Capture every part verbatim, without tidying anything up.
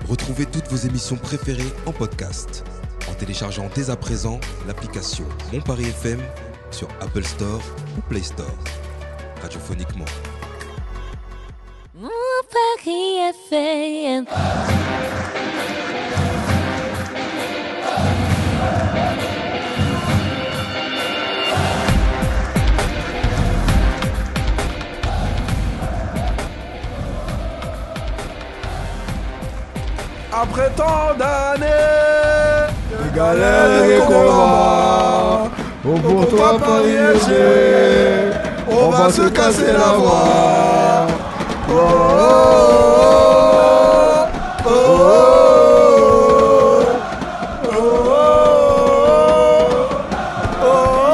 Retrouvez toutes vos émissions préférées en podcast en téléchargeant dès à présent l'application Mon Paris F M sur Apple Store ou Play Store. Radiophoniquement. Mon Paris F M. Après tant d'années de galères et combats, au pour toi Paris F G, on va se casser la voix. Oh, oh, oh, oh,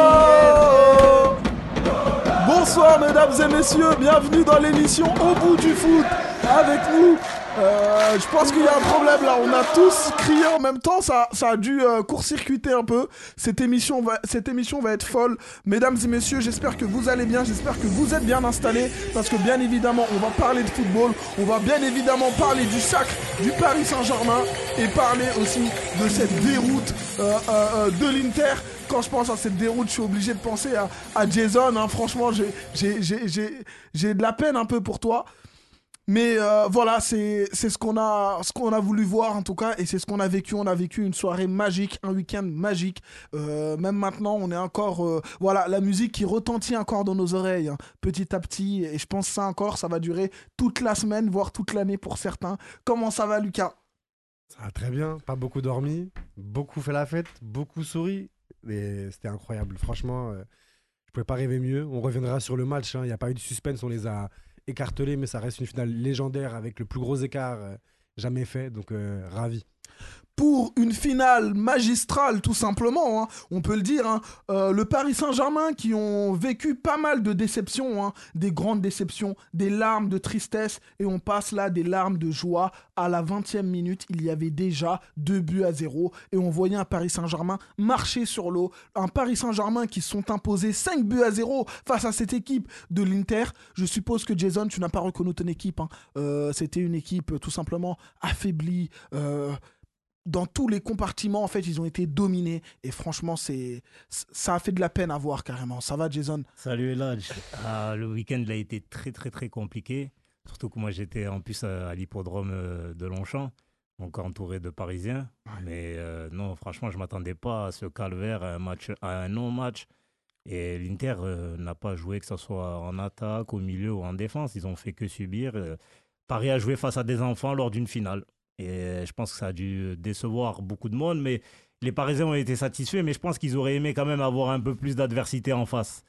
oh, oh. Bonsoir mesdames et messieurs, bienvenue dans l'émission Au bout du foot. Avec nous, euh, je pense qu'il y a un problème là, on a tous crié en même temps, ça, ça a dû euh, court-circuiter un peu. Cette émission, va, cette émission va être folle. Mesdames et messieurs, j'espère que vous allez bien, j'espère que vous êtes bien installés, parce que bien évidemment, on va parler de football, on va bien évidemment parler du sacre du Paris Saint-Germain et parler aussi de cette déroute euh, euh, de l'Inter. Quand je pense à cette déroute, je suis obligé de penser à, à Jason, hein. Franchement, j'ai, j'ai, j'ai, j'ai, j'ai de la peine un peu pour toi. Mais euh, voilà, c'est, c'est ce qu'on a, ce qu'on a voulu voir en tout cas, et c'est ce qu'on a vécu. On a vécu une soirée magique, un week-end magique. Euh, même maintenant, on est encore... Euh, voilà, la musique qui retentit encore dans nos oreilles, hein, petit à petit. Et je pense que ça encore, ça va durer toute la semaine, voire toute l'année pour certains. Comment ça va, Lucas ? Ça va très bien, pas beaucoup dormi, beaucoup fait la fête, beaucoup souri. Et c'était incroyable, franchement, euh, je pouvais pas rêver mieux. On reviendra sur le match, il n'y a pas eu de suspense, on les a... écartelé, mais ça reste une finale légendaire avec le plus gros écart euh, jamais fait, donc euh, ravi. Pour une finale magistrale, tout simplement, hein, on peut le dire, hein, euh, le Paris Saint-Germain qui ont vécu pas mal de déceptions, hein, des grandes déceptions, des larmes de tristesse, et on passe là des larmes de joie. À la vingtième minute, il y avait déjà deux buts à zéro, et on voyait un Paris Saint-Germain marcher sur l'eau, un Paris Saint-Germain qui se sont imposés cinq buts à zéro face à cette équipe de l'Inter. Je suppose que Jason, tu n'as pas reconnu ton équipe, hein. euh, c'était une équipe tout simplement affaiblie, euh, dans tous les compartiments, en fait, ils ont été dominés. Et franchement, c'est, ça a fait de la peine à voir carrément. Ça va, Jason ? Salut Eladj. Ah, le week-end il a été très, très, très compliqué. Surtout que moi, j'étais en plus à, à l'hippodrome de Longchamp, donc entouré de Parisiens. Ouais. Mais euh, non, franchement, je ne m'attendais pas à ce calvaire, à un, match, à un non-match. Et l'Inter euh, n'a pas joué, que ce soit en attaque, au milieu ou en défense. Ils n'ont fait que subir. Euh, Paris a joué face à des enfants lors d'une finale. Et je pense que ça a dû décevoir beaucoup de monde, mais les Parisiens ont été satisfaits, mais je pense qu'ils auraient aimé quand même avoir un peu plus d'adversité en face.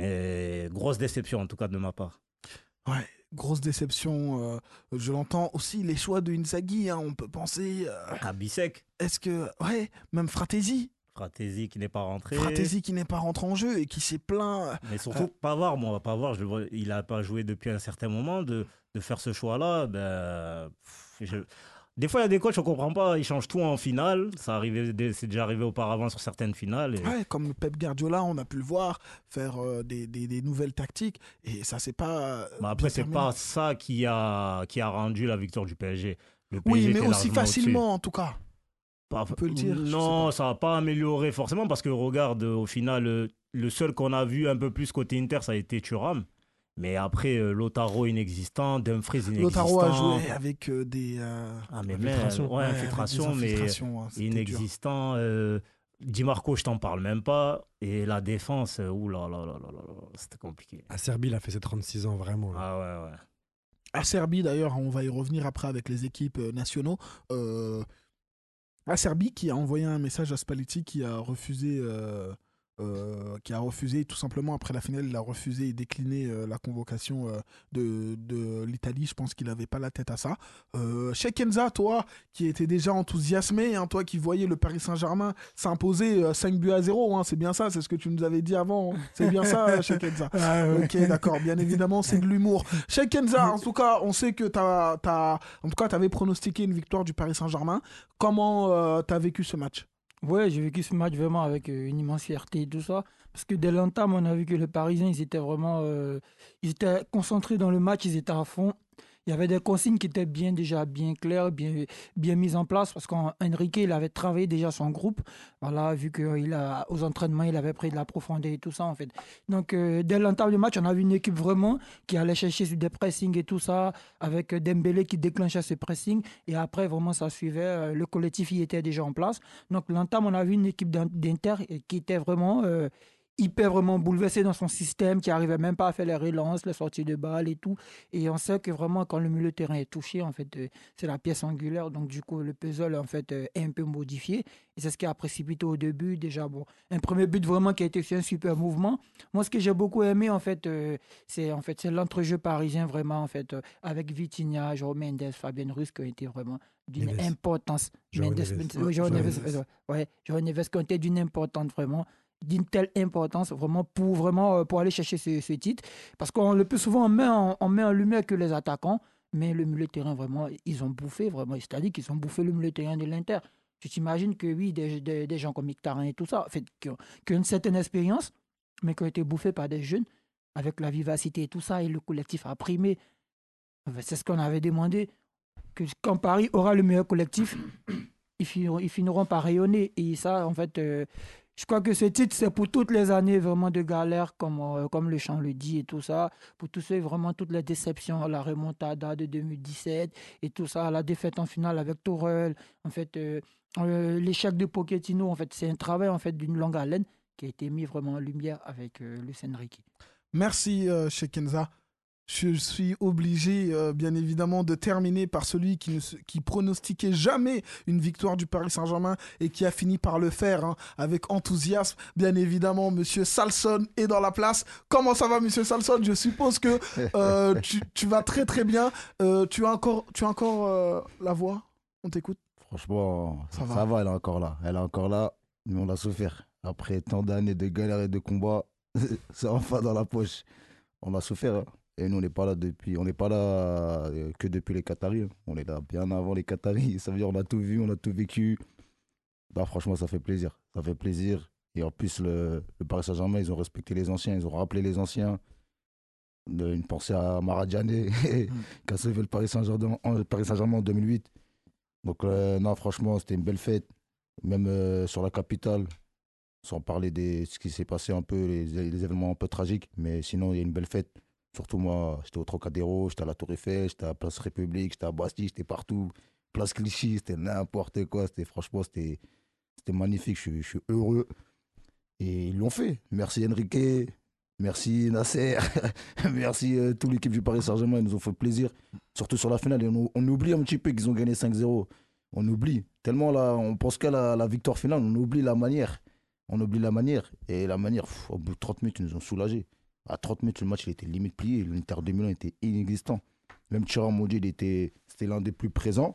Mais grosse déception, en tout cas, de ma part. Ouais, grosse déception. Euh, je l'entends aussi, les choix de Inzaghi, hein, on peut penser... Euh, à Bissek. Est-ce que... Ouais, même Fratesi. Fratesi qui n'est pas rentré. Fratesi qui n'est pas rentré en jeu et qui s'est plaint... Mais surtout, euh... Pavard, moi, Pavard, je le vois, il n'a pas joué depuis un certain moment. De, de faire ce choix-là, ben... Je... Des fois, il y a des coachs, on ne comprend pas, ils changent tout en finale. Ça arrivait, c'est déjà arrivé auparavant sur certaines finales. Et... Ouais, comme Pep Guardiola, on a pu le voir faire euh, des, des, des nouvelles tactiques. Et ça, c'est pas. Euh, bah après, c'est pas ça qui a, qui a rendu la victoire du P S G. Le P S G oui, mais aussi facilement, au-dessus. En tout cas. Pas... On peut le dire. Non, ça n'a pas amélioré forcément parce que regarde, au final, le seul qu'on a vu un peu plus côté Inter, ça a été Thuram. Mais après, euh, Lautaro inexistant, Dumfries inexistant. Lautaro a joué avec euh, des euh, ah, mais infiltrations, ouais, infiltration, mais hein, inexistant. Euh, Di Marco, je t'en parle même pas. Et la défense, ouh là là là là là, c'était compliqué. Acerbi, il a fait ses trente-six ans, vraiment. Là. Ah ouais, ouais. Acerbi, d'ailleurs, on va y revenir après avec les équipes euh, nationaux. Euh, Acerbi qui a envoyé un message à Spalletti qui a refusé... Euh, Euh, qui a refusé, tout simplement après la finale, il a refusé et décliné euh, la convocation euh, de, de l'Italie. Je pense qu'il n'avait pas la tête à ça. Euh, Cheikh Enza, toi, qui étais déjà enthousiasmé, hein, toi qui voyais le Paris Saint-Germain s'imposer euh, cinq buts à zéro, hein, c'est bien ça, c'est ce que tu nous avais dit avant. Hein. C'est bien ça, Cheikh Enza. Ah, ouais. Ok, d'accord, bien évidemment, c'est de l'humour. Cheikh Enza, en tout cas, on sait que tu as, t'as, en tout cas, tu avais pronostiqué une victoire du Paris Saint-Germain. Comment euh, tu as vécu ce match ? Ouais, j'ai vécu ce match vraiment avec euh, une immense fierté et tout ça. Parce que dès l'entame, on a vu que les Parisiens, ils étaient vraiment euh, ils étaient concentrés dans le match, ils étaient à fond. il y avait des consignes qui étaient bien déjà bien claires, bien, bien mises en place parce qu'Enrique, il avait travaillé déjà son groupe. Voilà, vu qu'aux entraînements, il avait pris de la profondeur et tout ça, en fait. Donc, euh, dès l'entame du match, on a vu une équipe vraiment qui allait chercher sur des pressings et tout ça, avec Dembélé qui déclenchait ce pressing. Et après, vraiment, ça suivait. Euh, le collectif y était déjà en place. Donc, l'entame, on a vu une équipe d'Inter qui était vraiment... Euh, hyper vraiment bouleversé dans son système, qui n'arrivait même pas à faire les relances, les sorties de balles et tout. Et on sait que vraiment, quand le milieu de terrain est touché, en fait, euh, c'est la pièce angulaire. Donc, du coup, le puzzle, en fait, euh, est un peu modifié. Et c'est ce qui a précipité au début. Déjà, bon, un premier but vraiment qui a été fait un super mouvement. Moi, ce que j'ai beaucoup aimé, en fait, euh, c'est en fait, c'est l'entrejeu parisien, vraiment, en fait, euh, avec Vitinha, João Mendes, Fabien Ruiz, qui ont été vraiment d'une Neves. importance. João Mendes, Neves. oui, João João Neves, Neves. ouais, ouais, João Neves, qui ont été d'une importance, vraiment d'une telle importance vraiment pour, vraiment, euh, pour aller chercher ce, ce titre. Parce qu'on le plus souvent, on met, en, on met en lumière que les attaquants, mais le milieu de terrain, vraiment, ils ont bouffé, vraiment. C'est-à-dire qu'ils ont bouffé le milieu de terrain de l'Inter. Tu t'imagines que oui, des, des, des gens comme Mkhitaryan et tout ça, en fait, qui, ont, qui ont une certaine expérience, mais qui ont été bouffés par des jeunes, avec la vivacité et tout ça, et le collectif a primé. C'est ce qu'on avait demandé, que quand Paris aura le meilleur collectif, ils finiront, ils finiront par rayonner. Et ça, en fait... Euh, je crois que ce titre, c'est pour toutes les années vraiment de galère, comme, euh, comme le chant le dit et tout ça. Pour tous ceux, vraiment toutes les déceptions, la remontada de deux mille dix-sept et tout ça, la défaite en finale avec Tourelle, en fait, euh, euh, l'échec de Pochettino, en fait, c'est un travail en fait d'une longue haleine qui a été mis vraiment en lumière avec euh, Luis Enrique. Merci, euh, Shekenza. Je suis obligé, euh, bien évidemment, de terminer par celui qui ne se- qui pronostiquait jamais une victoire du Paris Saint-Germain et qui a fini par le faire hein, avec enthousiasme. Bien évidemment, Monsieur Salson est dans la place. Comment ça va, Monsieur Salson? Je suppose que euh, tu, tu vas très très bien. Euh, tu as encore, tu as encore euh, la voix? On t'écoute? Franchement, Ça ça, va. ça va, elle est encore là. Elle est encore là, mais on a souffert. Après tant d'années de galères et de combats, c'est enfin dans la poche. On a souffert. Hein. Et nous, on n'est pas là depuis, on n'est pas là euh, que depuis les Qataris. Hein. On est là bien avant les Qataris. Ça veut dire on a tout vu, on a tout vécu. Bah, franchement, ça fait plaisir. Ça fait plaisir. Et en plus, le, le Paris Saint-Germain, ils ont respecté les anciens, ils ont rappelé les anciens. De- une pensée à Maradjane qui a sauvé le Paris Saint-Germain en, le Paris Saint-Germain en deux mille huit. Donc, euh, non, franchement, c'était une belle fête. Même euh, sur la capitale, sans parler de ce qui s'est passé un peu, les, les événements un peu tragiques. Mais sinon, il y a une belle fête. Surtout moi, j'étais au Trocadéro, j'étais à la Tour Eiffel, j'étais à Place République, j'étais à Bastille, j'étais partout. Place Clichy, c'était n'importe quoi. C'était, franchement, c'était, c'était magnifique. Je, suis- je suis heureux. Et ils l'ont fait. Merci Enrique, merci Nasser, merci euh, toute l'équipe du Paris Saint-Germain. Ils nous ont fait plaisir. Surtout sur la finale. Et on, on oublie un petit peu qu'ils ont gagné cinq zéro. On oublie. Tellement là, on pense qu'à la, la victoire finale, on oublie la manière. On oublie la manière. Et la manière, pff, au bout de trente minutes, ils nous ont soulagés. À trente minutes, le match il était limite plié. L'Inter de Milan était inexistant. Même Thuram Mondi, il était, c'était l'un des plus présents.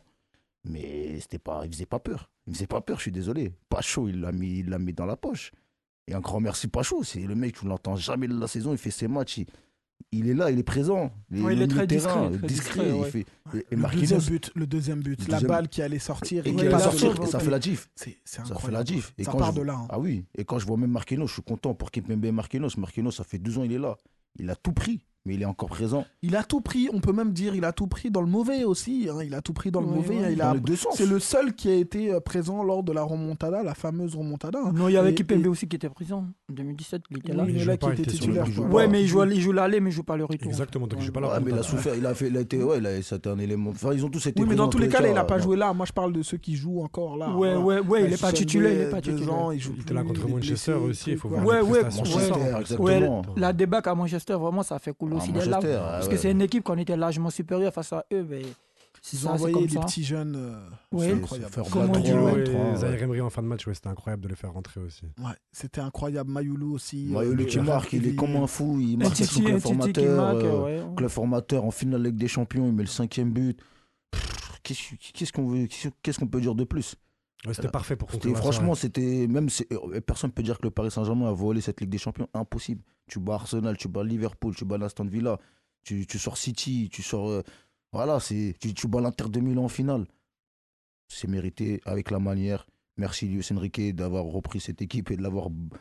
Mais c'était pas, il faisait pas peur. Il faisait pas peur, je suis désolé. Pacho, il l'a mis, il l'a mis dans la poche. Et un grand merci Pacho. C'est le mec, tu ne l'entends jamais de la saison. Il fait ses matchs. Il, il est là, il est présent. Il, Ouais, il le est milieu très de terrain, discret, très discret. discret, il ouais. fait, et, et Le Marquinhos, deuxième but, le deuxième but, Le la deuxième- balle qui allait sortir. et il qui Ouais, allait passe la sortir, devant. sauve, et ça ouais. fait la gif. C'est c'est Ça fait incroyable. la gif. Et Ça quand part je de vois- là. hein. Ah oui, et quand je vois même Marquinhos, je suis content pour Kimpembe et Marquinhos. Marquinhos, ça fait douze ans, il est là. Il a tout pris, mais il est encore présent. Il a tout pris, on peut même dire, il a tout pris dans le mauvais aussi. hein, Il a tout pris dans le Oui, mauvais. ouais. hein, il Dans a- les deux sens. C'est le seul qui a été euh, présent lors de la remontada, la fameuse remontada. hein. Non, il y avait Et- Kipembe et- aussi qui était présent en deux mille dix-sept, il était là. Oui, il mais joue là pas, qui il était était sur le titulaire. banc, il quoi. joue Ouais, pas. mais il joue, il joue l'aller, mais il joue pas le retour. Exactement, donc il joue pas la Ouais, mais il a remontada. souffert, il a fait, il a été, ouais, il a- c'était un élément. Enfin, ils ont tous été Oui, mais présents dans tous les cas, là, il n'a pas non. joué là. Moi, je parle de ceux qui jouent encore là. Ouais, Voilà. ouais, ouais, il Là, est pas Sissoko, titulaire, il est pas deux titulaire. ans, il joue Il était là plus, contre il est Manchester blessé, aussi, il faut truc, voir Ouais, les ouais, prestations. Manchester, ouais. exactement. Ouais, la débac à Manchester, vraiment, ça fait couler À aussi des larmes. Manchester, ah Parce ouais. que c'est une équipe qu'on était largement supérieure face à eux. Mais c'est Ils ont ça, c'est envoyé comme des ça. petits jeunes. euh, Ouais. c'est C'est- incroyable. faire Comment battre on dit, trois, ouais. trois, ouais. Zaire Emery en fin de match, ouais, c'était incroyable de les faire rentrer aussi. Ouais, c'était incroyable. Mayoulou aussi. Maillot, euh, le qui le marque, il est Rakitic. comme un fou. Il Un marque avec son Titi, club un Titi qui formateur. marque, euh, ouais. Club formateur en finale Ligue des Champions, il met le cinquième but. Pff, Qu'est-ce qu'est-ce qu'on veut, qu'est-ce qu'on peut dire de plus? Ouais, c'était parfait pour C'était- conclure la franchement, soirée. c'était même c'est- euh, personne peut dire que le Paris Saint-Germain a volé cette Ligue des Champions. Impossible. Tu bats Arsenal, tu bats Liverpool, tu bats l'Aston Villa, tu, tu sors City, tu sors euh, voilà, c'est tu, tu bats l'Inter de Milan en finale. C'est mérité avec la manière. Merci Luis Enrique d'avoir repris cette équipe et de l'avoir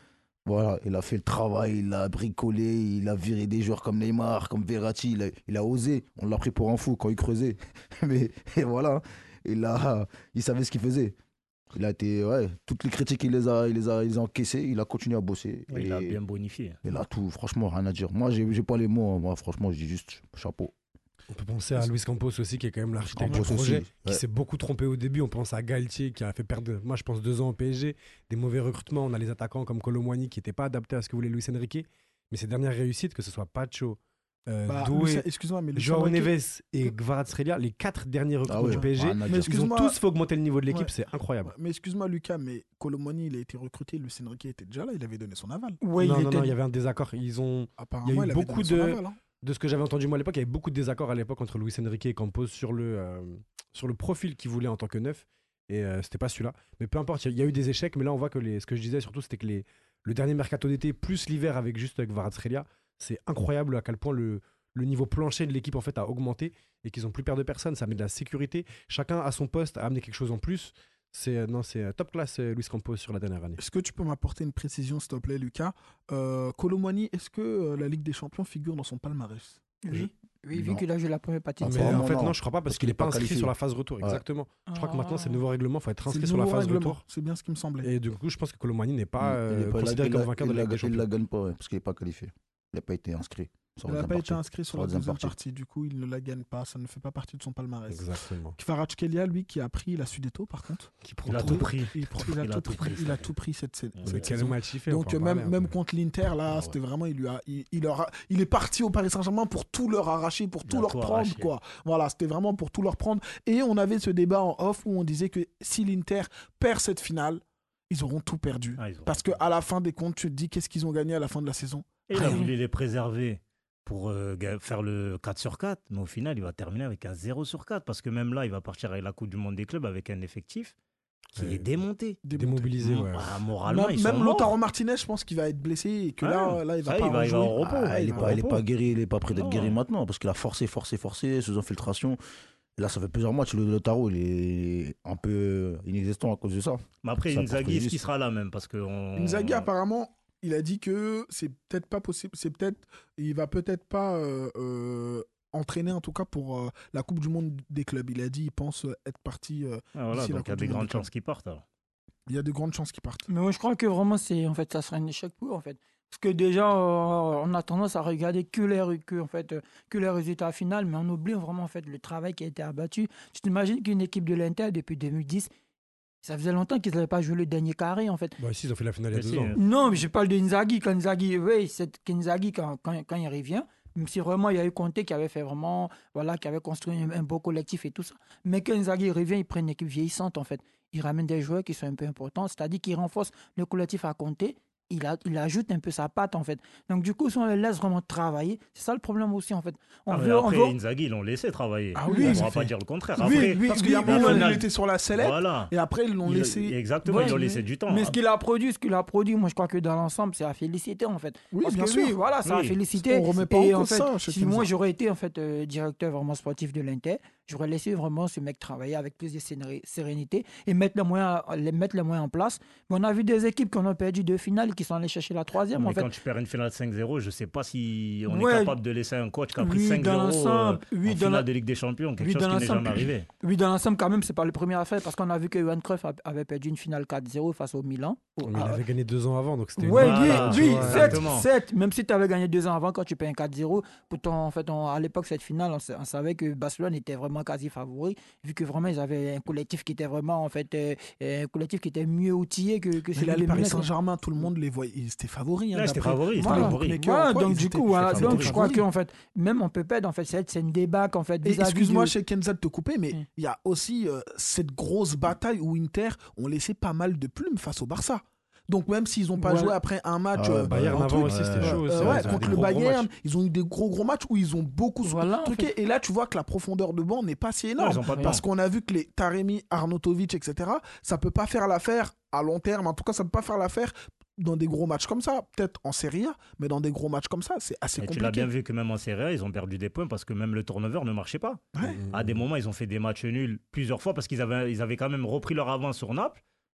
Voilà, il a fait le travail, il a bricolé, il a viré des joueurs comme Neymar, comme Verratti, il a, il a osé. On l'a pris pour un fou quand il creusait. Mais et voilà, il, a, il savait ce qu'il faisait. Il a été, ouais, toutes les critiques, il les a, il les a, il les a encaissées, il a continué à bosser. Il a bien bonifié. Il a tout, franchement, rien à dire. Moi, j'ai, j'ai pas les mots, hein. Moi, franchement, je dis juste chapeau. On peut penser à Luis Campos aussi, qui est quand même l'architecte du Campos projet, aussi, qui ouais. s'est beaucoup trompé au début. On pense à Galtier, qui a fait perdre, moi je pense, deux ans au P S G. Des mauvais recrutements. On a les attaquants comme Kolo Muani, qui n'étaient pas adaptés à ce que voulait Luis Enrique. Mais ses dernières réussites, que ce soit Pacho, euh, Bah, Doué, Lucien- excuse-moi, mais Lucien Joao Riquet- Neves et Kvaratskhelia, les quatre derniers recrutements Ah ouais, du P S G, rien à Mais dire. ils ont excuse-moi- tous fait augmenter le niveau de l'équipe. Ouais. C'est incroyable. Ouais, mais excuse-moi, Lucas, mais Colomoni, il a été recruté, Luis Enrique était déjà là, il avait donné son aval. Ouais, non, il non, était- non, il y avait un désaccord. Ils ont, Apparemment, Il y a eu il avait beaucoup donné son de- aval, hein. de ce que j'avais entendu moi à l'époque, il y avait beaucoup de désaccords à l'époque entre Luis Enrique et Campos sur le, euh, sur le profil qu'il voulait en tant que neuf. Et euh, c'était pas celui-là. Mais peu importe, il y, a- il y a eu des échecs. Mais là, on voit que les, ce que je disais surtout, c'était que les, le dernier mercato d'été, plus l'hiver avec juste Kvaratskhelia, c'est incroyable à quel point le, le niveau plancher de l'équipe en fait, a augmenté et qu'ils n'ont plus peur de personne. Ça met de la sécurité. Chacun à son poste a amené quelque chose en plus. C'est, euh, non, c'est euh, top class, euh, Luis Campos sur la dernière année. Est-ce que tu peux m'apporter une précision, s'il te plaît, Lucas euh, Colomani, est-ce que euh, la Ligue des Champions figure dans son palmarès? Oui, oui vu Non. qu'il a joué la première partie. Ah, de Mais son- apparemment, en fait, non. non, je crois pas parce, Parce qu'il qu'il n'est est pas pas inscrit qualifié. sur la phase retour. Ouais. Exactement. Je crois que maintenant, c'est le Ah. nouveau règlement. Il faut être C'est inscrit le sur la nouveau phase règlement, retour. c'est bien ce qui me semblait. Et du coup, je pense que Colomani n'est pas Il euh, est pas- considéré il comme la- vainqueur de il la la- Ligue des Il Champions. la gagne pas, ouais, parce qu'il n'est pas qualifié. Il n'a pas été inscrit. sur Il la n'a deuxième pas été partie. inscrit sur Sur la la deuxième deuxième partie. partie, du coup, il ne la gagne pas, ça ne fait pas partie de son palmarès. Exactement. Kvaratskhelia, lui, qui a pris, il a su des taux, par contre. Qui prend Il a tout. tout pris. Il, pr- il a, tout pris, il a cette tout pris cette, cette, année. Mais cette quel saison. match il fait, on Donc peut en même, parler un même peu. contre l'Inter, là, Ah ouais. c'était vraiment, il, lui a, il, il, leur a- il est parti au Paris Saint-Germain pour tout leur arracher, pour Il tout a leur tout prendre, arraché. quoi. Voilà, c'était vraiment pour tout leur prendre. Et on avait ce débat en off où on disait que si l'Inter perd cette finale, ils auront tout perdu. Ah, ils ont- Parce qu'à la fin des comptes, tu te dis qu'est-ce qu'ils ont gagné à la fin de la saison. Et il a Rien. voulu les préserver pour euh, ga- faire le quatre sur quatre, mais au final, il va terminer avec un zéro sur quatre, parce que même là, il va partir avec la Coupe du Monde des clubs avec un effectif qui Ouais. est démonté. Démobilisé, ouais. Ah, moralement, Même, ils sont même morts. Lautaro Martinez, je pense qu'il va être blessé et que Ouais. là, là, il va Ça y est, pas il va- il va rejouer. au repos. Ah, il n'est Ah, pas, il est repos. pas guéri, il n'est pas prêt d'être Non. guéri maintenant parce qu'il a forcé, forcé, forcé sous infiltration. Et là, ça fait plusieurs matchs. Le Lautaro, il est un peu inexistant à cause de ça. Mais après, Ça porte Inzaghi, est-ce préjudice. qu'il sera là même parce que on... Inzaghi, apparemment, il a dit que c'est peut-être pas possible. C'est peut-être, il va peut-être pas euh, euh, entraîner en tout cas pour euh, la Coupe du Monde des clubs. Il a dit, il pense euh, être parti. euh, Ah, voilà, d'ici la donc il y a Coupe des du Monde grandes des clubs. chances qu'ils partent. alors. il y a de grandes chances qu'il parte. Mais moi, je crois que vraiment, c'est, en fait, ça serait un échec pour eux, en fait. Parce que déjà, euh, on a tendance à regarder que les, que, en fait, euh, que les résultats finaux, mais on oublie vraiment en fait, le travail qui a été abattu. Tu t'imagines qu'une équipe de l'Inter, depuis deux mille dix, ça faisait longtemps qu'ils n'avaient pas joué le dernier carré, en fait. Bah, si, ils ont fait la finale il y a Mais deux si, ans. euh, Non, mais je parle de Inzaghi. Quand Inzaghi, oui, c'est qu'Inzaghi, quand, quand, quand il revient, même si vraiment il y a eu Conte qui avait fait vraiment, voilà, qui avait construit un, un beau collectif et tout ça. Mais quand Inzaghi revient, il prend une équipe vieillissante, en fait. Il ramène des joueurs qui sont un peu importants, c'est-à-dire qu'il renforce le collectif à Conte. Il, a, il ajoute un peu sa patte, en fait. Donc, du coup, si on les laisse vraiment travailler, c'est ça le problème aussi, en fait. On Ah, mais veut, on après, veut- Inzaghi, ils l'ont laissé travailler. Ah on oui, ne ça pourra pas fait- dire le contraire. Oui, Après, oui, Parce qu'il y a un oui, moment, oui, il oui. était sur la sellette voilà. et après, ils l'ont Il- laissé. Exactement, Ouais, ils l'ont mais- laissé du temps. Mais ce qu'il a produit, ce qu'il a produit, moi je crois que dans l'ensemble, c'est à féliciter en fait. Oui, Parce bien que sûr. oui, voilà, c'est à Oui. féliciter. On remet pas Et en en cause fait, ça, chez si Kenza. moi j'aurais été en fait euh, directeur vraiment sportif de l'Inter, j'aurais laissé vraiment ce mec travailler avec plus de séné- sérénité et mettre les moyens, les, mettre les moyens en place. Mais on a vu des équipes qui ont perdu deux finales et qui sont allées chercher la troisième Mais en fait. quand tu perds une finale cinq zéro, je ne sais pas si on Ouais. est capable de laisser un coach qui a pris Oui, cinq dans zéro l'ensemble, euh, oui, en dans finale la- de Ligue des Champions, quelque oui, chose dans qui n'est l'ensemble. jamais arrivé. Oui, dans l'ensemble, quand même, c'est pas le premier à faire parce qu'on a vu que Johan Cruyff a- avait perdu une finale quatre zéro face au Milan. Mais il Ah, avait gagné deux ans avant, donc c'était. une- Oui, Voilà, oui, tu oui, vois, certes, exactement. certes, même si tu avais gagné deux ans avant quand tu payes un quatre zéro, pourtant, en fait, on- à l'époque, cette finale, on, sa- on savait que Barcelone était vraiment quasi favori, vu que vraiment, ils avaient un collectif qui était vraiment, en fait, euh, un collectif qui était mieux outillé que, que Mais celui là, de le Paris Milan. Saint-Germain, tout le monde les voyait. Ils étaient favoris. hein, Là, c'était d'après- favori, c'était Voilà, favori. bookmakers, Voilà, quoi, donc ils du étaient- coup, voilà, ils étaient donc je crois favoris. qu'en fait, même on peut perdre, en fait, c'est c'est une débacle, en fait, Et vis-à-vis excuse-moi, de- chez Kenza de te couper, mais Mm. il y a aussi euh, cette grosse bataille où Inter ont laissé pas mal de plumes face au Barça. Donc même s'ils n'ont pas Ouais. joué après un match, Ah ouais, euh, Bayern un avant truc, aussi, c'était ouais. chaud. euh, aussi, ouais, ils ont contre des le gros, gros Bayern, matchs. ils ont eu des gros gros matchs où ils ont beaucoup Voilà, en truqué. fait. Et là, tu vois que la profondeur de banc n'est pas si énorme. ils ont pas de parce banc. qu'on a vu que les Taremi, Arnautovic, et cetera, ça peut pas faire l'affaire à long terme. En tout cas, ça peut pas faire l'affaire dans des gros matchs comme ça. Peut-être en Serie A, mais dans des gros matchs comme ça, c'est assez Et tu compliqué. l'as bien vu que même en Serie A, ils ont perdu des points parce que même le turnover ne marchait pas. Ouais. Mm, À des mm. moments, ils ont fait des matchs nuls plusieurs fois parce qu'ils avaient, ils avaient quand même repris leur avance sur Naples.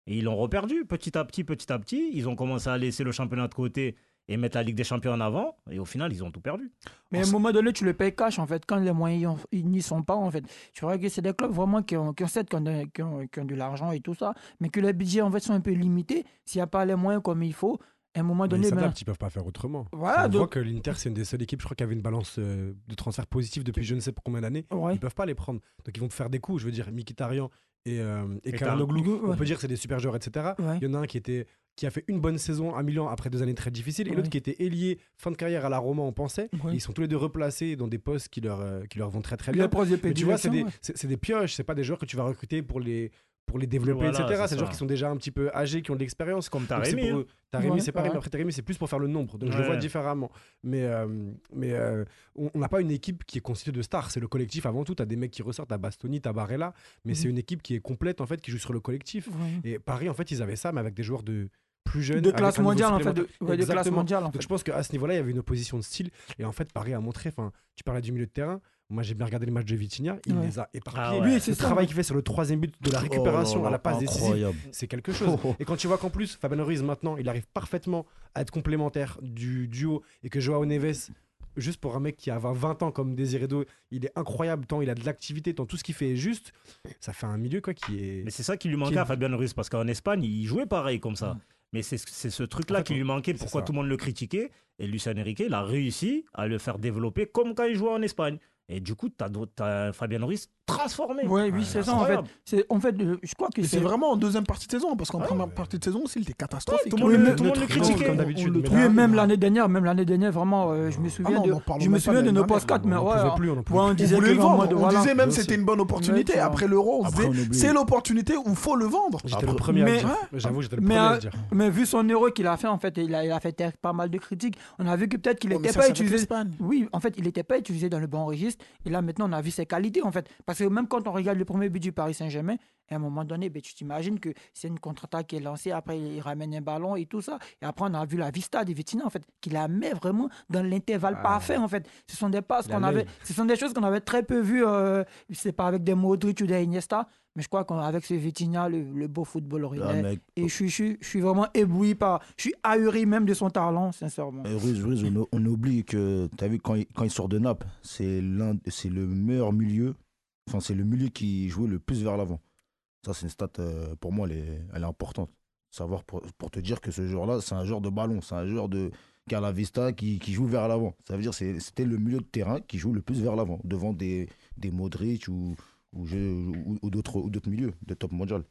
Et ils l'ont reperdu petit à petit, petit à petit. Ils ont commencé à laisser le championnat de côté et mettre la Ligue des Champions en avant. Et au final, ils ont tout perdu. Mais à un moment donné, tu le payes cash, en fait, quand les moyens ils n'y sont pas, en fait. Tu vois que c'est des clubs vraiment qui ont, qui ont, qui ont, de, qui ont, qui ont de l'argent et tout ça, mais que les budgets, en fait, sont un peu limités. S'il n'y a pas les moyens comme il faut, à un moment donné... Ils ben, s'adaptent, ils peuvent pas faire autrement. Voilà, on donc... voit que l'Inter, c'est une des seules équipes, je crois, qui avait une balance euh, de transfert positive depuis je ne sais pas combien d'années. Ouais. Ils peuvent pas les prendre. Donc ils vont faire des coups, je veux dire, Mkhitaryan et, euh, et Et Calhanoglu, Tar- on ouais. peut dire que c'est des super joueurs, et cetera. Ouais. Il y en a un qui était qui a fait une bonne saison à Milan après deux années très difficiles, et Ouais. l'autre qui était ailier, fin de carrière à la Roma, on pensait. Ouais. Et ils sont tous les deux replacés dans des postes qui leur, euh, qui leur vont très très Les bien. projets Mais tu vois, c'est des, ouais. c'est, c'est des pioches, c'est pas des joueurs que tu vas recruter pour les, pour les développer, Voilà, et cetera. c'est C'est des joueurs ça. qui sont déjà un petit peu âgés, qui ont de l'expérience. Comme Donc, c'est Taremi. pour hein. eux. Taremi, Ouais, c'est pareil, ouais. mais après Taremi, c'est plus pour faire le nombre. Donc je le vois Ouais. différemment. Mais, euh, mais euh, on on n'a pas une équipe qui est constituée de stars. C'est le collectif avant tout. Tu as des mecs qui ressortent, tu as Bastoni, tu as Barella. Mais Mhm. c'est une équipe qui est complète, en fait, qui joue sur le collectif. Ouais. Et Paris, en fait, ils avaient ça, mais avec des joueurs de plus jeunes. De avec classe un niveau mondiale, en fait. De, supplémentaire. ouais, de classe Exactement. mondiale, en Donc fait. je pense qu'à ce niveau-là, il y avait une opposition de style. Et en fait, Paris a montré, enfin, tu parlais du milieu de terrain. Moi, j'ai bien regardé les matchs de Vitinha. Il Ouais. les a éparpillés. Ah ouais. Lui, c'est Le ça, travail ouais. qu'il fait sur le troisième but de la récupération Oh là à la là, passe décisive, incroyable. c'est quelque chose. Et quand tu vois qu'en plus, Fabien Ruiz, maintenant, il arrive parfaitement à être complémentaire du duo et que Joao Neves, juste pour un mec qui a vingt ans comme Désiré Doué, il est incroyable, tant il a de l'activité, tant tout ce qu'il fait est juste, ça fait un milieu quoi, qui est... Mais c'est ça qui lui manquait Qui- à Fabien Ruiz, parce qu'en Espagne, il jouait pareil comme ça. Mais c'est c'est ce truc-là En fait, qui lui manquait, c'est pourquoi ça. tout le monde le critiquait. Et Lucien Enrique, il a réussi à le faire développer comme quand il jouait en Espagne. Et du coup, tu as Fabien Ruiz transformé. Ouais, oui, c'est ça, en fait. incroyable. C'est, en fait, euh, je crois que Et c'est c'est vraiment en deuxième partie de saison, parce qu'en Ouais. première partie de saison aussi, il était catastrophique. tout le monde Oui, le- mais- tout le monde le neutre, critiquait. comme On- d'habitude. on le mais trouve là, Oui, même Ah, l'année dernière, même l'année dernière, vraiment, euh, je me souviens non, de, n'en parlons je me même pas souviens de de nos l'année post-quatre, mais on n'en ouais, pouvait plus, on n'en pouvait ouais, on plus. On disait voulait que le en vendre. mode, On voilà. disait même Bien que c'était sûr. une bonne opportunité. Ouais, tu vois. Après l'euro, on se Après, on disait oublie. c'est l'opportunité où il faut le vendre. J'étais Après- le premier à mais- le dire. Ouais. J'avoue, j'étais le Mais, premier à euh, le dire. Mais vu son euro qu'il a fait, en fait, il a, il a fait ter- pas mal de critiques. On a vu que peut-être qu'il Ouais, mais n'était ça, pas c'est avec utilisé. l'Espagne. Oui, en fait, il n'était pas utilisé dans le bon registre. Et là, maintenant, on a vu ses qualités, en fait. Parce que même quand on regarde le premier but du Paris Saint-Germain, à un moment donné, ben, tu t'imagines que c'est une contre-attaque qui est lancée. Après, il ramène un ballon et tout ça. Et après, on a vu la vista de Vitinha, en fait, qui la met vraiment dans l'intervalle Ah. parfait, en fait. Ce sont des passes La qu'on avait. lane. Ce sont des choses qu'on avait très peu vues. Euh, c'est pas avec des Modric ou des Iniesta. Mais je crois qu'avec ce Vitinha, le, le beau footballeur, il Ah, est. mec, Et je suis, je, suis, je suis vraiment ébloui par. Je suis ahuri même de son talent, sincèrement. euh, Ruiz, Ruiz, on, on oublie que, tu as vu, quand il, quand il sort de Naples, c'est, l'un, c'est le meilleur milieu, enfin, c'est le milieu qui jouait le plus vers l'avant. Ça, c'est une stat, euh, pour moi, elle est, elle est importante. Savoir pour, pour te dire que ce joueur-là, c'est un joueur de ballon, c'est un joueur de qui a la vista, qui, qui joue vers l'avant. Ça veut dire que c'est, c'était le milieu de terrain qui joue le plus vers l'avant, devant des, des Modric ou, ou, je- ou- ou d'autres, ou d'autres milieux de top mondial.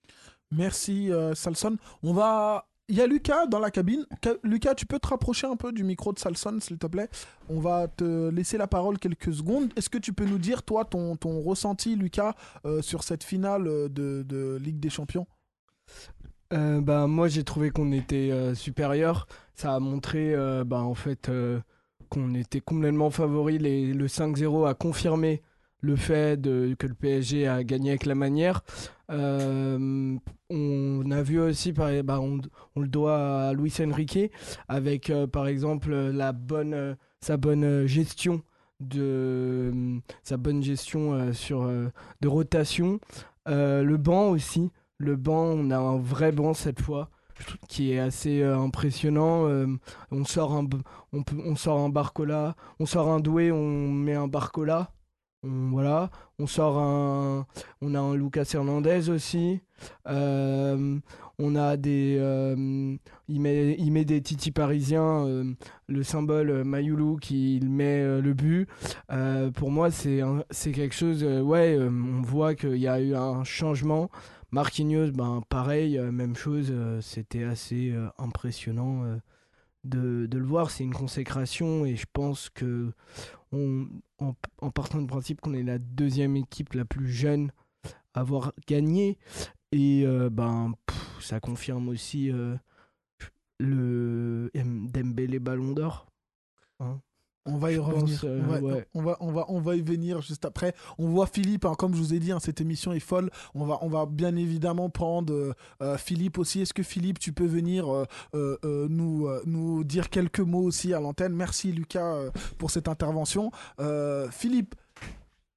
Merci euh, Salson. On va. Il y a Lucas dans la cabine. Ca- Lucas, tu peux te rapprocher un peu du micro de Salson, s'il te plaît. On va te laisser la parole quelques secondes. Est-ce que tu peux nous dire, toi, ton, ton ressenti, Lucas, euh, sur cette finale euh, de, de Ligue des Champions? Euh, bah, moi, j'ai trouvé qu'on était euh, supérieur. Ça a montré euh, bah, en fait, euh, qu'on était complètement favori. Les- le cinq zéro a confirmé le fait de, que le P S G a gagné avec la manière. Euh, on a vu aussi, par- bah, on, on le doit à Luis Enrique, avec euh, par exemple la bonne, euh, sa bonne euh, gestion de sa bonne gestion euh, sur euh, de rotation. Euh, le banc aussi. Le banc, on a un vrai banc cette fois qui est assez euh, impressionnant. Euh, on sort un, B- on, peut, on sort un Barcola, on sort un Doué, on met un Barcola. On, voilà, on sort un, on a un Lucas Hernandez aussi. Euh, on a des, euh, il met, il met des titis parisiens. Euh, le symbole euh, Mayoulou qui il met euh, le but. Euh, pour moi, c'est, un- c'est quelque chose. euh, ouais, euh, on voit qu'il y a eu un changement. Marquinhos, ben pareil, euh, même chose. euh, c'était assez euh, impressionnant euh, de, de le voir. C'est une consécration et je pense que on, en, en partant du principe qu'on est la deuxième équipe la plus jeune à avoir gagné et euh, ben pff, ça confirme aussi euh, le M- Dembélé Ballon d'Or. Hein. On va y Je revenir. pense, euh, on, va, ouais. on, va, on, va, on va y venir juste après. On voit Philippe, hein, comme je vous ai dit, hein, cette émission est folle. On va, on va bien évidemment prendre euh, euh, Philippe aussi. Est-ce que Philippe, tu peux venir euh, euh, euh, nous, euh, nous dire quelques mots aussi à l'antenne? Merci Lucas euh, pour cette intervention. Euh, Philippe,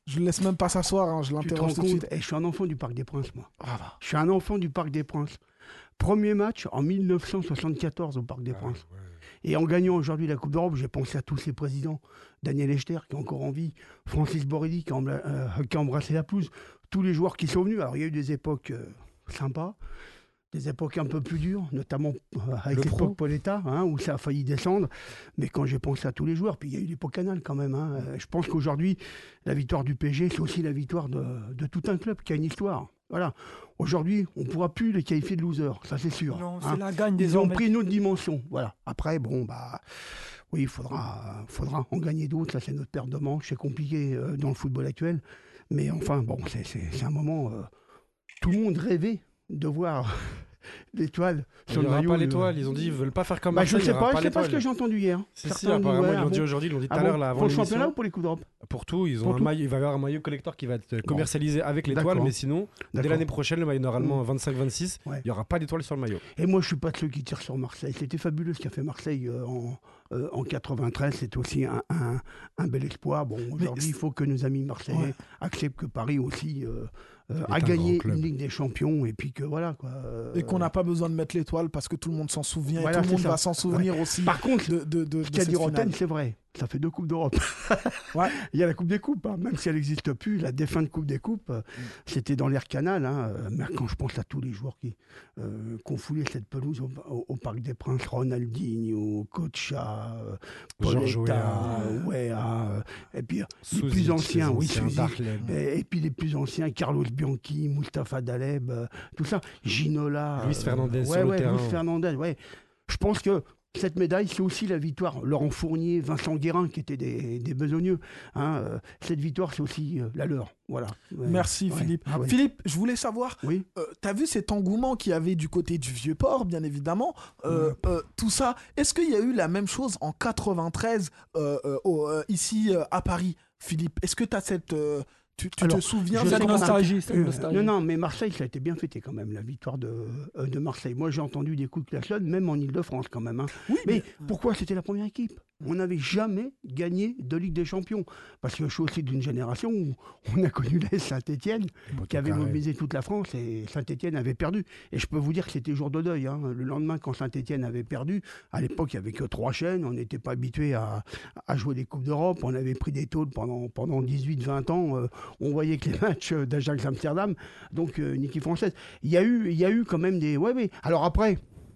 Je le laisse même pas s'asseoir, hein, je Tu te rends l'interroge tout de compte suite. Eh, je suis un enfant du Parc des Princes, moi. Voilà. Je suis un enfant du Parc des Princes. Premier match en mille neuf cent soixante-quatorze au Parc des Princes. Et en gagnant aujourd'hui la Coupe d'Europe, j'ai pensé à tous ces présidents. Daniel Echter, qui est encore en vie. Francis Borrelli, qui a, embla- euh, qui a embrassé la pelouse. Tous les joueurs qui sont venus. Alors, il y a eu des époques euh, sympas, des époques un peu plus dures, notamment euh, avec Le l'époque pro. Pauletta, hein, où ça a failli descendre. Mais quand j'ai pensé à tous les joueurs, puis il y a eu l'époque Canal quand même. Hein, euh, je pense qu'aujourd'hui, la victoire du P S G, c'est aussi la victoire de, de tout un club qui a une histoire. Voilà. Aujourd'hui, on ne pourra plus les qualifier de losers, ça c'est sûr. Non, hein. c'est la gagne Ils des ont hommes. pris une autre dimension. Voilà. Après, bon, bah, oui, il faudra, faudra en gagner d'autres. Ça, c'est notre paire de manches. C'est compliqué euh, dans le football actuel. Mais enfin, bon, c'est, c'est, c'est un moment. euh, tout le monde rêvait de voir l'étoile Il sur n'y le aura maillot. pas euh, l'étoile, ils ont dit ils veulent pas faire comme Bah, je Marseille, ne sais il y aura pas, je sais pas ce l'étoile. que j'ai entendu hier. Si, si, Certains apparemment, ouais, ils l'ont ah dit bon. aujourd'hui, ils l'ont dit tout Ah à l'heure bon là, avant Pour le championnat ou l'émission. pour les Coupes d'Europe? Pour tout, ils ont Pour un tout maillot, il va y avoir un maillot collector qui va être commercialisé avec l'étoile, D'accord. mais sinon, dès D'accord. l'année prochaine, le maillot normalement vingt-cinq vingt-six, Ouais. il n'y aura pas d'étoile sur le maillot. Et moi, je suis pas de ceux qui tirent sur Marseille. C'était fabuleux ce qu'a fait Marseille euh, en, euh, en quatre-vingt-treize. C'est aussi un, un, un bel espoir. Bon, aujourd'hui, il faut que nos amis marseillais Ouais. acceptent que Paris aussi euh, euh, Est a un gagné grand club. une Ligue des Champions et puis que voilà quoi. euh, Et qu'on n'a pas besoin de mettre l'étoile parce que tout le monde s'en souvient Voilà, et tout le c'est monde ça. va s'en souvenir aussi. Par contre, de, de, de, ce de qu'a cette dit Roten, finale. c'est vrai. Ça fait deux Coupes d'Europe. Ouais. Il y a la Coupe des Coupes, hein. Même si elle n'existe plus, la défunte Coupe des Coupes, euh, c'était dans l'air Canal. Hein. Euh, Mais quand je pense à tous les joueurs qui euh, ont foulé cette pelouse au, au- au Parc des Princes, Ronaldinho, Kocha, euh, Georges Pauletta, Weah. Weah, euh, et puis euh, les Souzic, plus anciens, les oui, anciens, Souzic, Darlem. et, et puis les plus anciens, Carlos Bianchi, Mustapha Daleb, euh, tout ça, Ginola. Luis Fernandez ouais, sur le ouais, terrain. Luis Fernandez, ouais. Je pense que cette médaille, c'est aussi la victoire. Laurent Fournier, Vincent Guérin, qui étaient des, des besogneux. Hein, euh, cette victoire, c'est aussi euh, la leur. Voilà. Ouais. Merci Ouais. Philippe. Ah ouais. Philippe, je voulais savoir, Oui. euh, t'as vu cet engouement qu'il y avait du côté du Vieux-Port, bien évidemment, euh, euh, tout ça. Est-ce qu'il y a eu la même chose en quatre-vingt-treize euh, euh, au- euh, ici euh, à Paris, Philippe? Est-ce que t'as cette, euh, tu, tu Alors, te souviens je de sais Cette qu'on a- nostalgie, cette Euh, nostalgie. non, non, mais Marseille, ça a été bien fêté quand même, la victoire de, euh, de Marseille. Moi, j'ai entendu des coups de klaxon, même en Ile-de-France quand même. Hein. Oui, Mais pourquoi c'était la première équipe? On n'avait jamais gagné de Ligue des Champions. Parce que je suis aussi d'une génération où on a connu la Saint-Etienne, qui avait carré. mobilisé toute la France, et Saint-Etienne avait perdu. Et je peux vous dire que c'était jour de deuil. Hein. Le lendemain, quand Saint-Etienne avait perdu, à l'époque, il n'y avait que trois chaînes, on n'était pas habitué à, à jouer des Coupes d'Europe, on avait pris des tôles pendant, pendant dix-huit vingt ans, euh, on voyait que les matchs d'Ajax-Amsterdam, donc euh, une équipe française. Il y, a eu, il y a eu quand même des... Ouais, oui. Alors après...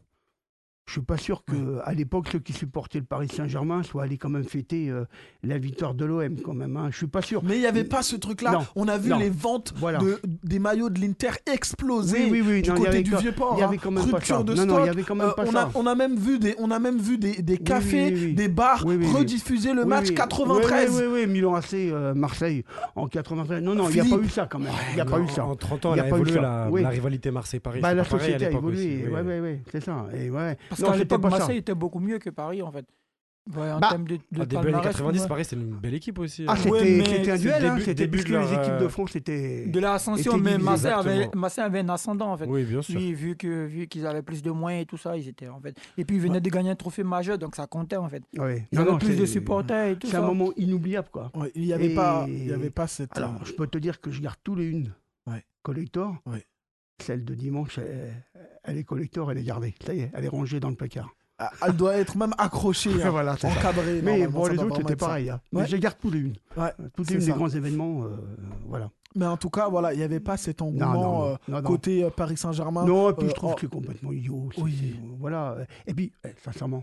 Je suis pas sûr que à l'époque ceux qui supportaient le Paris Saint-Germain soient allés quand même fêter euh, la victoire de l'O M quand même. Hein. Je suis pas sûr. Mais il n'y avait pas ce truc-là. Non. On a vu Non. les ventes Voilà. de, des maillots de l'Inter exploser Oui, oui, oui. du Non, il y côté avait du quand- Vieux-Port. il y avait hein. quand même pas Rupture ça. de Non, stock. non, il y avait quand même Euh, pas on, ça. a, on a même vu des, on a même vu des, des cafés, oui, oui. des bars Oui, oui, oui. rediffuser le Oui, match oui. quatre-vingt-treize. Oui, oui, oui, oui, Milan A C, euh, Marseille en quatre-vingt-treize. Non, non, il n'y a Philippe. pas eu ça quand même. Il n'y a pas eu ça. En trente ans, Il y elle a a pas eu évolué ça. la, Oui. la rivalité Marseille-Paris. Bah, C'était la pas pareil à société a l'époque évolué. aussi, Oui, oui. oui, oui, c'est ça. Et ouais. Parce Non, qu'à c'était l'époque, pas ça. Marseille était beaucoup mieux que Paris, en fait. Ouais, en Bah, termes de, de Ah, début années palmarès, quatre-vingt-dix, ouais. Paris, c'était une belle équipe aussi. Ah, hein. c'était Ouais, mais c'était un c'est duel, le hein, début- c'était début parce de que les leur, équipes de euh, France étaient. De l'ascension, était mais divisé, Marseille avait, exactement. Marseille avait un ascendant, en fait. Oui, bien sûr. Lui, vu que vu qu'ils avaient plus de moyens et tout ça, ils étaient en fait. Et puis ils venaient de gagner un trophée majeur, donc ça comptait en fait. Ouais. Ils Non, avaient non, plus c'est- de supporters et tout C'est ça. un moment inoubliable, quoi. Ouais, il n'y avait, Et- pas- il y avait pas cette. Alors, je peux te dire que je garde tous les une Ouais. collector. Ouais. Celle de dimanche, elle, elle est collector, elle est gardée. Ça y est, elle est rangée dans le placard. Ah, elle doit être même accrochée, hein, Voilà, c'est ça. encadrée. Mais normalement, pour ça les doit autres, vraiment c'était être ça. pareil. Hein. Mais Ouais. je garde tous les une. Ouais, Toutes c'est les une des ça. grands événements. euh, voilà. Mais en tout cas, voilà, il n'y avait pas cet Non, engouement non, euh, non, non, non. côté euh, Paris Saint-Germain. Non, et puis euh, je trouve oh, que c'est complètement idiot. c'est- Oui. c'est- Voilà. Et puis, eh, sincèrement,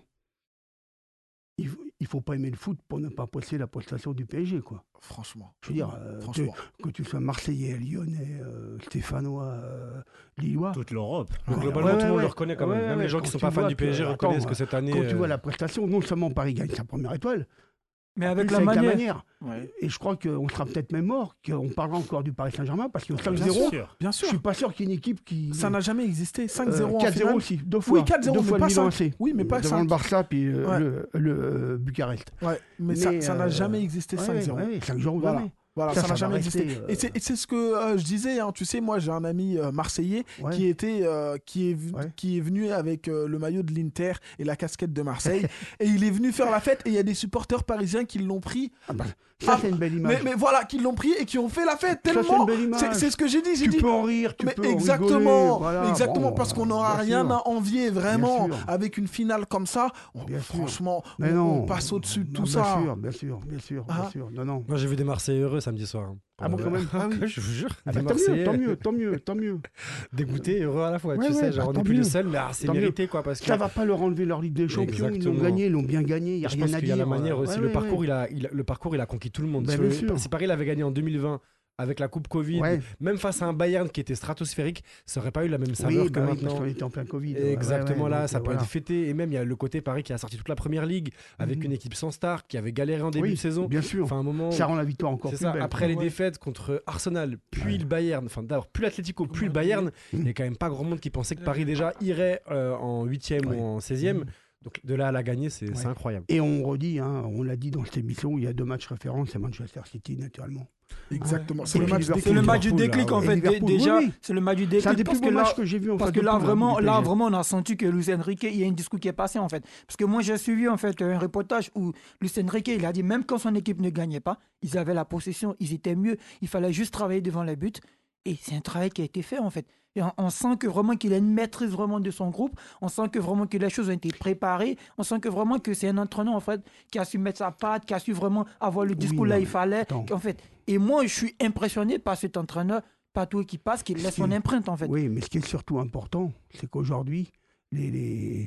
il faut, il faut pas aimer le foot pour ne pas posséder la prestation du P S G, quoi. franchement. Je veux dire, euh, franchement. que, que tu sois Marseillais, Lyonnais, euh, Stéphanois, euh, Lillois. Toute l'Europe. Donc, Ouais, globalement, ouais, tout le monde ouais, le reconnaît quand ouais, même. ouais, Même les ouais, gens quand qui sont tu pas fans vois du P S G que- reconnaissent attends, que cette année. Quand tu euh, vois la prestation, non seulement Paris gagne sa première étoile, Mais en avec plus la avec manière. la manière. Ouais. Et je crois qu'on sera peut-être même mort, qu'on parlera encore du Paris Saint-Germain, parce que cinq Bien zéro, sûr, bien je sûr. suis pas sûr qu'il y ait une équipe qui... Ça n'a jamais existé. cinq Euh, zéro en quatre zéro finale. aussi, deux fois. Oui, quatre zéro, deux mais fois pas le Milan cinq. A C. Oui, mais pas Devant cinq. le Barça, puis euh, Ouais. le, le, euh, Bucarest. Ouais, mais, Mais, ça, ça n'a euh, jamais existé Ouais, cinq zéro. ouais, ouais, cinq zéro Voilà. jamais. Voilà, Ça, ça n'a ça va jamais rester, existé. euh, Et c'est et c'est ce que euh, je disais, hein, tu sais, moi j'ai un ami euh, marseillais Ouais. qui, était, euh, qui, est, v- Ouais. qui est venu avec euh, le maillot de l'Inter et la casquette de Marseille. Et il est venu faire la fête et il y a des supporters parisiens qui l'ont pris. Ah bah, ça, Ah, c'est une belle Mais, image. mais voilà, qui l'ont pris et qui ont fait la fête Ça, c'est tellement. une belle image. C'est c'est ce que j'ai dit. J'ai Tu dit peux en rire, tu mais peux en exactement, rigoler, voilà. exactement, Bon, parce qu'on n'aura bien rien sûr. à envier vraiment Bien sûr. avec une finale comme ça. on- Bien sûr. franchement, Mais on, non. on passe au-dessus de Non, tout bien ça. sûr, bien sûr, bien sûr, bien Ah. sûr. Non, non. Moi, j'ai vu des Marseillais heureux samedi soir. hein. Ah bon, quand même. Ah oui, je vous jure. Ah des bah, tant mieux, Marseillais tant mieux, tant mieux, tant mieux. dégoûtés et heureux à la fois. Ouais, tu ouais, sais, bah, genre, on tant n'est plus les mieux. seuls, mais ah, c'est Tant mieux. mérité, quoi. Parce que Ça va pas leur enlever leur Ligue des Champions. Ils l'ont Exactement. gagné, ils l'ont bien gagné. Il n'y a je rien pense à qu'il y a dire. la manière aussi. Ouais, le, ouais, parcours, ouais. Il a, il a- le parcours, il a conquis tout le monde. Bah, Si bien le- sûr. si Paris l'avait gagné en deux mille vingt avec la Coupe Covid, Ouais. même face à un Bayern qui était stratosphérique, ça aurait pas eu la même saveur Oui, que bah oui, parce maintenant. qu'on était en plein Covid. Ouais, Exactement ouais, là, donc, ça euh, peut voilà. être fêté. Et même, il y a le côté Paris qui a sorti toute la première ligue avec Mhm. une équipe sans star qui avait galéré en début Oui, de saison. bien sûr. Enfin, un moment. Ça rend la victoire encore C'est plus ça. belle. Après les Ouais. défaites contre Arsenal, puis Ouais. le Bayern, enfin d'abord plus l'Atlético, puis le Bayern, il n'y a quand même pas grand monde qui pensait que Paris déjà irait euh, en huitième Ouais. ou en seizième. Mhm. Donc de là à la gagner, c'est Ouais. c'est incroyable. Et on redit, hein, on l'a dit dans cette émission, il y a deux matchs référents, c'est Manchester City naturellement. Exactement. Ouais. C'est le Et match Liverpool, C'est le match du Liverpool, déclic là, en ouais. fait. Et Dé- Liverpool, Déjà, oui, oui. c'est le match du C'est un déclic des parce plus que beaux là, matchs que j'ai vu en parce face que de là poule, hein, vraiment, du là P S G. vraiment, on a senti que Luis Enrique, il y a un discours qui est passé en fait. Parce que moi, j'ai suivi en fait un reportage où Luis Enrique, il a dit même quand son équipe ne gagnait pas, ils avaient la possession, ils étaient mieux. Il fallait juste travailler devant les buts. Et c'est un travail qui a été fait en fait. Et on, on sent que vraiment qu'il a une maîtrise vraiment de son groupe. On sent que vraiment que les choses ont été préparées. On sent que vraiment que c'est un entraîneur en fait qui a su mettre sa patte, qui a su vraiment avoir le discours Oui, là non, il fallait. attends. En fait. Et moi, je suis impressionné par cet entraîneur, partout qui passe, qui laisse son empreinte en fait. Oui, mais ce qui est surtout important, c'est qu'aujourd'hui, les, les-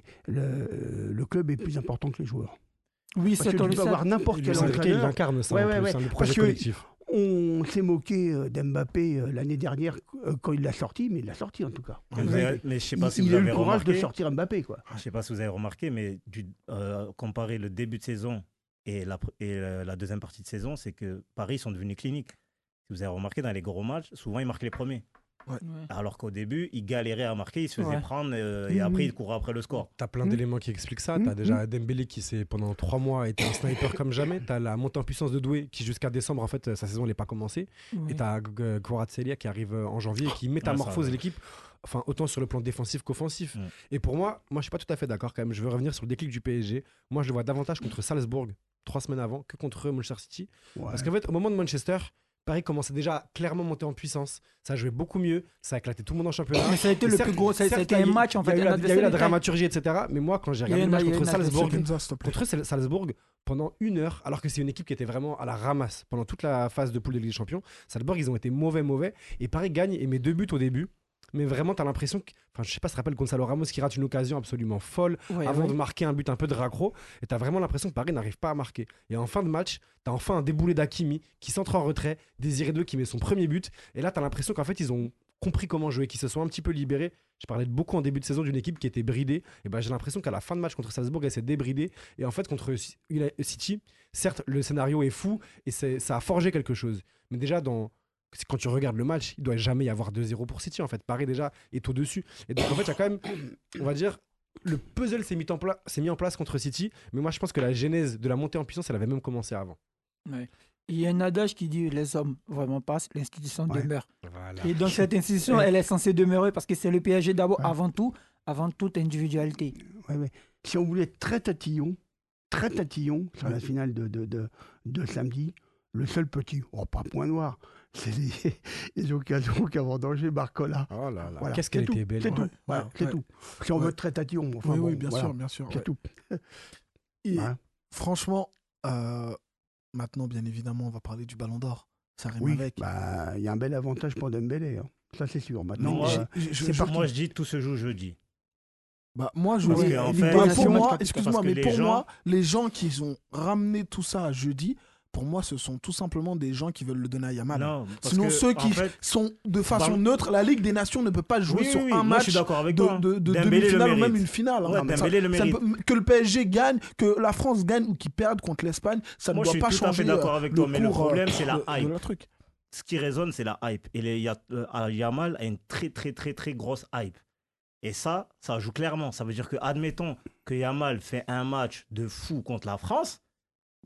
le, le club est plus important que les joueurs. Oui, Parce c'est que on tu le peux sait. avoir n'importe Luis quel Enrique, il entraîneur. incarne ça Ouais, en ouais, plus, ouais. hein, le Parce projet que- collectif. On s'est moqué euh, d'Mbappé euh, l'année dernière euh, quand il l'a sorti, mais il l'a sorti en tout cas. Mais, vous avez- mais je sais pas Il, si il vous a eu avez le courage remarqué. de sortir Mbappé, quoi. Je sais pas si vous avez remarqué, mais du, euh, comparer le début de saison et la, pr- et euh, la deuxième partie de saison, c'est que Paris sont devenus cliniques. Si vous avez remarqué, dans les gros matchs, souvent ils marquent les premiers. Ouais. Alors qu'au début, ils galéraient à marquer, ils se faisaient Ouais. prendre euh, et Mhm. après ils couraient après le score. T'as plein Mm. d'éléments qui expliquent ça. Mm, T'as déjà Dembélé qui s'est pendant trois mois été un sniper comme jamais. T'as la montée en puissance de Doué qui jusqu'à décembre en fait sa saison n'est pas commencée. Oui. Et t'as G- Kvaratskhelia qui arrive euh, en janvier et qui métamorphose ouais. l'équipe. Enfin autant sur le plan défensif qu'offensif. Mm. Et pour moi, moi je suis pas tout à fait d'accord quand même. Je veux revenir sur le déclic du P S G. Moi je le vois davantage contre Salzbourg trois semaines avant que contre Manchester City. Ouais. Parce qu'en fait au moment de Manchester, Paris commençait déjà à clairement monter en puissance. Ça jouait beaucoup mieux. Ça a éclaté tout le monde en championnat. Mais ça a été Et le certes- plus gros, ça, ça a certes, été il y un eu- match en Il y a fait. eu un la, il y a eu la adversaire de taille. dramaturgie, et cetera. Mais moi, quand j'ai Il y a regardé le une- match il y a contre une Salzbourg, adversaire. s'il te plaît. contre Sal- Salzbourg, pendant une heure, alors que c'est une équipe qui était vraiment à la ramasse pendant toute la phase de poule de Ligue des Champions, Salzbourg, ils ont été mauvais, mauvais. Et Paris gagne et met deux buts au début. Mais vraiment, tu as l'impression que. Enfin, je sais pas, ça rappelle Gonzalo Ramos qui rate une occasion absolument folle Ouais, avant ouais. de marquer un but un peu de raccro. Et tu as vraiment l'impression que Paris n'arrive pas à marquer. Et en fin de match, tu as enfin un déboulé d'Hakimi qui s'entre en retrait, Désiré deux qui met son premier but. Et là, tu as l'impression qu'en fait, ils ont compris comment jouer, qu'ils se sont un petit peu libérés. Je parlais de beaucoup en début de saison d'une équipe qui était bridée. Et ben, j'ai l'impression qu'à la fin de match contre Salzbourg, elle s'est débridée. Et en fait, contre C- City, certes, le scénario est fou et c'est- ça a forgé quelque chose. Mais déjà, dans. Quand tu regardes le match, il doit jamais y avoir deux zéro pour City. En fait, Paris déjà est au-dessus. Et donc, en fait, il y a quand même, on va dire, le puzzle s'est mis, en pla- s'est mis en place contre City. Mais moi, je pense que la genèse de la montée en puissance, elle avait même commencé avant. Ouais. Il y a un adage qui dit les hommes vraiment passent, l'institution Ouais. demeure. Voilà. Et donc cette institution, elle est censée demeurer parce que c'est le P S G d'abord, Ouais. avant tout, avant toute individualité. Ouais, ouais. Si on voulait être très tatillon, très tatillon sur la finale de, de, de, de samedi, le seul petit, oh pas point noir, c'est les, les occasions qu'a vendangé Barcola. Oh là là. Voilà, Qu'est-ce c'est qu'elle tout, était belle. C'est tout, Ouais, voilà, ouais, c'est ouais. tout. Si on Ouais. veut être très tatillon, enfin Oui, bon, oui, bien voilà, sûr, bien sûr. c'est ouais. tout. Et Voilà. franchement, euh, maintenant, bien évidemment, on va parler du Ballon d'Or. Ça rime Oui, avec. bah, il y a un bel avantage pour Dembélé, hein. Ça c'est sûr. Maintenant, Mais moi, euh, J'ai- je- c'est je- parti. Moi, je dis tout se joue jeudi. Bah, moi, je Parce veux- que, en Bah, fait, pour c'est- moi, parce excuse-moi, que mais les pour gens- moi, les gens qui ont ramené tout ça à jeudi, pour moi, ce sont tout simplement des gens qui veulent le donner à Yamal. Non, parce Sinon, que, ceux en qui fait, sont de façon Ballon- neutre, la Ligue des Nations ne peut pas jouer oui, sur oui, un moi, je match suis d'accord avec de, toi. de, de Dembélé le demi-finale ou mérite. même une finale. hein. Ouais, Non, mais ça- Dembélé le ça ne mérite. peut- que le P S G gagne, que la France gagne ou qu'ils perdent contre l'Espagne, ça Moi, ne je doit suis pas tout à changer fait d'accord euh, avec le toi, mais le cours, euh, problème, c'est la de- de hype. leur truc. Ce qui résonne, c'est la hype. Et les, y a, euh, à Yamal a une très, très, très, très grosse hype. Et ça, ça joue clairement. Ça veut dire que, admettons que Yamal fait un match de fou contre la France,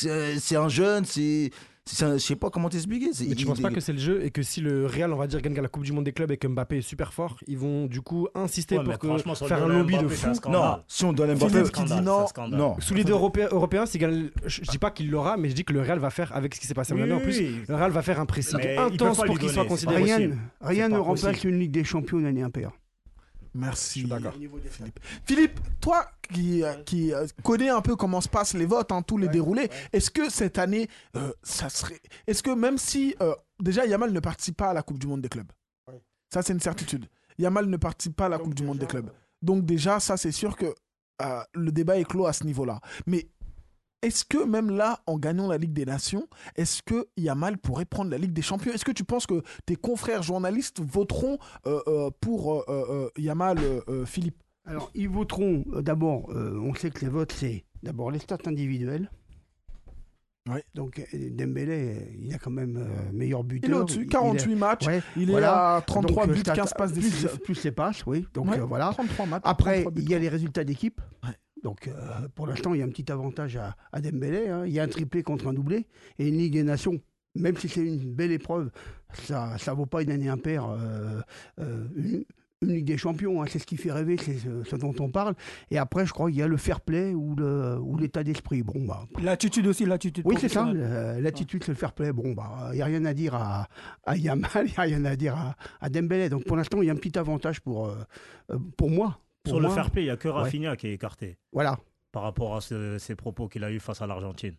c'est c'est un jeune, c'est c'est un- je sais pas comment t'expliquer. c'est- Mais tu il- penses pas il- que c'est le jeu et que si le Real, on va dire, gagne la Coupe du Monde des clubs et que Mbappé est super fort, ils vont du coup insister Ouais, mais pour que, franchement, sur le faire un dos de lobby de Mbappé, c'est un fou. scandale. Non, si on donne Mbappé. Philippe C'est un qui dit scandale, non. c'est un scandale. Non. Sous l'idée européen, européen, s'il gagne, je, je dis pas qu'il l'aura, mais je dis que le Real va faire avec ce qui s'est passé Oui, l'année. En oui, plus, oui. le Real va faire un pressing Mais ils peuvent intense pas lui pour qu'il soit donner, c'est considéré. pas Rien, possible. rien C'est ne pas remplace possible. une Ligue des Champions une année impaire. Merci. d'accord. Philippe. Philippe, toi qui, euh, qui euh, connais un peu comment se passent les votes, hein, tous les déroulés, est-ce que cette année, euh, ça serait. Est-ce que même si. euh, déjà, Yamal ne participe pas à la Coupe du Monde des clubs. Ça, c'est une certitude. Yamal ne participe pas à la Coupe du Monde des clubs. Donc, déjà, ça, c'est sûr que euh, le débat est clos à ce niveau-là. Mais est-ce que même là, en gagnant la Ligue des Nations, est-ce que Yamal pourrait prendre la Ligue des Champions? Est-ce que tu penses que tes confrères journalistes voteront euh, euh, pour euh, euh, Yamal, euh, euh, Philippe? Alors, ils voteront euh, d'abord, euh, on sait que les votes, c'est d'abord les stats individuels. Ouais. Donc, euh, Dembélé, euh, il a quand même euh, meilleur buteur. Il est au-dessus, quarante-huit matchs. Ouais, Il est voilà. à trente-trois Donc, euh, buts, stats- quinze passes plus, décisives. plus les passes, oui. Donc, Ouais, euh, voilà. trente-trois matchs. Après, trente-trois buts. il y a les résultats d'équipe. Ouais. Donc, euh, pour l'instant, il y a un petit avantage à, à Dembélé. Hein. Il y a un triplé contre un doublé. Et une Ligue des Nations, même si c'est une belle épreuve, ça ne vaut pas une année impaire. Euh, euh, une, une Ligue des Champions, hein. C'est ce qui fait rêver, c'est ce, ce dont on parle. Et après, je crois qu'il y a le fair play ou, le, ou l'état d'esprit. Bon, bah, L'attitude aussi, l'attitude. oui, c'est ça. professionnelle. le- L'attitude, c'est le fair play. Bon, bah, il n'y a rien à dire à, à Yamal, il n'y a rien à dire à, à Dembélé. Donc, pour l'instant, il y a un petit avantage pour, euh, euh, pour moi. Pour Sur le moi. fair play, il n'y a que Rafinha qui est écarté Voilà. par rapport à ce- ces propos qu'il a eu face à l'Argentine.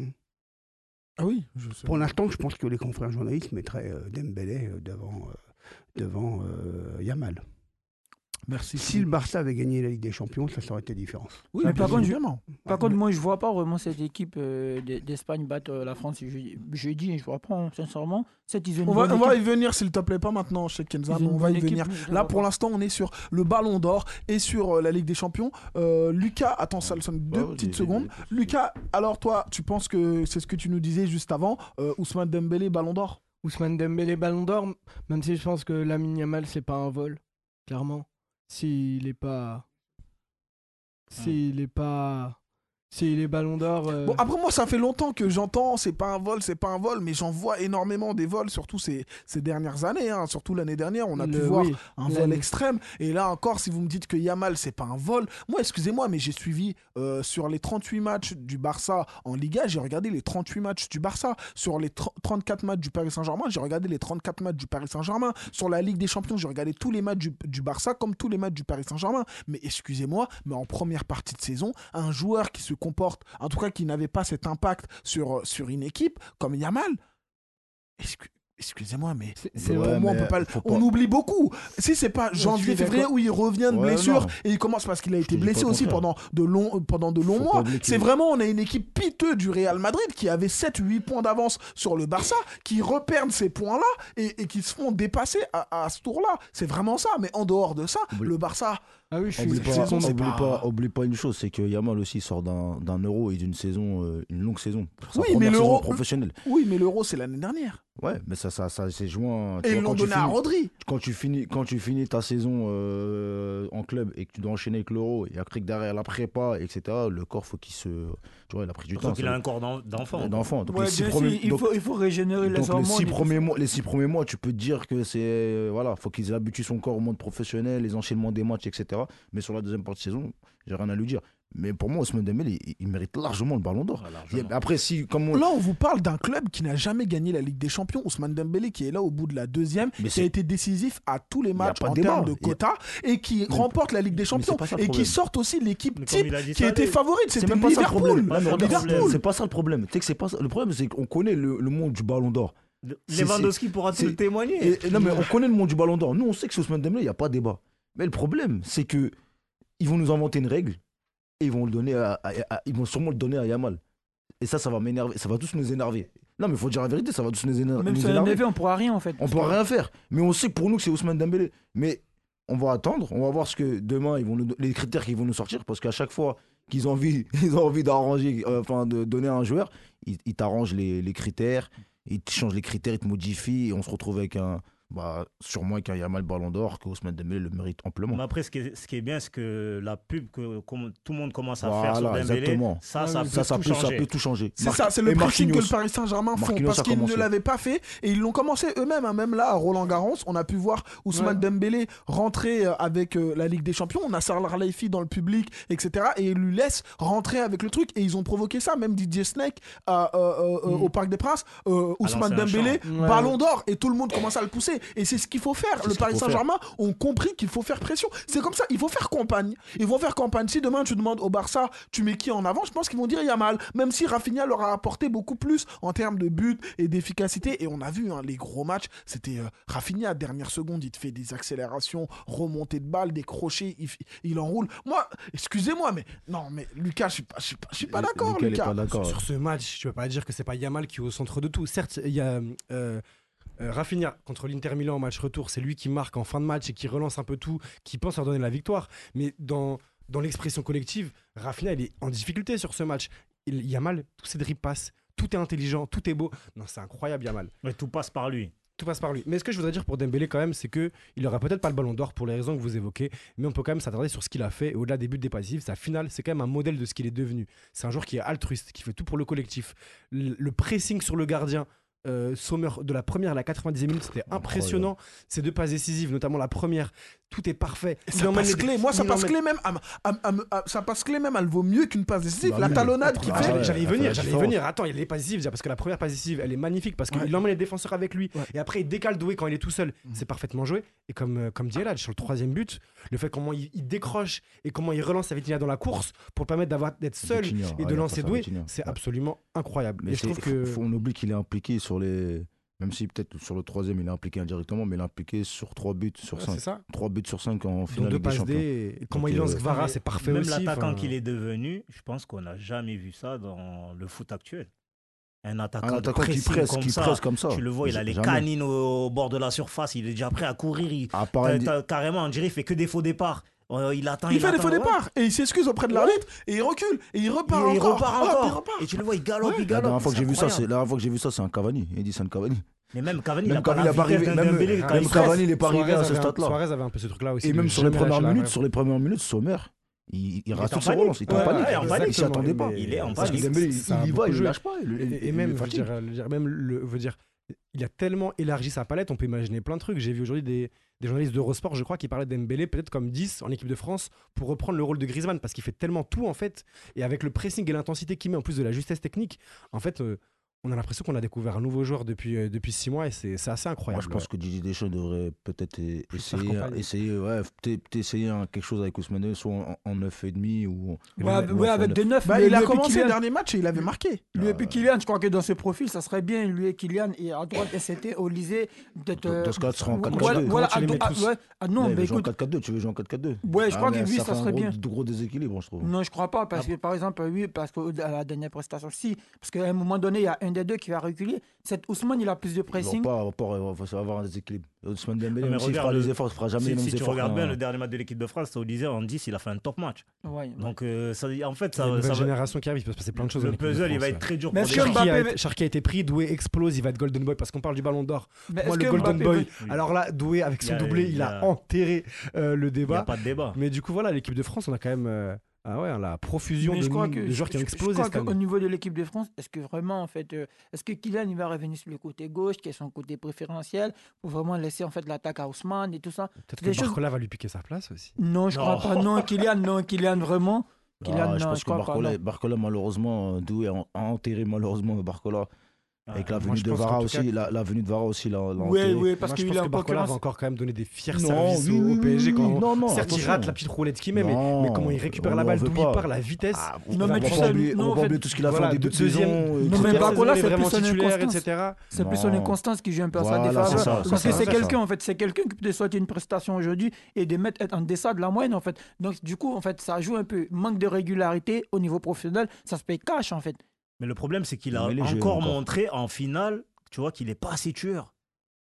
Ah oui, je sais. Pour l'instant, je pense que les confrères journalistes mettraient euh, Dembélé euh, devant, euh, devant euh, Yamal. Merci. Si le Barça avait gagné la Ligue des Champions, ça aurait été différent. Oui, Mais mais par contre, je- évidemment. Par contre, moi, je vois pas vraiment cette équipe euh, d- d'Espagne battre euh, la France jeudi. jeudi, Je vois pas, hein, sincèrement. Cette, ils ont une On va, bonne on va y équipe. venir, s'il te plaît, pas maintenant, chez Kenza, Ils mais ont on une va y bonne équipe, venir. mais je Là, vois pour pas. l'instant, on est sur le Ballon d'Or et sur euh, la Ligue des Champions. Euh, Lucas, attends, ça sonne deux Ouais, ouais, petites j'ai- secondes. j'ai- Lucas, alors toi, tu penses que c'est ce que tu nous disais juste avant, euh, Ousmane Dembélé, Ballon d'Or? Ousmane Dembélé Ballon d'Or, même si je pense que Lamine Yamal c'est pas un vol, clairement. S'il est pas, s'il est pas, s'il est Ballon d'Or. euh, Bon, après moi, ça fait longtemps que j'entends, c'est pas un vol, c'est pas un vol, mais j'en vois énormément des vols, surtout ces, ces dernières années, hein. Surtout l'année dernière, on a pu le- voir oui, un vol l'année- extrême. Et là encore, si vous me dites que Yamal, c'est pas un vol, moi, excusez-moi, mais j'ai suivi euh, sur les trente-huit matchs du Barça en Liga, j'ai regardé les trente-huit matchs du Barça. Sur les tr- trente-quatre matchs du Paris Saint-Germain, j'ai regardé les trente-quatre matchs du Paris Saint-Germain. Sur la Ligue des Champions, j'ai regardé tous les matchs du, du Barça comme tous les matchs du Paris Saint-Germain. Mais excusez-moi, mais en première partie de saison, un joueur qui se comporte, en tout cas qui n'avait pas cet impact sur, sur une équipe comme Yamal, excu- excusez-moi, mais C'est- pour c'est vrai, moi, on mais peut pas, le- faut on pas- oublie beaucoup. Si c'est pas Je janvier, suis février d'accord. où il revient de Ouais, blessure non. et il commence parce qu'il a Je été te dis blessé pas le aussi contraire. pendant de longs, pendant de longs Faut mois. pas oublier qu'il- C'est vraiment, on a une équipe piteux du Real Madrid qui avait sept huit points d'avance sur le Barça, qui reperdent ces points-là et, et qui se font dépasser à, à ce tour-là. C'est vraiment ça. Mais en dehors de ça, Oublie- le Barça, Ah oui, je suis. Oublie cette pas, saison, c'est oublie, pas- pas, oublie pas une chose, c'est que Yamal aussi sort d'un d'un euro et d'une saison, euh, une longue saison. Sa Oui, première mais saison l'Euro- professionnelle. oui, mais l'Euro, c'est l'année dernière. Ouais, mais ça, ça, ça s'est joint. tu Et vois, ils l'ont quand tu donné à finis- Rodri. Quand tu finis, quand tu finis ta saison euh, en club et que tu dois enchaîner avec l'euro et après que derrière la prépa, et cetera, le corps, faut qu'il se. Tu vois, il a pris du temps. Donc il ça- a un corps d'en- d'enfant. d'enfant. Donc, Ouais, les six bien premiers, sûr, il, donc- faut, il faut régénérer les donc les hormones. six et tout premiers ça. mois, les six premiers mois, tu peux te dire que c'est euh, voilà, faut qu'ils habituent son corps au monde professionnel, les enchaînements des matchs, et cetera. Mais sur la deuxième partie de saison, j'ai rien à lui dire. Mais pour moi, Ousmane Dembélé, il, il mérite largement le Ballon d'Or. Ah, largement. Il- Après, si comme on- Là, on vous parle d'un club qui n'a jamais gagné la Ligue des Champions. Ousmane Dembélé, qui est là au bout de la deuxième, Mais qui a c'est- été décisif à tous les a matchs pas en de débat. termes de Il y a- quotas et qui Mais- remporte la Ligue des mais c'est Champions pas ça le et qui problème. sortent aussi l'équipe Mais comme type il a dit qui ça, était mais- favorite. c'est C'était même pas ça le Liverpool. problème. Pas Non, mais sur regarde, Liverpool. c'est pas ça le problème. Tu sais que c'est pas ça. Le problème, c'est qu'on connaît le, le monde du Ballon d'Or. Le- C'est- Lewandowski pourra te c'est- le témoigner. Et- et non, mais on connaît le monde du Ballon d'Or. Nous, on sait que sur Ousmane Dembélé, il n'y a pas de débat. Mais le problème, c'est que ils vont nous inventer une règle et ils vont le donner à, à- à- ils vont sûrement le donner à Yamal. Et ça, ça va m'énerver. Ça va tous nous énerver. Non, mais il faut dire la vérité, ça va tous nous éner- Même nous sur un énerver. énervé, on pourra rien en fait. On pourra rien faire. Mais on sait pour nous que c'est Ousmane Dembélé. Mais on va attendre, on va voir ce que demain, ils vont nous, les critères qu'ils vont nous sortir. Parce qu'à chaque fois qu'ils ont envie, ils ont envie d'arranger, euh, enfin de donner à un joueur, ils, ils t'arrangent les, les critères, ils te changent les critères, ils te modifient, et on se retrouve avec un, bah, sûrement qu'il y a mal le ballon d'or, que Ousmane Dembélé le mérite amplement. Mais après, ce qui est, ce qui est bien, c'est que la pub que comme, tout le monde commence à Voilà, faire sur Dembélé, exactement. ça, ça, ça, peut ça, tout peut, ça changer. peut tout changer. C'est Marc- ça, c'est le et pressing que Marquinhos. le Paris Saint-Germain font Marquinhos parce a qu'ils ne commencé. l'avaient pas fait et ils l'ont commencé eux-mêmes. hein. Même là, à Roland-Garros, on a pu voir Ousmane Ouais. Dembélé rentrer euh, avec euh, la Ligue des Champions. On a Salah Al-Khelaifi dans le public, et cetera. Et ils lui laissent rentrer avec le truc et ils ont provoqué ça. Même Didier Snake euh, euh, euh, Mm. au Parc des Princes, euh, Ousmane lancer un Dembélé, chant. Ouais. ballon d'or et tout le monde commence à le pousser. Et c'est ce qu'il faut faire. C'est Le ce qu'il Paris faut Saint-Germain ont compris qu'il faut faire pression. C'est comme ça, il faut faire campagne. Ils vont faire campagne. Si demain tu demandes au Barça, tu mets qui en avant, je pense qu'ils vont dire Yamal. Même si Rafinha leur a apporté beaucoup plus en termes de buts et d'efficacité. Et on a vu hein, les gros matchs, c'était euh, Rafinha, dernière seconde, il te fait des accélérations, remontées de balles, des crochets, il, il enroule. Moi, excusez-moi, mais non, mais Lucas, je suis pas, je suis pas, je suis pas d'accord, Lequel est Lucas. pas d'accord. Sur ce match, tu peux pas dire que c'est pas Yamal qui est au centre de tout. Certes, il y a euh, euh, Rafinha contre l'Inter Milan en match retour, c'est lui qui marque en fin de match et qui relance un peu tout, qui pense leur donner la victoire. Mais dans, dans l'expression collective, Rafinha, il est en difficulté sur ce match. Il, Yamal, tous ses dribbles passent, tout est intelligent, tout est beau. Non, c'est incroyable, Yamal. Mais tout passe par lui. Tout passe par lui. Mais ce que je voudrais dire pour Dembélé quand même, c'est que il aura peut-être pas le ballon d'or pour les raisons que vous évoquez, mais on peut quand même s'attarder sur ce qu'il a fait. Et au-delà des buts décisifs, sa finale, c'est quand même un modèle de ce qu'il est devenu. C'est un joueur qui est altruiste, qui fait tout pour le collectif. Le, le pressing sur le gardien, euh, Sommer, de la première à la quatre-vingt-dixième minute, c'était impressionnant. Ces deux passes décisives, notamment la première, tout est parfait. Et Il ça emmène passe les- clé. Moi, ça il passe emmène- clé même. à- à- à- à- ça passe clé même. Elle vaut mieux qu'une passe décisive. Bah la oui. talonnade qu'il Ah, fait. j'allais- ouais, j'allais y ça fait venir, la j'allais y différence. venir. Attends, il y a les passes décisives déjà, parce que la première passe décisive, elle est magnifique parce qu'il Ouais. emmène les défenseurs avec lui. Ouais. Et après, il décale Doué quand il est tout seul. Mhm. C'est parfaitement joué. Et comme, euh, comme dit Elad, sur le troisième but, le fait comment il, il décroche et comment il relance sa Vitinha dans la course pour permettre d'avoir d'être seul Vitinha, et ouais, de il a lancer passé à Doué, Vitinha. c'est Ouais. absolument incroyable. Mais et je c'est- trouve que. faut- faut- on oublie qu'il est impliqué sur les. Même si peut-être sur le troisième, il est impliqué indirectement, mais il est impliqué sur trois buts sur Ouais, cinq. c'est ça. trois buts sur cinq en Dont finale deux Ligue des passes Champions. D. Et comment Donc, il lance euh, Gvara, Mais c'est parfait Même aussi. l'attaquant enfin. qu'il est devenu, je pense qu'on n'a jamais vu ça dans le foot actuel. Un attaquant, Un de attaquant qui pressing presse, comme qui ça, presse comme ça. tu le vois, il a les Jamais. canines au bord de la surface, il est déjà prêt à courir. Il, À part t'as- un- t'as- carrément, on dirait, il fait que des faux départs. Euh, il attend, il, Il fait des attend, faux ouais. départs et il s'excuse auprès de l'arbitre et il recule et il repart Il, il encore. repart Hop, encore. il repart. Et tu le vois, il galope, il La galope. dernière fois que C'est j'ai vu ça, c'est incroyable. la dernière fois que j'ai vu ça, c'est un Cavani. Edison Cavani. Mais même Cavani, il Même a pas Cavani, il la a pas vitesse arrivé- d'un même- Dembélé même quand il Cavani, presse. il est pas arrivé Suarez à ce avait un- stade-là. Suarez avait un peu ce truc-là aussi. Et de même sur les jamais lâcher premières la minutes, rêve. sur les premières minutes, Sommer, il, il rate est en toutes ses panique. relances. Il est en Ouais, panique. ouais, en panique, Il s'y attendait exactement, pas. mais- Il est en Parce que panique. Dembélé, il Ça a il y va, beaucoup il ne joué. lâche pas. il- il- Et, et il même, le je veux fatigue. dire, je veux dire, même le, veut dire, il a tellement élargi sa palette, on peut imaginer plein de trucs. J'ai vu aujourd'hui des, des journalistes d'Eurosport, je crois, qui parlaient d'Embélé peut-être comme dix en équipe de France pour reprendre le rôle de Griezmann parce qu'il fait tellement tout en fait. Et avec le pressing et l'intensité qu'il met en plus de la justesse technique, en fait, euh, on a l'impression qu'on a découvert un nouveau joueur depuis, euh, depuis six mois et c'est c'est assez Moi, incroyable. je pense que Didier Deschamps devrait peut-être e- Plus faire essayer, campagne. essayer, ouais, peut-être peut-être essayer un- quelque chose avec Ousmane Dembélé, soit en, en neuf virgule cinq ou. Ouais, ou- avec- ou ouais, en avec neuf. des neufs. Bah, lui- il a lui et commencé le Kylian. dernier match et il avait marqué. Lui et puis Kylian, je crois que dans ce profil, ça serait bien, lui et Kylian, et à droite, S C T, au lycée, peut-être. Dans- dans ce cas, tu seras en quatre quatre Voilà, deux. voilà, Comment tu les à mets dro- ah, tous ouais. Ah non, Là, il mais veut jouer en écoute, quatre quatre deux, tu veux jouer en quatre quatre deux. Ouais, je crois que mais oui, ça fait un serait gros- bien. gros déséquilibre, je trouve. non, je crois pas, parce Ah que par exemple, oui, parce qu'à la dernière prestation, si, parce qu'à un moment donné, il y a un des deux qui va reculer. Cet Ousmane, il a plus de Il va pressing. pas, il va pas, il va avoir un déséquilibre. Ousmane Dembélé, Non, mais même s'il regarde fera le- les efforts, il fera jamais Si, les mêmes si tu efforts. regardes bien qu'un- le dernier match de l'équipe de France, au lycée, en dix, il a fait un top match. Ouais. Donc, euh, ça, en fait, Il y a ça, une nouvelle ça va- génération qui arrive, il peut se passer plein de choses. en le équipe de puzzle, il France, va ouais. être très dur Mais pour est-ce des que gens. Cherki Mbappé- a, Cherki a été pris, Doué explose, il va être Golden Boy parce qu'on parle du Ballon d'Or. Mais Moi, est-ce le que Golden Mbappé Boy, veut- Oui. alors là, Doué avec Il y son a- doublé, il il y a a- enterré euh, le Il n'y a débat. pas de débat. Mais du coup, voilà, l'équipe de France, on a quand même euh, ah ouais, la profusion Mais de, je crois de que- joueurs qui ont je- explosé Je crois cette année. qu'au niveau de l'équipe de France, est-ce que vraiment, en fait, euh, est-ce que Kylian il va revenir sur le côté gauche, qui est son côté préférentiel, pour vraiment laisser en fait l'attaque à Ousmane et tout ça? Peut-être des que choses- Barcola va lui piquer sa place aussi. Non, je Non. crois pas. Non, Kylian, non, Kylian vraiment. Kylian, Ah, je non, pense je que crois pas. Barcola, non. Barcola, malheureusement, Doué a a enterré malheureusement Barcola. Avec la moi, venue je de pense Vara qu'en tout aussi, cas- la, la venue de Vara aussi l'a l'a Oui, enterré. oui, parce Moi, je qu'il pense est que en Barcola va concurrence. encore quand même donner des fiers Non, services oui, au, au oui, P S G. oui, Quand oui, non, non, certes, il attention. rate la petite roulette qu'il met, mais, Non, mais comment il récupère on la lui balle, en veut d'où il pas. part, la vitesse. Ah, Non, on mais va tu pas sais, oublier- non, on va en pas fait- oublier tout ce qu'il a fait Voilà, en début de deuxième- saison. et Non, tout mais ça. Barcola, il est c'est vraiment plus son titulaire, inconstance. et cetera. C'est plus son Non. inconstance qui joue un peu à sa Voilà, défaveur. c'est ça, Parce c'est que ça, c'est c'est quelqu'un, ça. en fait, c'est quelqu'un qui peut te sortir une prestation aujourd'hui et de mettre en deçà de la moyenne, en fait. Donc, du coup, en fait, ça joue un peu. Manque de régularité au niveau professionnel, ça se paye cash, en fait. Mais le problème, c'est qu'il a Mais les jeux, encore encore. montré en finale, tu vois, qu'il n'est pas assez tueur.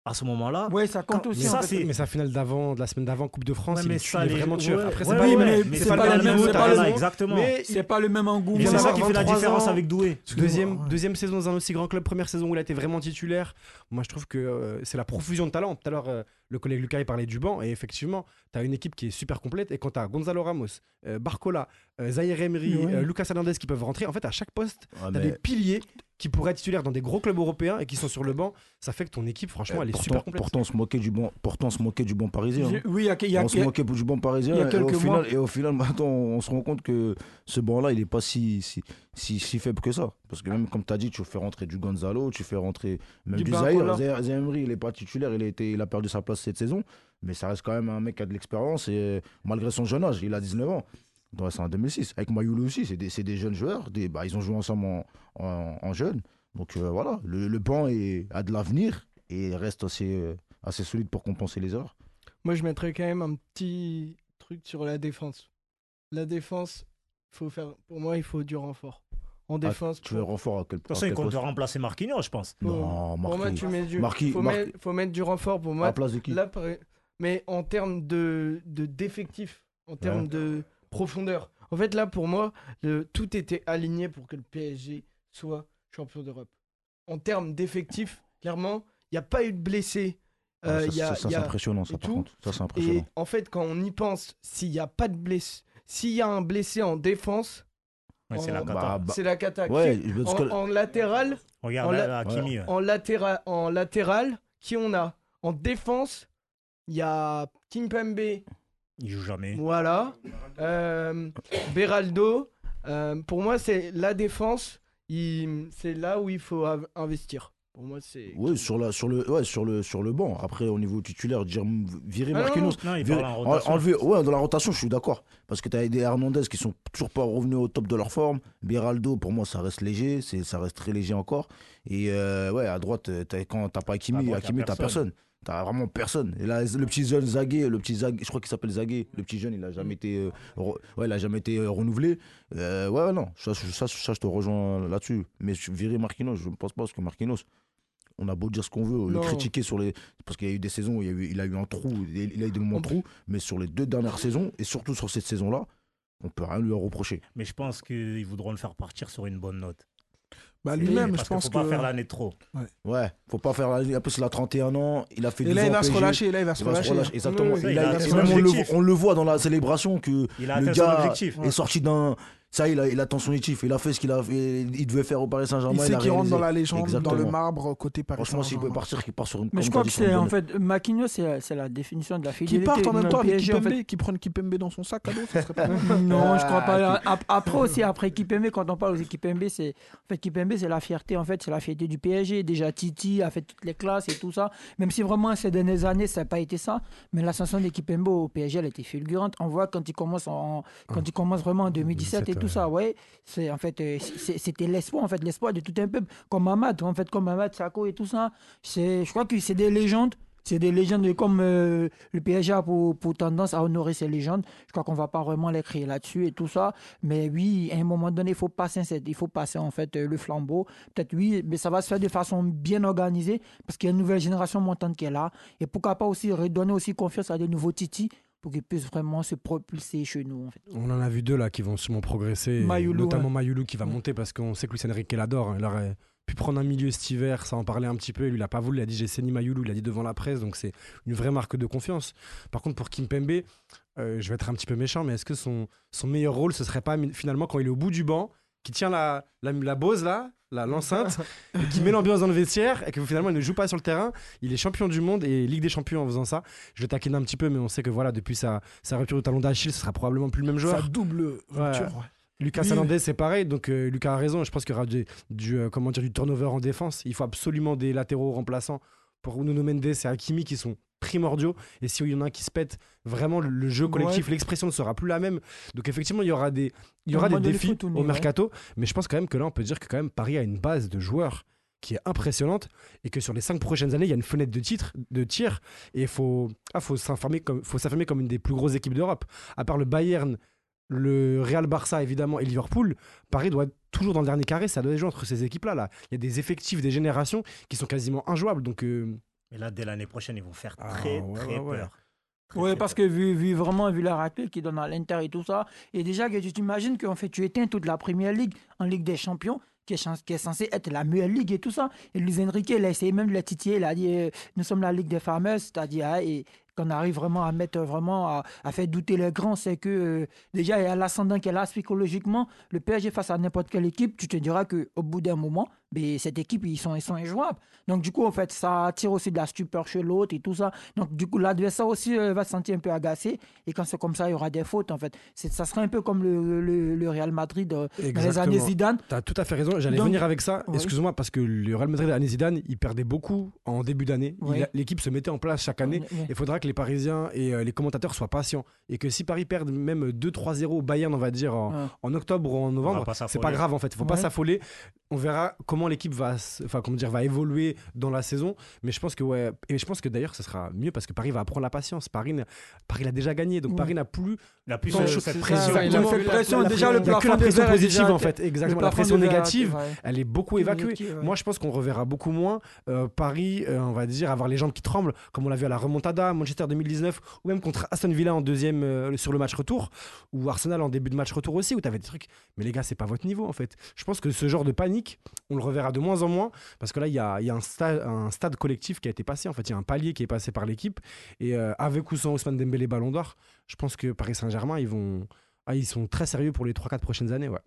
à ce moment-là. Ouais, ça compte Quand- aussi. mais en ça, fait. c'est- Mais sa finale d'avant, de la semaine d'avant, Coupe de France, Ouais, il mais est, tu- ça, il est les- vraiment tueur. ouais, Après, ouais, c'est pas ouais, les ouais, mêmes. mais c'est c'est pas pas le le même- même c'est niveau, pas t'as le raison, même- exactement. Mais C'est pas le même engouement. Et Il c'est va ça avoir qui fait la vingt-trois différence ans. avec Doué. Deuxième, Ouais. deuxième saison dans un aussi grand club, première saison où il a été vraiment titulaire. Moi, je trouve que euh, c'est la profusion de talent. Tout à l'heure, euh, le collègue Lucas il parlait du banc. Et effectivement, tu as une équipe qui est super complète. Et quand tu as Gonzalo Ramos, euh, Barcola, euh, Zaire Emery, Ouais. euh, Lucas Hernandez qui peuvent rentrer, en fait, à chaque poste, Ouais, tu as mais- des piliers qui pourraient être titulaires dans des gros clubs européens et qui sont sur le banc. Ça fait que ton équipe, franchement, elle est pourtant, super complète. pourtant, on se moquait du bon, pourtant, on se moquait du bon parisien. hein. J'ai- Oui, il y a, il y a- on se il y a- moquait du bon parisien il y a et, au quelques final, mois. et au final maintenant on se rend compte que ce banc-là il est pas si, si, si, si faible que ça, parce que même comme tu as dit, tu fais rentrer du Gonzalo, tu fais rentrer même Du du, Barcola. Zahir. Zahir Zahir Emery, il est pas titulaire, il a, été, il a perdu sa place cette saison, mais ça reste quand même un mec qui a de l'expérience, et euh, malgré son jeune âge, il a dix-neuf ans. Donc, c'est en deux mille six. Avec Mayoulou aussi, c'est des, c'est des jeunes joueurs, des, bah, ils ont joué ensemble en, en, en jeunes, donc euh, voilà, le, le banc est, a de l'avenir et reste assez, euh, assez solide pour compenser les erreurs. Moi, je mettrais quand même un petit truc sur la défense. La défense, faut faire, pour moi, il faut du renfort. En défense, Tu veux pour- renfort à quel De toute façon, à il quel compte poste remplacer Marquinhos, je pense. pour- Non, pour moi, Marquis. tu mets du, Marquis- faut, Marquis- mettre, faut mettre du renfort pour À moi. la place de qui Là, par- mais en termes de, de d'effectifs, en termes Ouais. de profondeur. En fait, là, pour moi, le- tout était aligné pour que le P S G soit champion d'Europe. En termes d'effectifs, clairement, il n'y a pas eu de blessés. Ah, Euh, ça, il y a- ça, ça, il y c'est a- impressionnant, ça, et par tout. contre. Ça, c'est Et impressionnant. en fait, quand on y pense, s'il n'y a pas de blessé, s'il y a un blessé en défense, Ouais, c'est en- la cata. Bah, bah, c'est la cata. ouais, Qui- parce en, que- en latéral, Regarde en là, la- là, Hakimi. ouais. en, latéra- en latéral, qui on a? En défense, il y a Kimpembe, Il joue jamais. voilà. Euh, Beraldo. Euh, pour moi, c'est la défense. il- C'est là où il faut av- investir. Pour moi, c'est. Oui, sur, la, sur, le, ouais, sur, le, sur le banc. Après, au niveau titulaire, dire virer Ah non, Marquinhos. Non, il virer- parle en en- rotation. enlever, ouais, dans la rotation, je suis d'accord. Parce que tu as des Hernandez qui sont toujours pas revenus au top de leur forme. Beraldo, pour moi, ça reste léger. C'est, ça reste très léger encore. Et euh, ouais, à droite, t'as, quand t'as pas À Hakimi, droite, Hakimi, y a t'as personne. personne. T'as vraiment personne. Et là, le petit jeune Zagué, le petit Zagué, je crois qu'il s'appelle Zagué, le petit jeune, il a jamais été, euh, re- ouais, il a jamais été euh, renouvelé. Euh, ouais, ouais, non, ça, ça, ça, je te rejoins là-dessus. Mais je- virer Marquinhos, je ne pense pas, parce que Marquinhos, on a beau dire ce qu'on veut, le Non. critiquer sur les. Parce qu'il y a eu des saisons où il, y a eu, il a eu un trou, il il a eu des moments On- de trou, mais sur les deux dernières saisons, et surtout sur cette saison-là, on peut rien lui reprocher. Mais je pense qu'ils voudront le faire partir sur une bonne note. Bah Et lui-même, parce je pense qu'il que. faut pas faire l'année de trop. Ouais, faut pas faire. En plus, il a trente et un ans, il a fait Et deux là, ans il va au se P S G. relâcher. Là, il va se Il va se relâcher. relâcher, exactement. Oui, oui, Et il là, a et son même on, le, objectif. on le voit dans la célébration que Il a le atteint son gars objectif. est sorti d'un. Ça, il, a, il attend son objectif. Il a fait ce qu'il a fait, il devait faire au Paris Saint-Germain. Il sait a qu'il rentre réalisé. dans la légende, dans le Exactement. marbre côté Paris Franchement, s'il peut Saint-Germain. partir, qu'il part sur une. Mais je comme crois t'as que dit, sur une c'est en bonne- fait Marquinhos, c'est c'est la définition de la Qui fidélité. partent en même temps Le avec P S G, en fait. Kipembe, qui prennent Kipembe dans son sac à dos, ça serait pas mal. Non, je crois Ah, pas. Ap- Après aussi, après Kipembe, quand on parle aussi Kipembe, c'est en fait Kipembe, c'est la fierté. En fait, c'est la fierté du P S G. Déjà, Titi a fait toutes les classes et tout ça. Même si vraiment ces dernières années, ça n'a pas été ça, mais l'ascension de Kipembe au P S G, elle était fulgurante. On voit quand il commence en, quand il commence vraiment en deux mille dix-sept et tout ça, ouais. C'est en fait, euh, c'est- c'était l'espoir, en fait, l'espoir de tout un peuple, comme Mamad, en fait, comme Mamad, Sakho et tout ça. C'est, je crois que c'est des légendes. C'est des légendes comme euh, le P S G a pour, pour tendance à honorer ces légendes. Je crois qu'on ne va pas vraiment les créer là-dessus et tout ça. Mais oui, à un moment donné, il faut passer, il faut passer en fait euh, le flambeau. Peut-être oui, mais ça va se faire de façon bien organisée parce qu'il y a une nouvelle génération montante qui est là. Et pourquoi pas aussi redonner aussi confiance à des nouveaux titis pour qu'ils puissent vraiment se propulser chez nous. En fait. On en a vu deux là qui vont sûrement progresser. Mayoulou, notamment ouais. Mayoulou qui va monter parce qu'on sait que Luis Enrique l'adore. hein. Il aurait pu prendre un milieu cet hiver, ça en parlait un petit peu. Lui, il n'a pas voulu. Il a dit j'ai saigné Mayoulou. Il a dit devant la presse. Donc c'est une vraie marque de confiance. Par contre, pour Kimpembe, euh, je vais être un petit peu méchant, mais est-ce que son, son meilleur rôle, ce serait pas finalement quand il est au bout du banc, qui tient la, la, la Bose là, la- l'enceinte, et qui met l'ambiance dans le vestiaire et que finalement il ne joue pas sur le terrain. Il est champion du monde et Ligue des Champions en faisant ça. Je le taquine un petit peu, mais on sait que voilà, depuis sa, sa rupture de talon d'Achille, ce sera probablement plus le même joueur. Sa double rupture. ouais. Lucas Oui. Hernandez, c'est pareil. Donc euh, Lucas a raison. Je pense qu'il y aura du, du, euh, comment dire, du turnover en défense. Il faut absolument des latéraux remplaçants pour Nuno Mendes et Hakimi qui sont primordiaux. Et si il y en a un qui se pète, vraiment le, le jeu collectif, Ouais. l'expression ne sera plus la même. Donc effectivement, il y aura des, il y aura Un des modèle défis foot, on y au va. mercato. Mais je pense quand même que là, on peut dire que quand même Paris a une base de joueurs qui est impressionnante et que sur les cinq prochaines années, il y a une fenêtre de titre, de tir et il faut, ah, faut s'affirmer comme, faut s'affirmer comme une des plus grosses équipes d'Europe. À part le Bayern, le Real Barça évidemment et Liverpool, Paris doit être toujours dans le dernier carré. Ça doit être jouer entre ces équipes-là. Là. Il y a des effectifs, des générations qui sont quasiment injouables. Donc euh, Et là, dès l'année prochaine, ils vont faire Ah, très, ouais, très ouais, ouais. peur. Très, Oui, très parce peur. que vu, vu vraiment vu la raclée qu'ils donnent à l'Inter et tout ça, et déjà que tu t'imagines qu'en fait tu éteins toute la Première Ligue en Ligue des Champions, qui est, chans- qui est censée être la meilleure ligue et tout ça. Et Luis Enrique, il a essayé même de les titiller, il a dit euh, nous sommes la Ligue des fameuses, c'est-à-dire ah, et qu'on arrive vraiment à mettre vraiment à, à faire douter les grands, c'est que euh, déjà il y a l'ascendant qui est là psychologiquement. Le P S G face à n'importe quelle équipe, tu te diras qu'au bout d'un moment, ben, cette équipe, ils sont, ils sont injouables. Donc, du coup, en fait, ça attire aussi de la stupeur chez l'autre et tout ça. Donc, du coup, l'adversaire aussi euh, va se sentir un peu agacé. Et quand c'est comme ça, il y aura des fautes, en fait. C'est, ça serait un peu comme le, le, le Real Madrid euh, dans les Exactement. années Zidane. Tu as tout à fait raison. J'allais Donc- venir avec ça. Oui. Excuse-moi, parce que le Real Madrid, l'année Zidane, il perdait beaucoup en début d'année. Il Oui. a- L'équipe se mettait en place chaque année. Oui, oui. Il faudra que les Parisiens et euh, les commentateurs soient patients. Et que si Paris perd même deux trois zéro au Bayern, on va dire, en, Ouais. en octobre ou en On va novembre, pas c'est s'affoler. pas grave en fait. Il faut pas Ouais. s'affoler. On verra comment l'équipe va, s- enfin, comment dire, va évoluer dans la saison. Mais je pense que, ouais. Et je pense que d'ailleurs, ce sera mieux parce que Paris va apprendre la patience. Paris, n'a- Paris l'a déjà gagné. Donc Ouais. Paris n'a plus. Il a plus Tant de ce- choses- cette c'est pression. ça, il a Exactement. fait Cette la- pression, la- déjà, la- le Il n'y a que plafond la de pression verre est positive déjà- en fait. Exactement. La plafond pression de verre, négative, ouais. elle est beaucoup évacuée. Évacuée, ouais. Moi, je pense qu'on reverra beaucoup moins euh, Paris, euh, on va dire, avoir les jambes qui tremblent, comme on l'a vu à la remontada, Manchester deux mille dix-neuf, ou même contre Aston Villa en deuxième euh, sur le match retour, ou Arsenal en début de match retour aussi, où tu avais des trucs. Mais les gars, c'est pas votre niveau en fait. Je pense que ce genre de panique, on le reverra de moins en moins, parce que là, il y a, il y a un, stade, un stade collectif qui a été passé. En fait, il y a un palier qui est passé par l'équipe. Et euh, avec ou sans Ousmane Dembélé Ballon d'Or, je pense que Paris Saint-Germain, ils vont. Ah, ils sont très sérieux pour les trois quatre prochaines années. Ouais.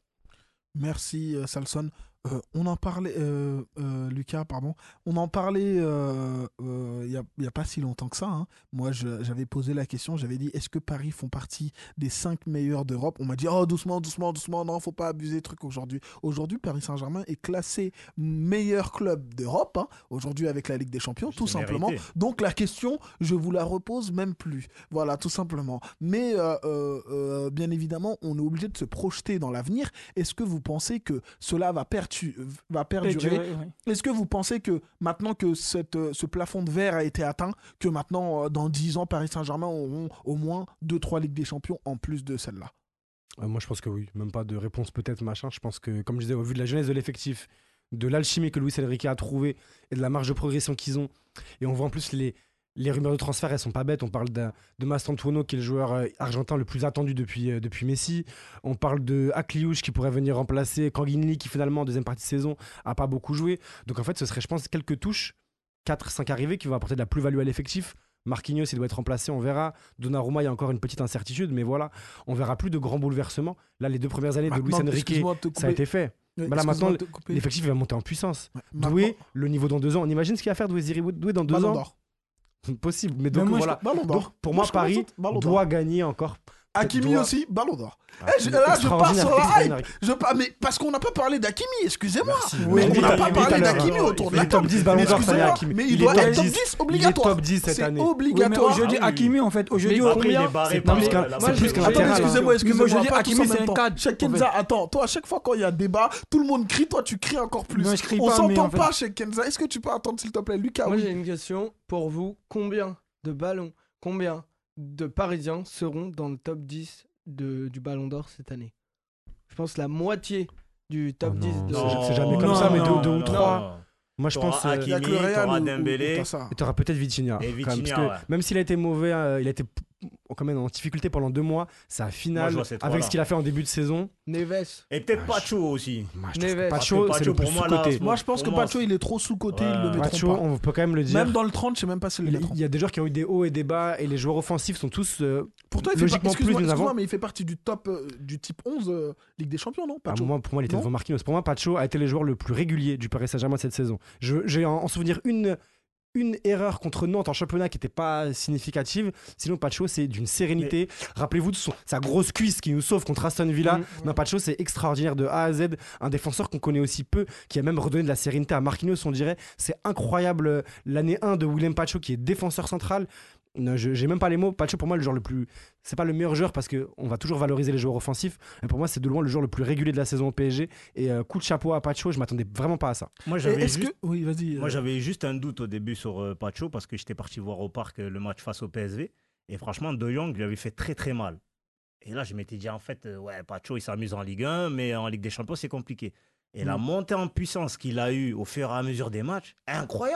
Merci euh, Salson. Euh, on en parlait, euh, euh, Lucas, pardon. On en parlait euh, euh, il n'y a, pas si longtemps que ça. Hein. Moi, je- j'avais posé la question, j'avais dit est-ce que Paris font partie des cinq meilleurs d'Europe? On m'a dit oh, doucement, doucement, doucement, non, faut pas abuser, truc aujourd'hui. Aujourd'hui, Paris Saint-Germain est classé meilleur club d'Europe, hein, aujourd'hui avec la Ligue des Champions, tout C'est simplement. mérité. Donc la question, je vous la repose même plus. Voilà, tout simplement. Mais euh, euh, euh, bien évidemment, on est obligé de se projeter dans l'avenir. Est-ce que vous pensez que cela va, pertu- va perdurer? Perdurer, ouais. Est-ce que vous pensez que maintenant que cette, euh, ce plafond de verre a été atteint, que maintenant, euh, dans dix ans, Paris Saint-Germain auront au moins deux trois Ligues des Champions en plus de celle-là? Euh, moi, je pense que oui. Même pas de réponse peut-être, machin. Je pense que, comme je disais, au vu de la jeunesse de l'effectif, de l'alchimie que Luis Enrique a trouvée et de la marge de progression qu'ils ont, et on voit en plus les, les rumeurs de transfert, elles sont pas bêtes. On parle d'un- de Mastantuono, qui est le joueur euh, argentin le plus attendu depuis, euh, depuis Messi. On parle de Akliouche, qui pourrait venir remplacer Kanguinli, qui finalement, en deuxième partie de saison, a pas beaucoup joué. Donc en fait, ce serait, je pense, quelques touches, quatre cinq arrivées, qui vont apporter de la plus-value à l'effectif. Marquinhos, il doit être remplacé, on verra. Donnarumma, il y a encore une petite incertitude, mais voilà, on verra plus de grands bouleversements. Là, les deux premières années de Luis Maintenant, Enrique, excuse-moi de te ça a couper. été fait. Oui, Bah là, excuse-moi maintenant, de te couper. l'effectif il va monter en puissance. Ouais, Doué, maintenant, le niveau dans deux ans. On imagine ce qu'il va faire Doué Ziri Doué dans deux Ballon ans. d'Or. Possible. Mais Mais donc moi, je- voilà. Ballon d'Or. Donc, pour Moi, moi, je commence Paris tout- Ballon d'Or. doit gagner encore. Hakimi doit- aussi, Ballon d'Or. Ah, Eh, je- là, je pars extraordinaire, sur la hype. extraordinaire. Je pars, mais parce qu'on n'a pas parlé d'Hakimi, excusez-moi. Merci. Mais Oui, on il n'a est- pas il est parlé à l'heure. d'Hakimi autour de Il la est top table. dix Ballon Mais d'Or cette année, excusez-moi, Hakimi. mais il, Il doit est top être top dix. dix Il est obligatoire. top dix cette C'est année. Oui, mais obligatoire. aujourd'hui, Ah oui. Hakimi, en fait, aujourd'hui, Mais au- Après, il est combien- barré c'est par plus la- qu'un- la- c'est la- plus qu'un la- Attends, latéral, hein. excusez-moi, excusez-moi. Mais moi, je dis pas Hakimi, tous en c'est même un temps. cadre, Cheikh en fait. Kenza, attends, toi, à chaque fois quand il y a débat, tout le monde crie, toi, tu cries encore plus. Non, je crie On pas, mais s'entend en fait- pas, Cheikh Kenza. Est-ce que tu peux attendre, s'il te plaît, Lucas? Moi, Oui. j'ai une question pour vous. Combien de ballons, combien de Parisiens seront dans le top dix de, du Ballon d'Or cette année? Je pense la moitié du top Oh dix. non, De... c'est- c'est jamais comme non, ça, mais deux, non, deux ou non, trois. Moi, je T'auras pense. euh, Il y a que Hakimi, le Real t'auras ou- ou- Dembélé. ou t'as ça. Tu auras peut-être Vitinha. Et quand même, Vitinha, parce que ouais. même s'il a été mauvais, euh, il a été p- quand même en difficulté pendant deux mois, sa Moi, je finale, vois ces avec trois-là. ce qu'il a fait en début de saison. Neves. Et peut-être Ah, Pacho aussi. Moi, je trouve Neves. que Parce Pacho, que c'est le Pacho, plus pour moi, là, sous-côté. Moi, je pense que Pour moi, Pacho, il est trop sous-côté, ils le Ouais. mettront Pacho, pas. on peut quand même le dire. Même dans le trente, je sais même pas si le Il mettront. il y a des joueurs qui ont eu des hauts et des bas, et les joueurs offensifs sont tous euh, Pour toi, il fait pas, logiquement plus excuse-moi, nous excuse-moi, avons. mais il fait partie du top euh, du type onze euh, Ligue des Champions, non? À un Pacho. moment, pour moi, il était Non. devant Marquinhos. Pour moi, Pacho a été le joueur le plus régulier du Paris Saint-Germain cette saison. Je- J'ai en, en souvenir une, une erreur contre Nantes en championnat qui n'était pas significative. Sinon, Pacho, c'est d'une sérénité. Rappelez-vous de son- sa grosse cuisse qui nous sauve contre Aston Villa. Mm. Non, Pacho, c'est extraordinaire de A à Z. Un défenseur qu'on connaît aussi peu, qui a même redonné de la sérénité à Marquinhos, on dirait. C'est incroyable. euh, L'année un de William Pacho, qui est défenseur central. Non, je- j'ai même pas les mots. Pacho, pour moi, le joueur le plus. C'est pas le meilleur joueur parce qu'on va toujours valoriser les joueurs offensifs. Mais pour moi, c'est de loin le joueur le plus régulier de la saison au P S G. Et euh, coup de chapeau à Pacho, je m'attendais vraiment pas à ça. Moi, Et j'avais Est-ce juste... que. Oui, vas-y. Moi, euh, j'avais juste un doute au début sur euh, Pacho parce que j'étais parti voir au parc euh, le match face au P S V. Et franchement, De Jong lui avait fait très très mal. Et là, je m'étais dit, en fait, euh, ouais, Pacho, il s'amuse en Ligue un, mais en Ligue des Champions, c'est compliqué. Et la montée en puissance qu'il a eue au fur et à mesure des matchs, incroyable.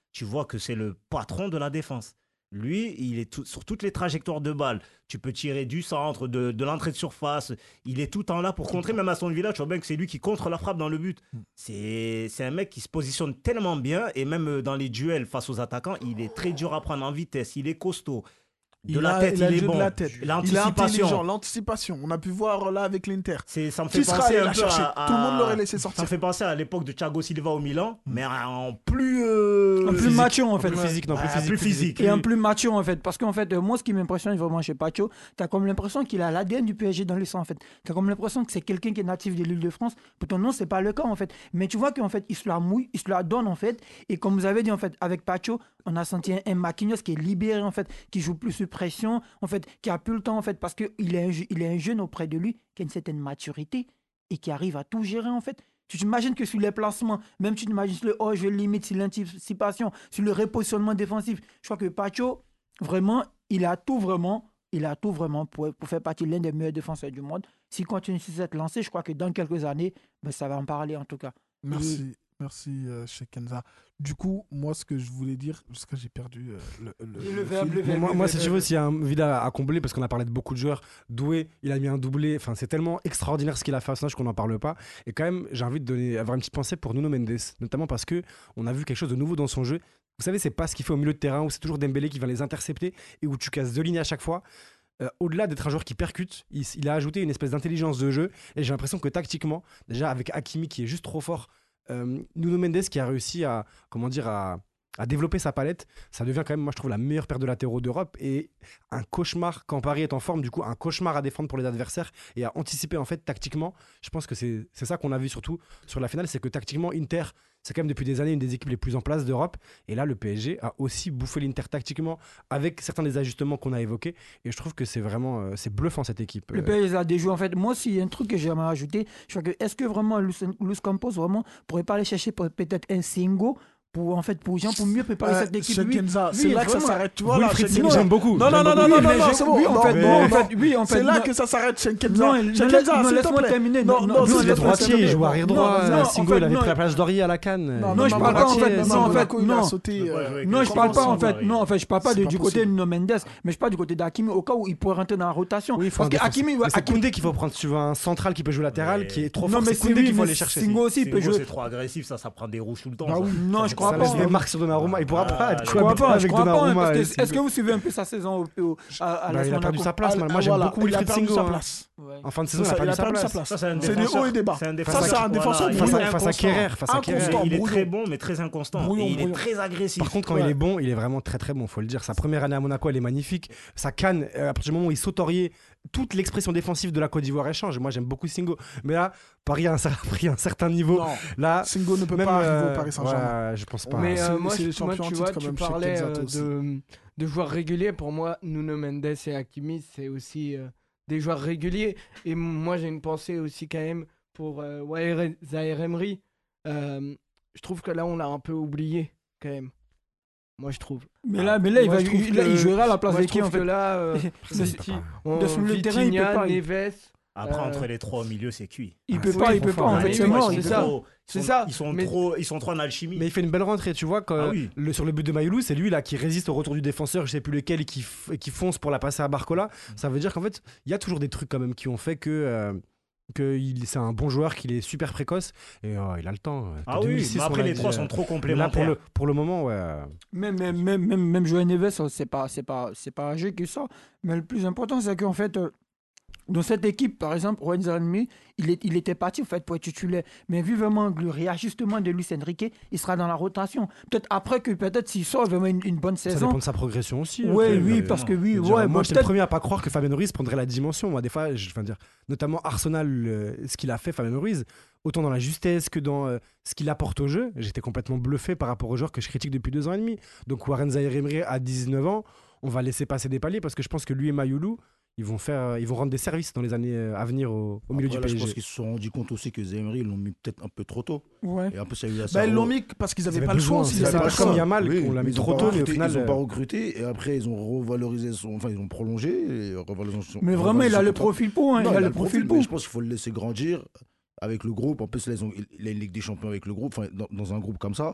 tu vois que c'est le patron de la défense. Lui, il est tout, sur toutes les trajectoires de balles. Tu peux tirer du centre, de, de l'entrée de surface. Il est tout le temps là pour contrer. Même à Aston Villa, tu vois bien que c'est lui qui contre la frappe dans le but. C'est, c'est un mec qui se positionne tellement bien. Et même dans les duels face aux attaquants, il est très dur à prendre en vitesse. Il est costaud. De il la a, tête, il, il, a le est jeu bon. de la tête. L'anticipation. Il est intelligent, l'anticipation. On a pu voir là avec l'Inter. C'est, ça me fait Qui sera penser allé un la peu chercher à, à- Tout le monde l'aurait laissé Ça sortir. me fait penser à l'époque de Thiago Silva au Milan, mais en plus... euh, En plus physique. mature en fait. Plus physique, non, plus Ah, physique. plus physique. Et en plus mature en fait. Parce qu'en fait, euh, moi ce qui m'impressionne vraiment chez Pacho, t'as comme l'impression qu'il a l'A D N du P S G dans le sang en fait. T'as comme l'impression que c'est quelqu'un qui est natif de l'île de France. Pourtant non, c'est pas le cas en fait. Mais tu vois qu'en fait, il se la mouille, il se la donne en fait. Et comme vous avez dit en fait, avec Pacho, on a senti un, un Marquinhos qui est libéré en fait, qui joue plus sous pression, en fait, qui a plus le temps en fait, parce qu'il est un, je- il est un jeune auprès de lui qui a une certaine maturité et qui arrive à tout gérer en fait. Tu t'imagines que sur les placements, même tu t'imagines sur le oh, je limite, sur l'anticipation, sur le repositionnement défensif. Je crois que Pacho, vraiment, il a tout vraiment, il a tout vraiment pour, pour faire partie de l'un des meilleurs défenseurs du monde. S'il continue sur cette lancée, je crois que dans quelques années, ben, ça va en parler en tout cas. Merci, merci euh, Cheikh Kenza. Du coup, moi, ce que je voulais dire, parce que j'ai perdu euh, le, le, Le le verbe, fil. le verbe. Moi, moi, si tu veux, s'il y a un vide à, à combler, parce qu'on a parlé de beaucoup de joueurs, Doué, il a mis un doublé. Enfin, c'est tellement extraordinaire ce qu'il a fait à Arsenal qu'on n'en parle pas. Et quand même, j'ai envie de donner, avoir une petite pensée pour Nuno Mendes, notamment parce que on a vu quelque chose de nouveau dans son jeu. Vous savez, c'est pas ce qu'il fait au milieu de terrain où c'est toujours Dembélé qui va les intercepter et où tu casses deux lignes à chaque fois. Euh, au-delà d'être un joueur qui percute, il, il a ajouté une espèce d'intelligence de jeu. Et j'ai l'impression que tactiquement, déjà avec Hakimi qui est juste trop fort, euh, Nuno Mendes qui a réussi à, comment dire, à, à développer sa palette, ça devient quand même, moi je trouve, la meilleure paire de latéraux d'Europe et un cauchemar quand Paris est en forme, du coup un cauchemar à défendre pour les adversaires et à anticiper en fait tactiquement. Je pense que c'est c'est ça qu'on a vu surtout sur la finale, c'est que tactiquement Inter, c'est quand même depuis des années une des équipes les plus en place d'Europe et là le P S G a aussi bouffé l'Inter tactiquement avec certains des ajustements qu'on a évoqués et je trouve que c'est vraiment euh, c'est bluffant cette équipe. Le P S G a des joueurs en fait. Moi aussi, il y a un truc que j'aimerais ajouter. Je crois que est-ce que vraiment Luis Luis Campos vraiment pourrait pas aller chercher peut- peut-être un Singo pour en fait pour, genre, pour mieux préparer Euh, cette équipe. Cheikh Lui- Kenza, lui, c'est là que ça vraiment- s'arrête. Tu vois, là, Wilfried Cheikh Singo, Kenza. j'aime beaucoup. Non, non, J'aime non, beaucoup. non, Oui, non, mais non, j'ai- c'est bon. oui, en Non, fait, non, non, en non. fait, oui, en fait, C'est là non. que ça s'arrête, Cheikh Kenza. Non, Cheikh non, Kenza, laisse- s'il non, te laisse-moi plaît. terminer. Non, Non, non, non, s'il non, te Il est plaît, laisse-moi s'il te droitier, il plaît. joue arrière droit. Non, non, euh, en Singo, fait, il avait non. pris la place d'Ori à la Cannes. Non, Non, mais je Marco, parle pas, en en fait, fait, non, non, en fait, Monaco, il a non. sauté. Ouais, euh, ouais, Non, je Comment parle pas ça, en fait. Marie Non, en fait, je parle pas C'est de- pas du côté de possible. Nuno Mendes, mais je parle du côté d'Hakimi au cas où il pourrait rentrer dans la rotation. Oui, il faut Parce un que défenseur. Hakimi, ouais, Mais c'est Hakimi- Koundé qu'il faut prendre. Tu veux un central qui peut jouer latéral, Ouais. qui est trop Non, fort. mais C'est Koundé oui, qu'il faut mais aller chercher. Singo aussi il peut Singo, jouer. c'est trop agressif, ça, ça prend des rouges tout le temps. Bah ça. oui. Non, je crois Ça pas. laisse des hein. marques sur Donnarumma. Il pourra Ah, pas je Je crois cohabiter pas, je avec crois pas. hein, Donnarumma. parce et que- Singo. Est-ce que vous suivez un peu sa saison au- au- à, à Bah, l'A S il a perdu Monaco sa place. Ah, Moi, j'aime voilà, beaucoup il a Wilfried perdu Singo. sa hein. place. Ouais. En fin de saison, C'est il a ça, perdu sa perdu place. sa place. Ça, c'est un C'est des défenseur- hauts et des bas. c'est un Ça, défenseur- c'est un défenseur voilà, il est Face à- brouillon. face à inconstant. Kerrer, face à Inconstant. Kerrer. Il est- il est brouillon. très bon, mais très inconstant. Brouillon, Et il est brouillon. très agressif. Par contre, quand Ouais. il est bon, il est vraiment très très bon, faut le dire. Sa première année à Monaco, elle est magnifique. Sa canne, euh, à partir du moment où il sautoriait, toute l'expression défensive de la Côte d'Ivoire échange. Moi, j'aime beaucoup Singo. Mais là, Paris a un, cer- pris un certain niveau. Non, Là, Singo ne peut même, pas arriver euh, au Paris Saint-Germain. ouais, je pense pas. Mais c'est- euh, moi, c'est les je- moi, champions tu en vois, titre quand tu même chez parlais Kenza, euh, toi aussi. de, de joueurs réguliers. Pour moi, Nuno Mendes et Hakimi, c'est aussi euh, des joueurs réguliers. Et m- moi, j'ai une pensée aussi quand même pour euh, Wael Zaïre Emery. Euh, je trouve que là, on l'a un peu oublié quand même. Moi, je trouve. Mais là, mais là, il, Moi, va, je trouve il, là, que- il jouera à la place Moi, de je qui en trouve fait que là, euh, De- si- de sur le terrain, il peut Vitinha, pas, il- Neves. Après, Euh, entre les trois au milieu, c'est cuit. Il Ah, peut c'est pas, vrai, il peut ils font pas. En fort. fait, Ah, c'est oui, mort. ils Ils C'est sont ça. trop- ils C'est sont- ça. Ils sont Mais- trop, ils sont trop en alchimie. Mais il fait une belle rentrée, tu vois. Quand, Ah oui. le, sur le but de Maïlou, c'est lui là qui résiste au retour du défenseur, je sais plus lequel, et qui, f- et qui fonce pour la passer à Barcola. Ça veut dire qu'en fait, il y a toujours des trucs quand même qui ont fait que. euh, que il- c'est un bon joueur, qu'il est super précoce et oh, il a le temps. Ah oui, mais après, les trois sont trop Mais là, complémentaires. pour le, pour le moment, ouais. euh, Même, même, même, même, même Joël Neves, ça, c'est pas, c'est pas, c'est pas âgé que ça. Mais le plus important, c'est qu'en fait, euh, dans cette équipe, par exemple, Juan Zalmi, il, est, il était parti en fait, pour être titulaire. Mais vu vraiment le réajustement de Luis Enrique, il sera dans la rotation. Peut-être après que, peut-être s'il sort vraiment une, une bonne Ça saison. dépend de sa progression aussi. hein. Oui, Ok, oui, mais parce non. que oui, Je veux ouais, dire, bon, moi, j'étais le peut-être- premier à pas croire que Fabien Ruiz prendrait la dimension. Moi, des fois, je veux dire, notamment Arsenal, euh, ce qu'il a fait, Fabien Ruiz, autant dans la justesse que dans euh, ce qu'il apporte au jeu, j'étais complètement bluffé par rapport aux joueurs que je critique depuis deux ans et demi. Donc, Warren Zaïre-Emery à dix-neuf ans, on va laisser passer des paliers parce que je pense que lui et Mayoulou, ils vont faire, ils vont rendre des services dans les années euh, à venir au, au milieu Après, du là, P je S pense G. qu'ils se sont rendus compte aussi que Zemri, ils l'ont mis peut-être un peu trop tôt. Ouais. Et en plus, il y a eu la Bah, Sarro. ils l'ont mis parce qu'ils Ils avaient avaient pas le choix besoin, aussi. c'est ils ça. avaient pas le Comme choix. Yamal, Oui, qu'on l'a mais mis ils ont trop pas tôt, mais au recruté, final. Ils n'ont pas euh, recruté et après, ils ont revalorisé son. Enfin, ils ont prolongé. Et revalorisé son- Mais vraiment, il a revalorisé le son contrat. profil pour. Hein, Non, il a le profil mais pour. je pense qu'il faut le laisser grandir avec le groupe. En plus, là, ils ont- il a une Ligue des Champions avec le groupe. Enfin, dans, dans un groupe comme ça,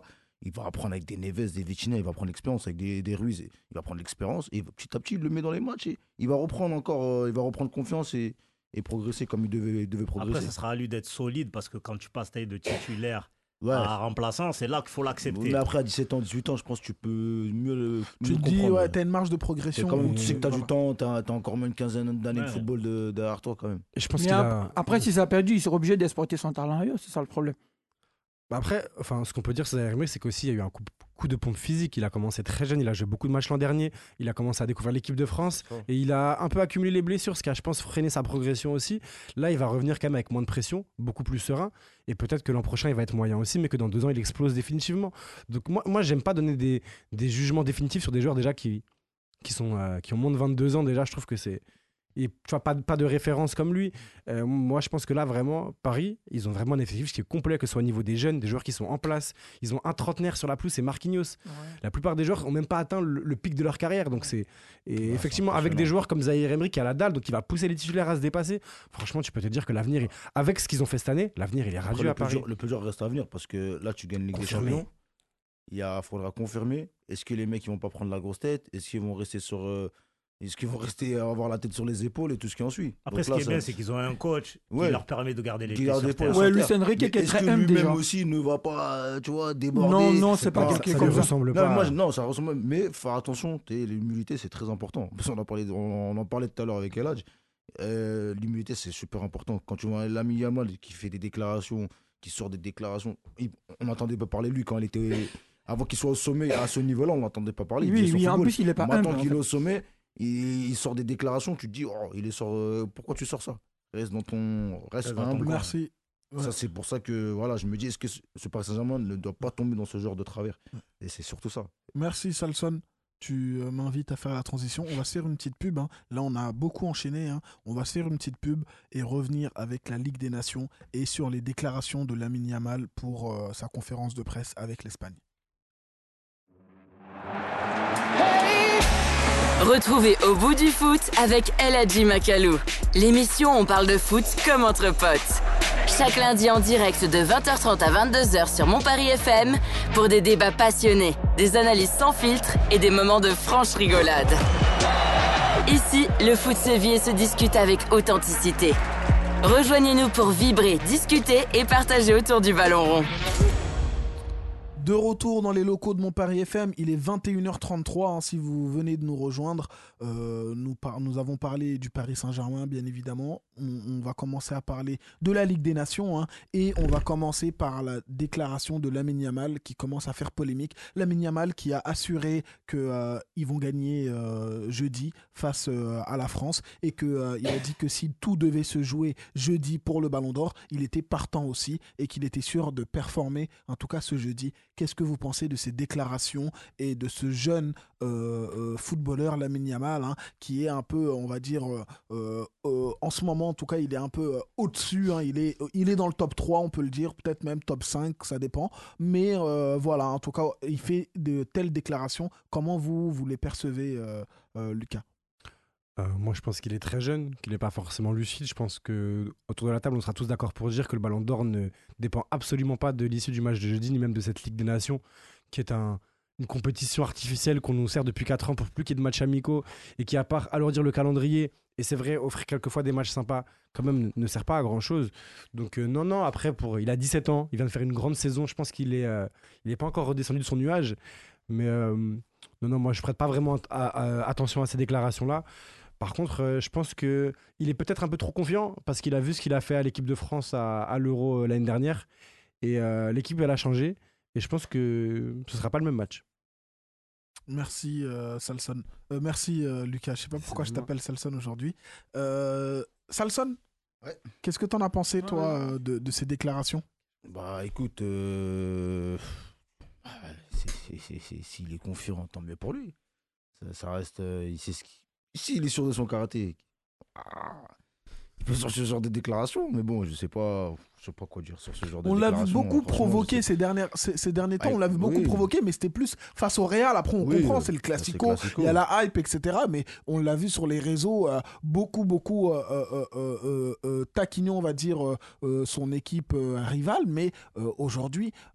il va apprendre avec des Neves, des Vitinha, il va prendre l'expérience avec des, des Ruiz, il va prendre l'expérience et petit à petit il le met dans les matchs et il va reprendre encore, euh, il va reprendre confiance et, et progresser comme il devait, il devait progresser. Après, ça sera à lui d'être solide parce que quand tu passes taille de titulaire Ouais. à remplaçant, c'est là qu'il faut l'accepter. Mais après, à dix-sept ans, dix-huit ans, je pense que tu peux mieux le Tu mieux te dis, comprendre. ouais, t'as une marge de progression. Quand même, tu sais que t'as Voilà. du temps, t'as as encore même une quinzaine d'années Ouais. de football de- derrière toi quand même. Et je pense Mais qu'il ap- a... après, si ça a perdu, il sera obligé d'exporter son talent ailleurs, c'est ça le problème. Bah après, enfin, ce qu'on peut dire sur Zaire Emery, c'est qu'aussi il y a eu un coup, coup de pompe physique. Il a commencé très jeune, il a joué beaucoup de matchs l'an dernier. Il a commencé à découvrir l'équipe de France Oh. et il a un peu accumulé les blessures, ce qui a, je pense, freiné sa progression aussi. Là, il va revenir quand même avec moins de pression, beaucoup plus serein. Et peut-être que l'an prochain, il va être moyen aussi, mais que dans deux ans, il explose définitivement. Donc moi, moi j'aime pas donner des, des jugements définitifs sur des joueurs déjà qui, qui, sont, euh, qui ont moins de vingt-deux ans. Déjà, je trouve que c'est... Et tu vois, pas, pas de référence comme lui. Euh, moi, je pense que là, vraiment, Paris, ils ont vraiment un effectif qui est complet, que ce soit au niveau des jeunes, des joueurs qui sont en place. Ils ont un trentenaire sur la pelouse, c'est Marquinhos. Ouais. La plupart des joueurs n'ont même pas atteint le, le pic de leur carrière. Donc c'est... Et Ouais, effectivement, c'est avec des impressionnant. joueurs comme Zaire Emery qui a la dalle, donc il va pousser les titulaires à se dépasser. Franchement, tu peux te dire que l'avenir, est- avec ce qu'ils ont fait cette année, l'avenir, il est Après, radieux le, à plus Paris. dur, le plus dur reste à venir parce que là, tu gagnes Ligue Confirmer. des Champions. Il y a, faudra confirmer. Est-ce que les mecs ils vont pas prendre la grosse tête? Est-ce qu'ils vont rester sur. euh, Est-ce qu'ils vont rester à avoir la tête sur les épaules et tout ce qui en suit? Après, Donc ce là, qui est ça- bien, c'est qu'ils ont un coach Ouais. qui leur permet de garder les Qui pieds garde sur les terre. pieds Ouais, sur Luis terre. Enrique qui est Mais très est-ce que humble lui-même déjà. aussi ne va pas, euh, tu vois, déborder? Non, non, c'est pas pas- quelqu'un ça comme lui ça. ressemble Non, pas. mais moi, je- non, ça ressemble. Mais faire attention, t'es- l'humilité, c'est très important. Parce qu'on en, parlait, on, on en parlait tout à l'heure avec Eladj. Euh, l'humilité, c'est super important. Quand tu vois un Lamine Yamal qui fait des déclarations, qui sort des déclarations, il- on n'entendait pas parler de lui quand il était. Avant qu'il soit au sommet, à ce niveau-là, on n'entendait pas parler. Il Oui, faisait son oui, en football. plus, il est pas Maintenant humble, en qu'il est fait. au sommet, il, il sort des déclarations, tu te dis, oh, il est sort, euh, pourquoi tu sors ça? Reste dans ton. Reste Reste dans ton humble. coin. Merci. Ouais. Ça, c'est pour ça que voilà, je me dis, est-ce que ce ce Paris Saint-Germain ne doit pas tomber dans ce genre de travers? Et c'est surtout ça. Merci Salson. Tu euh, m'invites à faire la transition. On va se faire une petite pub. hein. Là, on a beaucoup enchaîné. hein. On va se faire une petite pub et revenir avec la Ligue des Nations et sur les déclarations de Lamine Yamal pour euh, sa conférence de presse avec l'Espagne. Retrouvez Au bout du foot avec El Hadji Makalou. L'émission où on parle de foot comme entre potes. Chaque lundi en direct de vingt heures trente à vingt-deux heures sur Mon Paris F M pour des débats passionnés, des analyses sans filtre et des moments de franche rigolade. Ici, le foot se vit et se discute avec authenticité. Rejoignez-nous pour vibrer, discuter et partager autour du ballon rond. De retour dans les locaux de Mon Paris F M, il est vingt et une heures trente-trois hein, si vous venez de nous rejoindre. Euh, nous, par- nous avons parlé du Paris Saint-Germain, bien évidemment. On, on va commencer à parler de la Ligue des Nations hein, et on va commencer par la déclaration de Lamine Yamal qui commence à faire polémique. Lamine Yamal qui a assuré qu'ils vont gagner euh, jeudi face euh, à la France et qu'il euh, a dit que si tout devait se jouer jeudi pour le Ballon d'Or, il était partant aussi et qu'il était sûr de performer, en tout cas ce jeudi. Qu'est-ce que vous pensez de ces déclarations et de ce jeune euh, euh, footballeur Lamine Yamal hein, qui est un peu, on va dire, euh, euh, euh, en ce moment en tout cas, il est un peu euh, au-dessus, hein, il, est, il est dans le top trois, on peut le dire, peut-être même top cinq, ça dépend. Mais euh, voilà, en tout cas, il fait de telles déclarations. Comment vous, vous les percevez, euh, euh, Lucas ? Euh, moi, je pense qu'il est très jeune, qu'il n'est pas forcément lucide. Je pense que autour de la table, on sera tous d'accord pour dire que le Ballon d'Or ne dépend absolument pas de l'issue du match de jeudi, ni même de cette Ligue des Nations, qui est un, une compétition artificielle qu'on nous sert depuis quatre ans pour plus qu'il y ait de matchs amicaux et qui, à part alourdir le calendrier, et c'est vrai, offrir quelquefois des matchs sympas, quand même, ne sert pas à grand-chose. Donc euh, non, non, après, pour, il a dix-sept ans, il vient de faire une grande saison. Je pense qu'il n'est euh, il est pas encore redescendu de son nuage. Mais euh, non, non, moi, je ne prête pas vraiment à- à- attention à ces déclarations-là. Par contre, euh, je pense qu'il est peut-être un peu trop confiant parce qu'il a vu ce qu'il a fait à l'équipe de France à, à l'Euro euh, l'année dernière. Et euh, l'équipe, elle a changé. Et je pense que ce ne sera pas le même match. Merci euh, Salson. Euh, merci euh, Lucas. Je sais pas pourquoi je t'appelle Salson aujourd'hui. Euh, Salson, Ouais. qu'est-ce que t'en as pensé Ouais, toi ouais. euh, de, de ces déclarations ? Bah écoute, euh... c'est- c'est- c'est- c'est- s'il est confiant, tant mieux pour lui. Ça, ça reste. euh, il sait ce qu'il- S'il est sûr de son karaté, ah, il peut sortir ce genre de déclaration, mais bon, je sais pas, je sais pas quoi dire sur ce genre de On l'a vu déclaration. beaucoup Franchement, provoquer je sais- ces, dernières, ces, ces derniers temps. Ouais, on l'a vu beaucoup oui. provoquer, mais c'était plus face au Real. Après, on Oui, comprend, euh, c'est le c'est classico, classico. il y a la hype, et cetera. Mais on l'a vu sur les réseaux, euh, beaucoup, beaucoup euh, euh, euh, euh, euh, taquinant, on va dire, euh, euh, son équipe euh, rivale. Mais euh, aujourd'hui,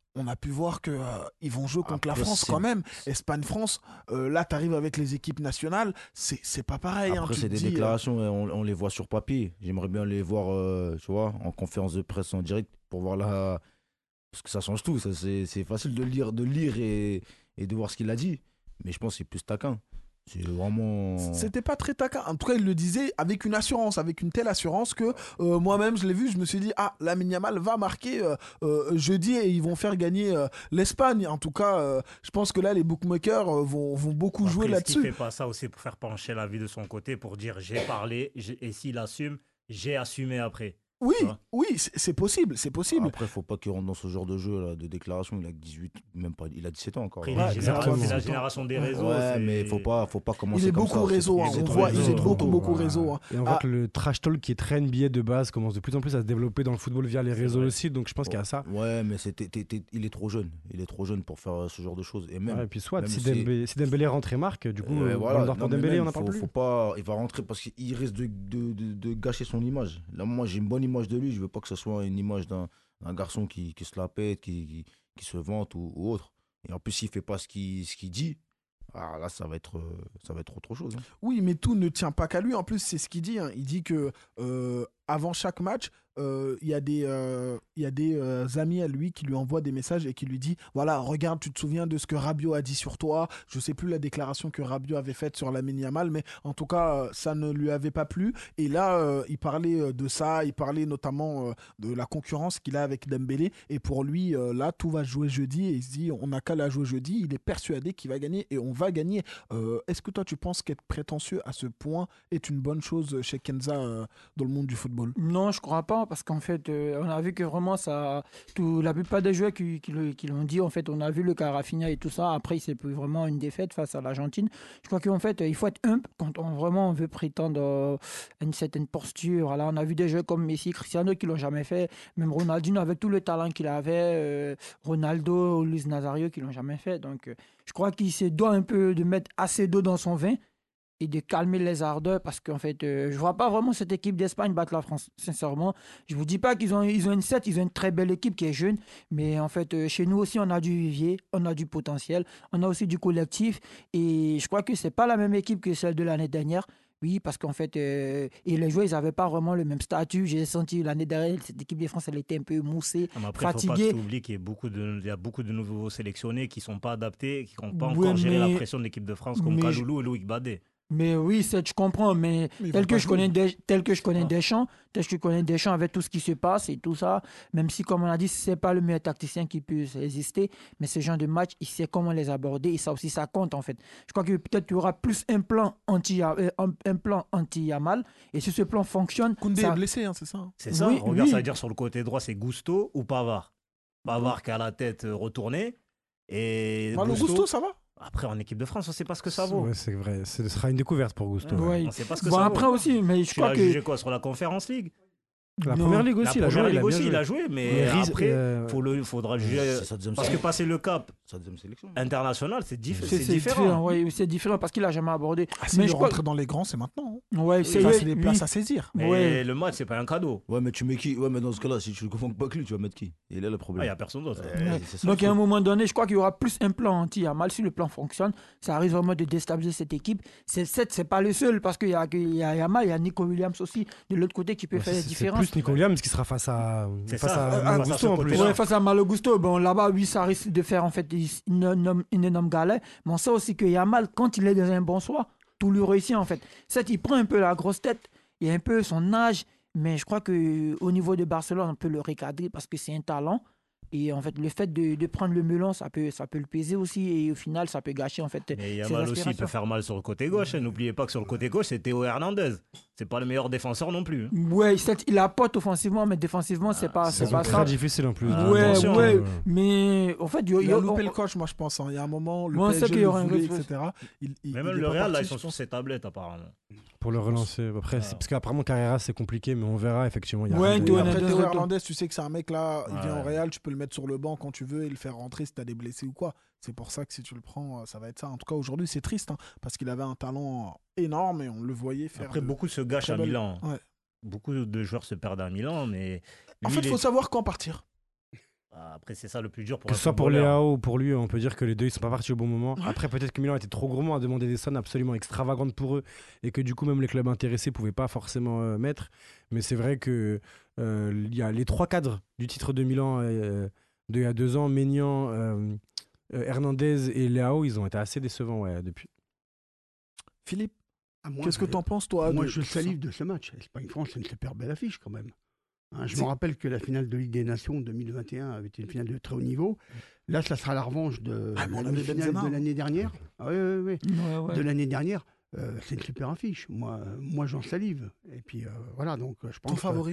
on a pu voir qu'ils euh, vont jouer contre Après, la France c'est- quand même. Espagne-France, euh, là, tu arrives avec les équipes nationales, c'est, c'est pas pareil. hein, Après, tu c'est te des dis, euh, déclarations, et on, on les voit sur papier. J'aimerais bien les voir, euh, tu vois, en conférence de presse en direct pour voir la. Parce que ça change tout. Ça, c'est, c'est facile de lire, de lire et, et de voir ce qu'il a dit. Mais je pense que c'est plus taquin. C'est vraiment. C'était pas très taquin. En tout cas, il le disait avec une assurance, avec une telle assurance que euh, moi-même, je l'ai vu, je me suis dit, ah, Lamine Yamal va marquer euh, euh, jeudi et ils vont faire gagner euh, l'Espagne. En tout cas, euh, je pense que là, les bookmakers euh, vont, vont beaucoup Après, jouer est-ce là-dessus. qu'il fait pas ça aussi pour faire pencher la vie de son côté, pour dire j'ai parlé, j'ai- et s'il assume, j'ai assumé après. Oui, Tu vois. oui, c'est c'est possible, c'est possible. Après, faut pas qu'il rentre dans ce genre de jeu là, de déclaration. Il a dix-huit, même pas, il a dix-sept ans encore. Après, Ouais, il est génération- exactement. c'est la génération des réseaux. Ouais, c'est- mais faut pas, faut pas commencer Il est comme beaucoup ça. réseau, C'est hein, trop- on c'est voit, trop il est réseau. beaucoup, beaucoup Voilà. réseau. hein. Et on voit Ah. que le trash talk qui est très N B A de base commence de plus en plus à se développer dans le football via les C'est réseaux vrai. aussi. Donc je pense qu'il y a ça. Ouais, mais c'est, t'es- t'es- t'es- il est trop jeune. Il est trop jeune pour faire ce genre de choses. Et même, Ouais, et puis soit même si c'est- Dembélé, si Dembélé rentre et marque, du coup, Euh, euh, voilà. Ballon d'Or Non, pour mais Dembélé, même, on n'en parle faut, plus. faut pas, il va rentrer parce qu'il risque de, de, de, de gâcher son image. Là, moi, j'ai une bonne image de lui. Je veux pas que ce soit une image d'un, d'un garçon qui, qui se la pète, qui, qui, qui se vante ou, ou autre. Et en plus, s'il fait pas ce qu'il, ce qu'il dit, ah, là, ça va être, euh, ça va être autre chose. hein. Oui, mais tout ne tient pas qu'à lui. En plus, c'est ce qu'il dit. hein. Il dit que euh, avant chaque match, euh, il y a des, euh, il y a des euh, amis à lui qui lui envoient des messages et qui lui disent voilà, regarde, tu te souviens de ce que Rabiot a dit sur toi. Je sais plus la déclaration que Rabiot avait faite sur Lamine Yamal, mais en tout cas, euh, ça ne lui avait pas plu. Et là, euh, il parlait euh, de ça. Il parlait notamment euh, de la concurrence qu'il a avec Dembélé. Et pour lui, euh, là, tout va se jouer jeudi. Et il se dit on n'a qu'à la jouer jeudi. Il est persuadé qu'il va gagner et on va gagner. Euh, est-ce que toi, tu penses qu'être prétentieux à ce point est une bonne chose chez Kenza euh, dans le monde du football? Non, je crois pas, parce qu'en fait, euh, on a vu que vraiment, ça, tout, la plupart des joueurs qui, qui, le- qui l'ont dit, en fait, on a vu le cas Rafinha et tout ça. Après, il s'est pris vraiment une défaite face à l'Argentine. Je crois qu'en fait, il faut être humble quand on vraiment veut prétendre euh, à une certaine posture. Là, on a vu des joueurs comme Messi, Cristiano qui l'ont jamais fait, même Ronaldinho avec tout le talent qu'il avait, euh, Ronaldo, Luis Nazario qui l'ont jamais fait. Donc, euh, je crois qu'il se doit un peu de mettre assez d'eau dans son vin et de calmer les ardeurs parce qu'en fait, euh, je vois pas vraiment cette équipe d'Espagne battre la France, sincèrement. Je vous dis pas qu'ils ont, ils ont une set, ils ont une très belle équipe qui est jeune, mais en fait, euh, chez nous aussi, on a du vivier, on a du potentiel, on a aussi du collectif et je crois que c'est pas la même équipe que celle de l'année dernière. Oui, parce qu'en fait, euh, et les joueurs, ils n'avaient pas vraiment le même statut. J'ai senti l'année dernière, cette équipe de France, elle était un peu moussée, Ah, mais après, il ne faut pas fatiguée. que tu oublies qu'il y a beaucoup de, il y a beaucoup de nouveaux sélectionnés qui ne sont pas adaptés, qui n'ont pas Ouais, encore géré mais- la pression de l'équipe de France, comme mais Kaloulou et Loïc Badé. Mais oui, c'est- je comprends, mais, Mais ils tel vont que, pas je connais jouer. des, tel que je connais Ah. Deschamps, tel que je connais Deschamps avec tout ce qui se passe et tout ça, même si, comme on a dit, c'est pas le meilleur tacticien qui puisse exister, mais ce genre de match, il sait comment les aborder et ça aussi, ça compte en fait. Je crois que peut-être qu'il y aura plus un plan anti, euh, un, un plan anti-Yamal et si ce plan fonctionne, Koundé ça- est blessé, hein, c'est ça hein. C'est ça, Oui, regarde, oui. ça veut dire sur le côté droit, c'est Gusto ou Pavard. Pavard qui a la tête euh, retournée. Et Malo Gusto, ça va? Après, en équipe de France, on ne sait pas ce que ça vaut. Ouais, c'est vrai. Ce sera une découverte pour Gusto. Ouais, Ouais. On ne sait pas ce que Bon, ça après vaut. aussi, mais je Tu crois l'as que jugé quoi sur la Conférence League? La Non. première ligue aussi, La il a première joué. il ligue a bien aussi, joué. il a joué, mais, Mais Riz- après, euh, faut le, il faudra juger. C'est sa deuxième Parce que sélection. passer le cap Sa deuxième sélection. international, c'est diff- c'est c'est c'est différent. différent. Ouais, c'est différent parce qu'il a jamais abordé. Ah, s'il mais veut je crois, rentrer dans les grands, c'est maintenant. hein. ouais, c'est Enfin, oui, c'est des oui. places à saisir. Mais Ouais. le match, c'est pas un cadeau. Ouais, mais tu mets qui? Ouais, mais dans ce cas-là, si tu ne confonds pas que lui, tu vas mettre qui? Il est là le Il problème. n'y a personne d'autre. Euh, Ouais. c'est ça, Donc, le à un truc. moment donné, je crois qu'il y aura plus un plan anti-Yamal. Si le plan fonctionne, ça arrive vraiment de déstabiliser cette équipe. C'est c'est c'est pas le seul parce qu'il y a, il y a Yamal, il y a Nico Williams aussi de l'autre côté qui peut Ouais, faire c'est- la c'est différence. plus Nico Williams qui sera face à C'est face ça, à face Malo à ce Gusto en plus. côté-là. Ouais, face à Malo Gusto, bon, là-bas, oui, ça risque de faire en fait une, énorme- une énorme galère. Mais on sait aussi que Yamal, quand il est dans un bon soir, tout lui réussit en fait. Certes, il prend un peu la grosse tête, il a un peu son âge, mais je crois qu'au niveau de Barcelone, on peut le recadrer parce que c'est un talent. Et en fait, le fait de, de prendre le melon, ça peut, ça peut le peser aussi. Et au final, ça peut gâcher en fait. Mais ses Yamal aussi, il aspirations. peut faire mal sur le côté gauche. hein. N'oubliez pas que sur le côté gauche, c'est Théo Hernandez. C'est pas le meilleur défenseur non plus. hein. Ouais, certes, il apporte offensivement, mais défensivement, c'est pas, c'est C'est pas très ça. difficile en plus. Ah, Ouais, attention, ouais, euh, mais en fait, il y a- Il il y a a- loupé on- le coach, moi, je pense. hein. Il y a un moment, le Bon, on P sait S G qu'il y le aura un voulait, vrai- et cetera. Il, il- Mais il même est le pas Real, là, parti, ils sont je sur pense. ses tablettes, apparemment. Pour le relancer. Après, c'est- parce qu'apparemment Carrera c'est compliqué, mais on verra effectivement. Il y a Ouais, rien de- Théo Et après, Hernandez Théo retourne. Hernandez, tu sais que c'est un mec là, il vient Ouais. au Real, tu peux le mettre sur le banc quand tu veux et le faire rentrer si tu as des blessés ou quoi. C'est pour ça que si tu le prends, euh, ça va être ça. En tout cas, aujourd'hui, c'est triste hein, parce qu'il avait un talent énorme et on le voyait faire. Après, de- beaucoup se gâchent très à belle- Milan. Ouais. Beaucoup de joueurs se perdent à Milan, mais. En lui, fait, il il faut est- savoir quand partir. Après, c'est ça le plus dur pour Que un ce soit pour footballeur. Léao ou pour lui, on peut dire que les deux ils sont pas partis au bon moment. Après, peut-être que Milan était trop gourmand à demander des sommes absolument extravagantes pour eux et que du coup, même les clubs intéressés pouvaient pas forcément euh, mettre. Mais c'est vrai que euh, il y a les trois cadres du titre de Milan euh, d'il y a deux ans, Maignan, euh, euh, Hernandez et Léao, ils ont été assez décevants ouais, depuis. Philippe, Ah, moi, qu'est-ce que je- t'en penses, toi Moi, de je tout ça salive de ce match. Espagne-France, c'est une super belle affiche quand même. Hein, je C'est- me rappelle que la finale de Ligue des Nations deux mille vingt et un avait été une finale de très haut niveau. Là, ça sera la revanche de Ah, mais on la avait finale Benzema, de hein. l'année dernière. Ah, oui, oui, oui. Ouais, ouais. De l'année dernière. Euh, c'est une super affiche. Moi, euh, moi j'en salive. Et puis euh, voilà, donc euh, je pense. Ton que- favori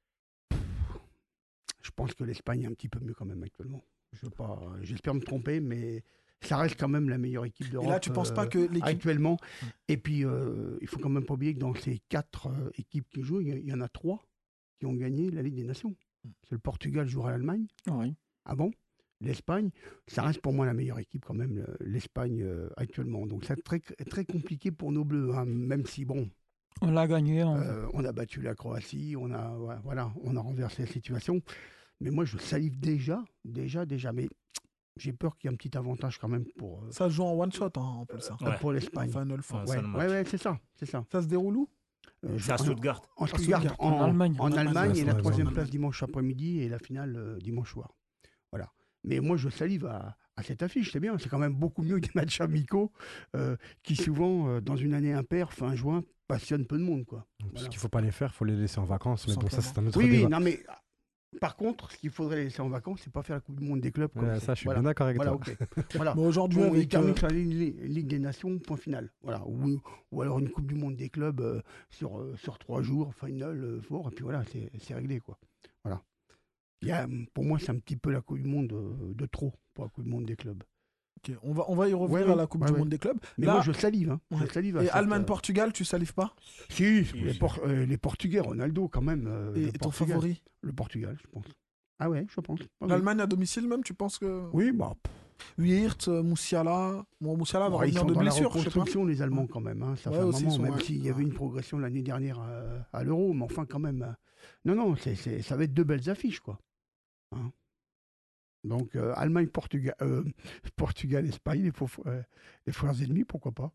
Je pense que l'Espagne est un petit peu mieux quand même actuellement. Je veux pas, j'espère me tromper, mais ça reste quand même la meilleure équipe d'Europe. Et là, tu penses pas euh, que l'équipe. actuellement. Et puis, euh, il faut quand même pas oublier que dans ces quatre euh, équipes qui jouent, il y, il y en a trois qui ont gagné la Ligue des Nations. C'est le Portugal jouera à l'Allemagne. Oui. Ah bon? L'Espagne, ça reste pour moi la meilleure équipe quand même, le- l'Espagne euh, actuellement. Donc c'est très, très compliqué pour nos Bleus, hein, même si bon, On l'a gagné. On... euh, on a battu la Croatie, on a, ouais, voilà, on a renversé la situation. Mais moi, je salive déjà, déjà, déjà. Mais j'ai peur qu'il y ait un petit avantage quand même pour, euh, Ça se joue en one shot, hein, en plus. Hein. Ouais. pour l'Espagne. Final Four. Un Ouais, seul match. ouais, ouais, c'est ça, c'est ça. Ça se déroule où Euh, C'est à je- Stuttgart. En, en Stuttgart, Stuttgart, en en, Allemagne. en En Allemagne, Allemagne, ouais, et c'est la vrai, troisième en place dimanche après-midi et la finale euh, dimanche soir. Voilà. Mais moi, je salive à, à cette affiche, c'est bien. C'est quand même beaucoup mieux que des matchs amicaux euh, qui souvent, euh, dans une année impaire, fin juin, passionnent peu de monde, quoi. Parce Voilà. qu'il faut pas les faire, il faut les laisser en vacances. Mais bon, ça, c'est un autre Oui, oui, débat. non, mais par contre, ce qu'il faudrait laisser en vacances, c'est pas faire la Coupe du Monde des clubs. Comme Ouais, c'est. ça, je suis Voilà. bien d'accord avec Voilà, toi. ok. Voilà. Mais aujourd'hui, Bon, il avec. termine euh, sur la Ligue, Ligue des Nations, point final. Voilà. Ou, ou alors une Coupe du Monde des clubs euh, sur, euh, sur trois jours, final, euh, fort, et puis voilà, c'est c'est réglé, quoi. Voilà. Il y a, pour moi, c'est un petit peu la Coupe du Monde euh, de trop pour la Coupe du Monde des clubs. ok, on, va, on va y revenir Ouais, à la Coupe ouais, du ouais. Monde des clubs. Mais Là- moi, je salive. Hein. Ouais. Je salive à Et cette, Allemagne-Portugal, tu salives pas euh, Si, Si, les, si. Por- euh, les Portugais, Ronaldo, quand même. euh, Et le ton Portugal. favori Le Portugal, je pense. Ah ouais, je pense. Ah oui. L'Allemagne à domicile même, tu penses que. Oui, bah. Wirtz, euh, Moussiala. Bon, Moussiala va Ouais, ils revenir sont de dans la blessure, je sais pas. reconstruction, les Allemands, quand même. Hein. Ça Ouais, fait un aussi, ils moment, sont, même ouais. s'il y avait Ouais. une progression l'année dernière euh, à l'Euro, mais enfin, quand même. euh, Non, non, c'est, c'est- ça va être deux belles affiches, quoi. Hein. Donc, euh, Allemagne, Portugal, euh, Portugal, Espagne, les, faux- euh, les frères ennemis, pourquoi pas.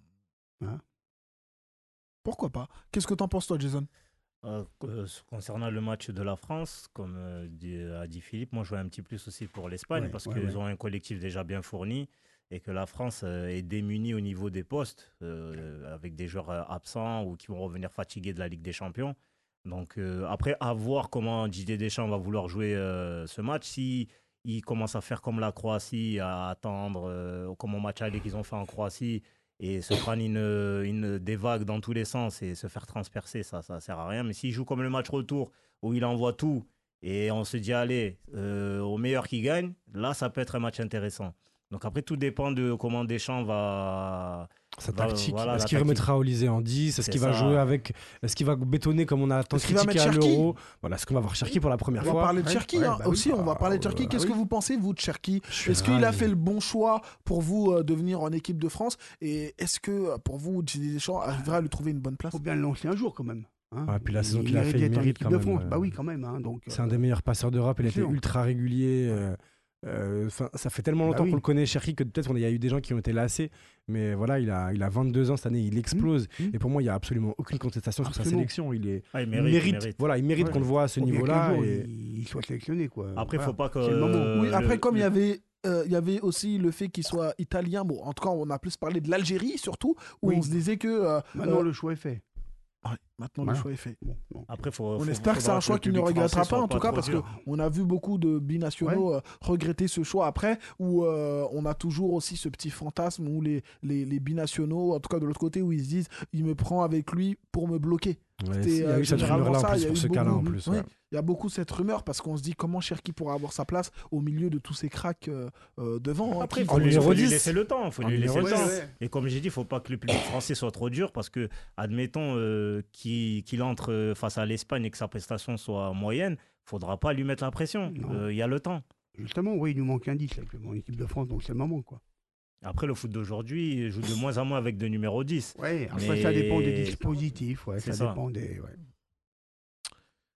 Pourquoi pas? Qu'est-ce que t'en penses, toi, Jason? Euh, euh, concernant le match de la France, comme euh, dit- a dit Philippe, moi je vois un petit plus aussi pour l'Espagne Ouais, parce ouais, qu'ils ouais. ont un collectif déjà bien fourni et que la France euh, est démunie au niveau des postes euh, avec des joueurs euh, absents ou qui vont revenir fatigués de la Ligue des Champions. Donc euh, après, à voir comment Didier Deschamps va vouloir jouer euh, ce match. Si il commence à faire comme la Croatie, à attendre euh, comme au match aller qu'ils ont fait en Croatie et se prendre une, une, des vagues dans tous les sens et se faire transpercer, ça ne sert à rien. Mais s'il joue comme le match retour où il envoie tout et on se dit, allez, euh, au meilleur qui gagne, là, ça peut être un match intéressant. Donc après, tout dépend de comment Deschamps va... Sa va- tactique. voilà, Est-ce la qu'il tactique. remettra Olysée en dix? Est-ce C'est qu'il va ça. jouer avec. Est-ce qu'il va bétonner comme on a tant Est-ce qu'il va critiqué à mettre Cherki l'Euro? Voilà, est-ce qu'on va voir Cherki pour la première On va fois? parler de Ouais, Cherki ouais, hein, bah oui. aussi, on va parler de Cherki. Ah, Qu'est-ce oui. que vous pensez, vous, de Cherki? Je suis Est-ce qu'il a ravi. fait le bon choix pour vous euh, de venir en équipe de France? Et est-ce que, euh, pour vous, Didier Deschamps arrivera à lui trouver une bonne place? Il faut bien le lancer un jour, quand même. Hein. Ah, puis la saison Il qu'il a mérite fait, il d'être en mérite équipe quand de même, France. euh, Bah oui, quand même. Hein, donc, C'est un des meilleurs passeurs d'Europe. Il a bien été sûr. ultra régulier. euh, euh, 'fin, ça fait tellement Bah longtemps oui. qu'on le connaît, Cherki, que peut-être il y a eu des gens qui ont été lassés. Mais voilà, il a, il a vingt-deux ans cette année, il explose. Mmh. Et pour moi, il n'y a absolument aucune contestation sur sa Absolument. sélection. Il, est, Ah, il il mérite, mérite, il mérite. Voilà, il mérite Ouais. qu'on le voit à ce faut bien qu'un niveau-là. jour, Et... il, il soit sélectionné, quoi. Après, il Voilà. faut pas que... C'est le moment. euh, Oui, après, le- comme il y le- avait. euh, Il y avait aussi le fait qu'il soit italien. Bon, en tout cas, on a plus parlé de l'Algérie, surtout, où Oui. on se disait que. euh, Maintenant, euh, le choix est fait. ouais, maintenant, Voilà. le choix est fait. Bon, bon. Après, faut, On faut- espère que c'est faudra un choix le qu'il ne public regrettera français pas, soit en tout cas, trop parce dur. qu'on a vu beaucoup de binationaux euh, regretter ce choix après, où euh, on a toujours aussi ce petit fantasme où les, les, les binationaux, en tout cas de l'autre côté, où ils se disent il me prend avec lui pour me bloquer. Ouais, C'était, il y a euh, eu cette généralement rumeur-là en ça, il y plus a pour eu ce cas-là en beaucoup- plus. oui. ouais. Il y a beaucoup cette rumeur parce qu'on se dit comment Cherki pourra avoir sa place au milieu de tous ces cracks euh, euh, devant. hein, Après, il qui- faut, En lui- numéro faut lui dix. laisser le temps. Faut En lui laisser numéro le temps. dix. Ouais, ouais. Et comme j'ai dit, il ne faut pas que le public français soit trop dur parce que, admettons euh, qu'il qu'il entre euh, face à l'Espagne et que sa prestation soit moyenne, il ne faudra pas lui mettre la pression. Non. Euh, Il y a le temps. Justement, oui, il nous manque un dix là, en équipe de France, donc c'est le moment, quoi. Après, le foot d'aujourd'hui joue de moins en moins avec de numéro dix. Ouais, après, Mais- ça dépend des dispositifs, ouais, C'est ça, ça. dépend des... Ouais.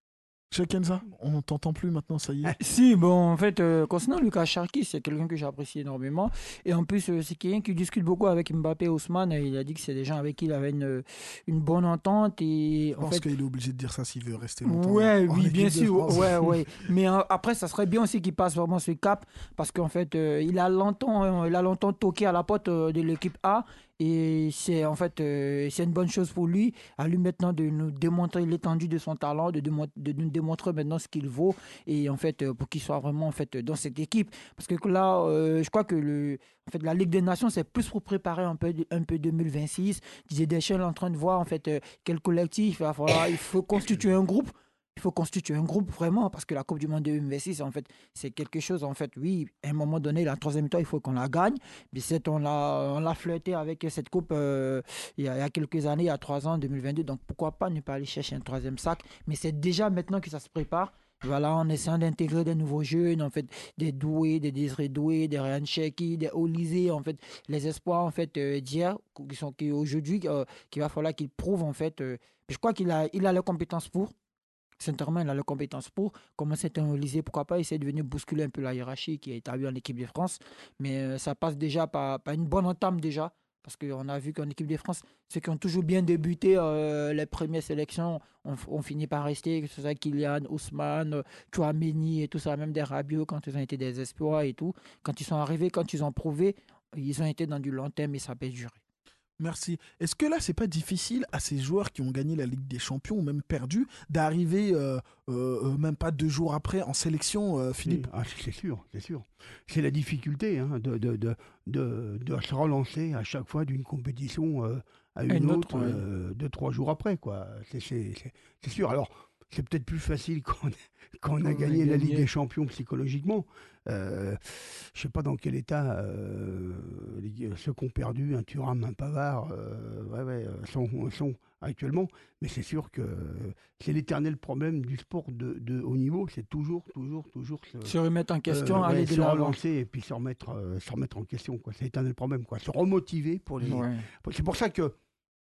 Kenza, on t'entend plus maintenant, ça y est. Si, bon, en fait, euh, concernant Lucas Cherki, c'est quelqu'un que j'apprécie énormément. Et en plus, euh, c'est quelqu'un qui discute beaucoup avec Mbappé et Ousmane. Et il a dit que c'est des gens avec qui il avait une, une bonne entente. Et, Je en pense fait, qu'il est obligé de dire ça s'il veut rester longtemps. ouais, en oui, équipe bien de sûr. France. Ouais, ouais. Mais euh, après, ça serait bien aussi qu'il passe vraiment ce cap. Parce qu'en fait, euh, il, a longtemps, euh, il a longtemps toqué à la porte euh, de l'équipe A. Et c'est en fait euh, c'est une bonne chose pour lui, à lui maintenant de nous démontrer l'étendue de son talent, de, démo- de nous démontrer maintenant ce qu'il vaut, et en fait euh, pour qu'il soit vraiment en fait dans cette équipe. Parce que là, euh, je crois que le, en fait, la Ligue des Nations, c'est plus pour préparer un peu, un peu deux mille vingt-six. Didier Deschamps est en train de voir en fait euh, quel collectif il va falloir, il faut constituer un groupe. Il faut constituer un groupe vraiment parce que la Coupe du Monde deux mille vingt-six, en fait, c'est quelque chose. En fait, oui, à un moment donné, la troisième mi-temps, il faut qu'on la gagne. Mais c'est, on l'a, on l'a flirté avec cette coupe euh, il, y a, il y a quelques années, il y a trois ans, deux mille vingt-deux. Donc pourquoi pas ne pas aller chercher un troisième sac. Mais c'est déjà maintenant que ça se prépare. Voilà, en essayant d'intégrer des nouveaux jeunes, en fait, des doués, des Désiré Doué, des Ryan Cherki, des Olysée, en fait, les espoirs, en fait, euh, d'hier, qui sont qui aujourd'hui, euh, qu'il va falloir qu'ils prouvent, en fait. Euh, je crois qu'il a, il a les compétences pour. Saint-Germain il a les compétences pour commencer à un Olysée, pourquoi pas essayer de venir bousculer un peu la hiérarchie qui est établie en équipe de France. Mais euh, ça passe déjà par, par une bonne entame déjà. Parce qu'on a vu qu'en équipe de France, ceux qui ont toujours bien débuté euh, les premières sélections ont, ont fini par rester, que ce soit Kylian, Ousmane, Chouameni et tout ça, même des Rabiot quand ils ont été des espoirs et tout. Quand ils sont arrivés, quand ils ont prouvé, ils ont été dans du long terme et ça peut durer. Merci. Est-ce que là, c'est pas difficile à ces joueurs qui ont gagné la Ligue des Champions ou même perdu d'arriver euh, euh, même pas deux jours après en sélection, euh, Philippe? Oui, ah, c'est sûr, c'est sûr. C'est la difficulté hein, de, de, de, de, de se relancer à chaque fois d'une compétition euh, à une, Une autre, autre, ouais. euh, deux, trois jours après. Quoi. C'est, c'est, c'est, c'est sûr. Alors, c'est peut-être plus facile quand on, quand on a On a gagné la Ligue gagné. des Champions psychologiquement. Euh, je ne sais pas dans quel état euh, les- ceux qui ont perdu, un Thuram, un Pavard, euh, ouais, ouais, euh, sont, sont actuellement. Mais c'est sûr que c'est l'éternel problème du sport de, de haut niveau. C'est toujours, toujours, toujours se, Se remettre en question, euh, ouais, aller de se l'avant. relancer et puis se remettre, euh, se remettre en question. Quoi. C'est l'éternel problème. Quoi. Se remotiver pour les. Ouais. C'est pour ça que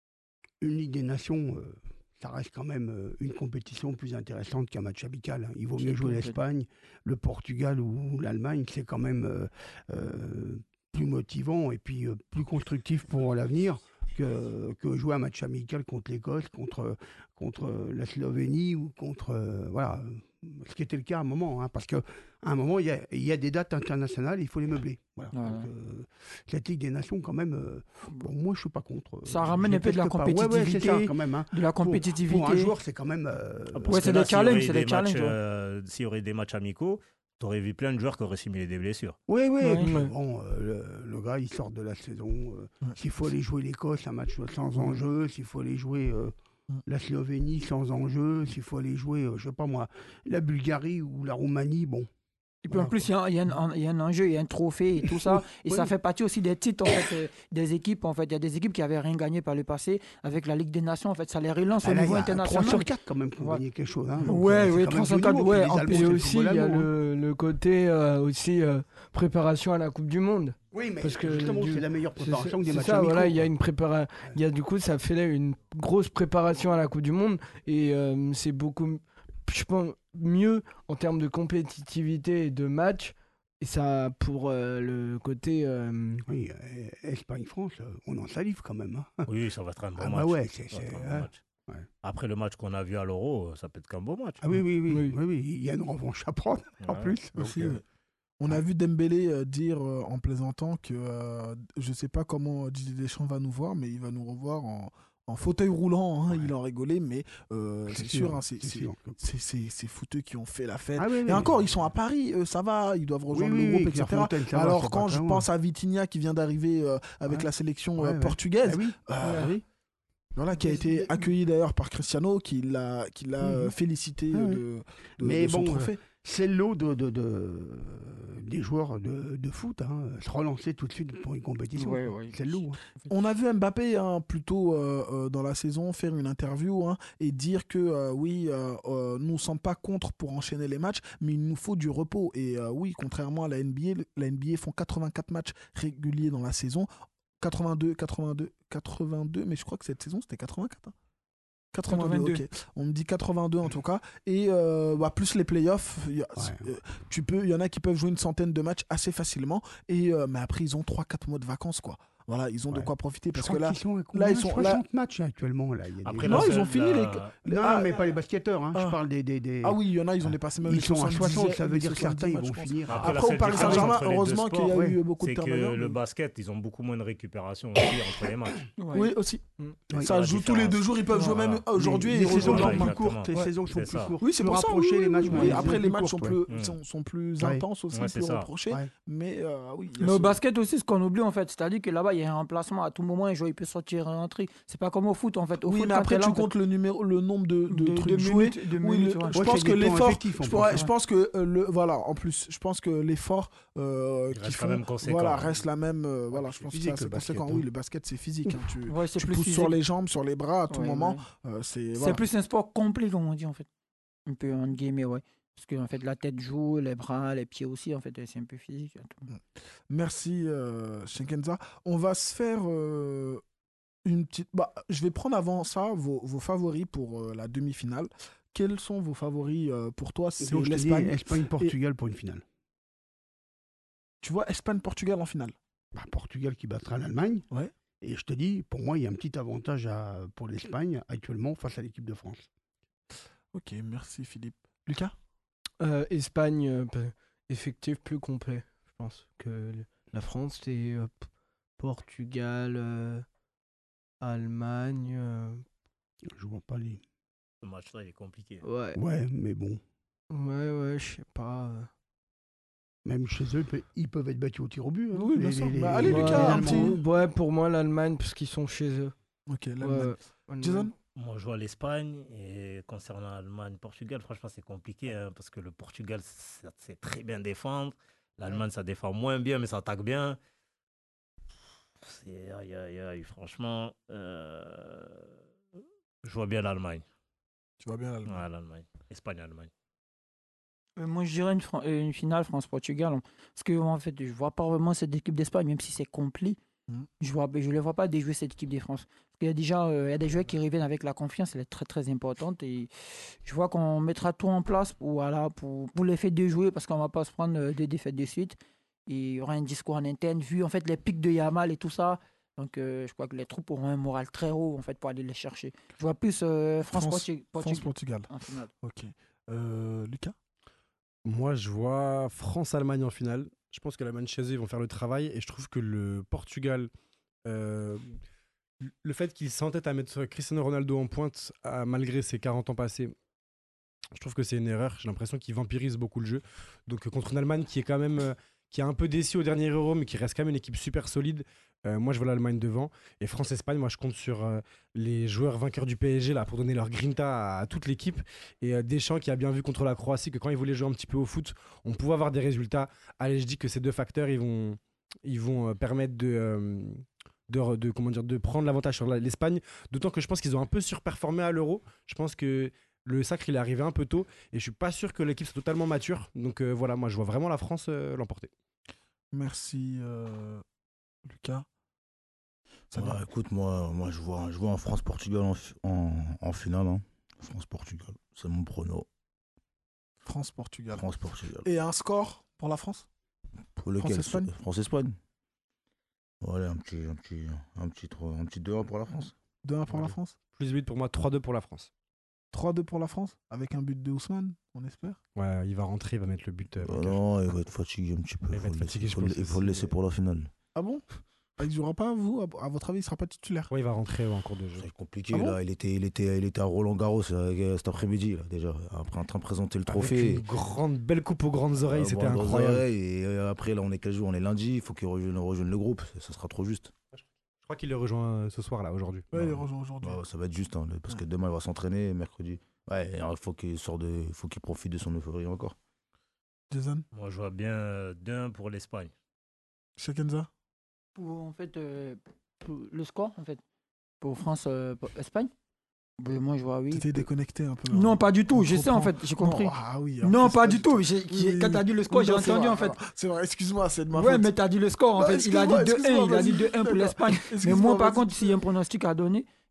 une Ligue des Nations, euh, ça reste quand même euh, une compétition plus intéressante qu'un match amical. hein. Il vaut C'est mieux jouer tout, l'Espagne, le Portugal ou l'Allemagne. C'est quand même euh, euh, plus motivant et puis euh, plus constructif pour l'avenir que, que jouer un match amical contre l'Écosse, contre, contre la Slovénie ou contre. euh, voilà. Ce qui était le cas à un moment, hein, parce qu'à un moment, il y, a, il y a des dates internationales, il faut les meubler. Voilà. Voilà. Donc, euh, cette Ligue des Nations, quand même, euh, bon, moi, je ne suis pas contre. Ça Je ramène un peu de la déteste pas. Ouais, ouais, compétitivité, c'est ça, quand même. hein. de la Pour- compétitivité. Pour, un joueur, c'est quand même. euh, Ah, parce Ouais, que c'est là, des s'il y aurait challenges, eu c'est des des challenges, matchs, ouais. euh, s'il y aurait des matchs amicaux, tu aurais vu plein de joueurs qui auraient simulé des blessures. Oui, oui. Ouais. et puis, Ouais. bon, euh, le, le gars, il sort de la saison. euh, Ouais. S'il faut aller jouer l'Écosse, un match sans enjeu. S'il faut aller jouer euh, la Slovénie sans enjeu. S'il faut aller jouer, euh, je sais pas moi, la Bulgarie ou la Roumanie, bon. Et puis en Voilà, plus, il y, a- il y a un- il y a un enjeu, il y a un trophée et tout ça. Et Oui. ça fait partie aussi des titres en fait, euh, des équipes. En fait, il y a des équipes qui avaient rien gagné par le passé avec la Ligue des Nations. En fait, ça les relance Ah, au là, niveau il y a trois international. sur quatre quand même qui ont Ouais. gagné quelque chose. Hein, donc, Ouais, euh, c'est ouais, quand même trois sur du quatre, niveau, ouais, puis les en Allemands, plus, c'est Et le aussi, football il y a allemand, hein. le, le côté euh, aussi euh, préparation à la Coupe du Monde. Oui, mais Parce que justement, du- c'est la meilleure C'est préparation que des c'est matchs ça, amicaux. voilà, il y a quoi. une prépara... il y a du coup, ça fait une grosse préparation à la Coupe du Monde et euh, c'est beaucoup, je pense, mieux en termes de compétitivité et de match. Et ça, pour euh, le côté. euh, Oui, euh, Espagne-France, euh, on en salive quand même. hein. Oui, ça va être un bon Ah match. bah ouais, c'est- Ça va c'est- être un bon hein. match. Ouais. Après le match qu'on a vu à l'Euro, ça peut être qu'un beau match. Ah oui, oui, oui, Oui. oui, oui, il y a une revanche à prendre en Ouais. plus. donc, Aussi, euh, ouais. On a vu Dembélé euh, dire euh, en plaisantant que euh, je sais pas comment Didier Deschamps va nous voir, mais il va nous revoir en, en fauteuil roulant. hein. Ouais. Il en rigolait, mais euh, c'est sûr, hein, c'est c'est c'est- sûr. c'est- c'est- c'est fouteux qui ont fait la fête. Ah oui, oui, Et encore, oui. ils sont à Paris, eux, ça va, ils doivent Oui, rejoindre oui, l'Europe, oui, et cetera. Clairefontaine, ça va, Alors c'est quand pas je très loin. pense à Vitinha qui vient d'arriver euh, avec Ouais. la sélection Ouais, euh, ouais. portugaise, Ah oui, euh, ah oui. voilà, qui a été accueilli d'ailleurs par Cristiano, qui l'a qui l'a Mhm. euh, félicité Ah euh, oui. de, de- Mais de son bon, trophée. c'est l'eau de, de, de- des joueurs de, de foot, hein, se relancer tout de suite pour une compétition. Ouais, quoi. ouais. C'est l'eau. hein. On a vu Mbappé hein, plutôt euh, euh, dans la saison faire une interview hein, et dire que euh, oui, euh, euh, nous ne sommes pas contre pour enchaîner les matchs, mais il nous faut du repos. Et euh, oui, contrairement à la N B A, la N B A font quatre-vingt-quatre matchs réguliers dans la saison. quatre-vingt-deux, quatre-vingt-deux, quatre-vingt-deux, mais je crois que cette saison c'était quatre-vingt-quatre. hein. quatre-vingt-deux, ok. On me dit quatre-vingt-deux en tout cas. Et euh, bah, plus les playoffs, y a, Ouais. euh, tu peux, il y en a qui peuvent jouer une centaine de matchs assez facilement. Et, euh, mais après, ils ont trois quatre mois de vacances, quoi. Voilà, ils ont de Ouais. quoi profiter Je parce crois que là, qu'ils sont, à là, combien ils sont là. soixante matchs actuellement. Là. Il y a des- Après, Non, la ils seule- ont fini les- la- les- Non, ah, mais pas les basketteurs. Hein. ah. Je parle des. des, des... Ah oui, il y en a, ils ont dépassé même Ils les sont à soixante-dix, soixante, ça veut les dire que certains ils soixante-dix vont matchs, je pense. finir. Après, la Après, au seule Paris différence Saint-Germain, entre les deux heureusement qu'il y a sports, eu beaucoup de c'est que turnover. le mais- basket, ils ont beaucoup moins de récupération aussi entre les matchs. Oui, aussi. Oui. Ça la joue tous les deux différence. jours, ils peuvent jouer même Voilà. aujourd'hui et les ils saisons rejouent sont le Voilà, plus lendemain. exactement. courtes. Les Ouais, saisons sont c'est plus ça. courtes. Oui, c'est Plus pour ça. rapprocher oui, les matchs. oui, moins- oui. les Après, plus les matchs sont courtes, plus, ouais. ouais. sont, sont plus Ouais. intenses aussi, Ouais, c'est plus ça. reprochés. Ouais. Mais euh, oui. il y a Mais au ce- basket aussi, ce qu'on oublie en fait, c'est-à-dire que là-bas, il y a un remplacement à tout moment, un joueur il peut sortir et rentrer. C'est pas comme au foot en fait. Au Oui, foot, mais quand après, t'es là, tu en fait, comptes le, numéro, le nombre de, de, de- trucs de joués. minutes, de Oui, minutes, le- ouais. je Ouais, pense c'est que des temps l'effort. effectifs, en Je, plus. pourrais- je pense que euh, le voilà. En plus, je pense que l'effort euh, Il qu'ils reste quand font, même conséquent. voilà, reste la même. euh, voilà, je c'est pense que physique, c'est assez le basket, conséquent. hein. Oui, le basket c'est physique. hein, Tu, Ouais, c'est tu plus pousses physique. sur les jambes, sur les bras à tout Ouais, moment. ouais. Euh, c'est C'est voilà. plus un sport complet, comme on dit en fait. Un peu en guillemets, ouais. Parce que en fait, la tête joue, les bras, les pieds aussi, en fait, c'est un peu physique. et tout. Merci euh, Shenkenza. On va se faire euh, une petite. Bah, je vais prendre avant ça vos, vos favoris pour euh, la demi-finale. Quels sont vos favoris euh, pour toi? C'est Donc, je te dis l'Espagne. Espagne-Portugal pour une finale. Tu vois Espagne-Portugal en finale. Bah, Portugal qui battra l'Allemagne. Ouais. Et je te dis, pour moi, il y a un petit avantage à- pour l'Espagne actuellement face à l'équipe de France. Ok, merci Philippe. Lucas? Euh, Espagne, euh, bah, effectif plus complet, je pense, que le- la France. Et euh, P- Portugal, euh, Allemagne. euh, Je vois pas les. Ce match-là, il est compliqué. ouais. Ouais, mais bon. Ouais, ouais, je sais pas. euh. Même chez eux, ils peuvent- ils peuvent être battus au tir au but. hein. Oui, bien Les- sûr. les- Bah, les- allez, les Lucas, un Allemands. petit- Ouais, pour moi, l'Allemagne, parce qu'ils sont chez eux. Ok, Ouais, l'Allemagne. Allemagne. Jason? Moi, je vois l'Espagne et concernant l'Allemagne, Portugal, franchement, c'est compliqué hein, parce que le Portugal, ça sait très bien défendre. L'Allemagne, ça défend moins bien, mais ça attaque bien. C'est, aïe, aïe, aïe, franchement, euh, je vois bien l'Allemagne. Tu vois bien l'Allemagne. Ouais, l'Allemagne. Espagne-Allemagne. Euh, moi, je dirais une, Fran- euh, une finale France-Portugal. hein. Parce que, en fait, je vois pas vraiment cette équipe d'Espagne, même si c'est complet. Mhm. Je ne je les vois pas déjouer cette équipe de France. Parce qu'il y a déjà euh, il y a des joueurs qui reviennent avec la confiance, elle est très très importante. Et je vois qu'on mettra tout en place pour, voilà, pour, pour les faire déjouer, parce qu'on ne va pas se prendre euh, des défaites de suite. Et il y aura un discours en interne, vu en fait les pics de Yamal et tout ça. Donc euh, je crois que les troupes auront un moral très haut en fait, pour aller les chercher. Je vois plus euh, France-Portugal France-Portugal. en finale. Ok. Euh, Lucas? Moi, je vois France-Allemagne en finale. Je pense que l'Allemagne chez eux, ils vont faire le travail. Et je trouve que le Portugal, euh, le fait qu'ils s'entêtent à mettre Cristiano Ronaldo en pointe, à- malgré ses quarante ans passés, je trouve que c'est une erreur. J'ai l'impression qu'ils vampirisent beaucoup le jeu. Donc, euh, contre une Allemagne qui est quand même. euh, qui a un peu déçu au dernier Euro, mais qui reste quand même une équipe super solide. Euh, moi, je vois l'Allemagne devant. Et France-Espagne, moi, je compte sur euh, les joueurs vainqueurs du P S G là, pour donner leur grinta à, à toute l'équipe. Et euh, Deschamps, qui a bien vu contre la Croatie que quand il voulait jouer un petit peu au foot, on pouvait avoir des résultats. Allez, je dis que ces deux facteurs, ils vont, ils vont euh, permettre de, euh, de, de, comment dire, de prendre l'avantage sur la- l'Espagne. D'autant que je pense qu'ils ont un peu surperformé à l'Euro. Je pense que le sacre, il est arrivé un peu tôt. Et je suis pas sûr que l'équipe soit totalement mature. Donc euh, voilà, moi, je vois vraiment la France euh, l'emporter. Merci euh, Lucas. Ça Ouais, va. écoute, moi, moi je, vois, je vois en France-Portugal en, fi- en, en finale. hein. France-Portugal, c'est mon prono. France-Portugal. France-Portugal. Et un score pour la France? Pour lequel France-Espagne France-Espagne. Voilà, un petit, un petit, un petit, trois- un petit deux un pour la France. deux un pour la Ouais. France? Plus huit pour moi, trois deux pour la France. trois deux pour la France? Avec un but de Ousmane, on espère? Ouais, il va rentrer, il va mettre le but. euh, Ah vainqueur. non, il va être fatigué un petit peu. Il va être faut le fatigué, laisser- je faut le- pense Il faut le aussi, laisser mais- pour la finale. Ah bon? Ah, il jouera pas, vous? À à votre avis, il sera pas titulaire? Ouais, il va rentrer ouais, en cours de jeu. C'est compliqué Ah bon là. Il était, il était, il était à Roland Garros euh, cet après-midi là, déjà. Après en train de présenter le Avec trophée. une grande belle coupe aux grandes oreilles, Euh, c'était bon, dans les incroyable. oreilles, Et euh, après là, on est quel jour? On est lundi. Il faut qu'il rejoigne, rejoigne le groupe. Ça, ça sera trop juste. Je crois qu'il le rejoint euh, ce soir là, aujourd'hui. Ouais, il Ouais. rejoint aujourd'hui. Ouais, ça va être juste hein, le- parce que Ouais. demain il va s'entraîner mercredi. Ouais, il faut qu'il sorte de, faut qu'il profite de son euphorie encore. Jason? Moi, je vois bien euh, deux un pour l'Espagne. Shekenza? Pour, en fait, euh, pour le score, en fait, pour France-Espagne, moi je vois oui. T'étais déconnecté un peu. hein. Non, pas du tout, On je sais en comprend. fait, j'ai compris. Non, ah oui. Non, en plus, pas du tout. J'ai- j'ai- Oui, Quand oui. t'as dit le score, j'ai Non, c'est entendu vrai, en fait. alors, C'est vrai, excuse-moi, c'est de ma Ouais, faute. mais t'as dit le score en Non, fait. Il a dit excuse-moi, deux un, il a dit excuse-moi, deux un pour vas-y. l'Espagne. Mais Excuse-moi, moi, par vas-y. contre, s'il y a un pronostic à donner,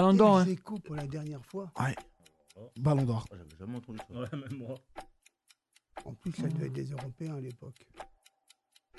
Ballon d'or. Hein. Dzeko pour la dernière fois. Ouais. Ballon d'or. Oh, j'avais jamais entendu ça. Ouais, même moi. En plus, ça devait être des Européens à l'époque.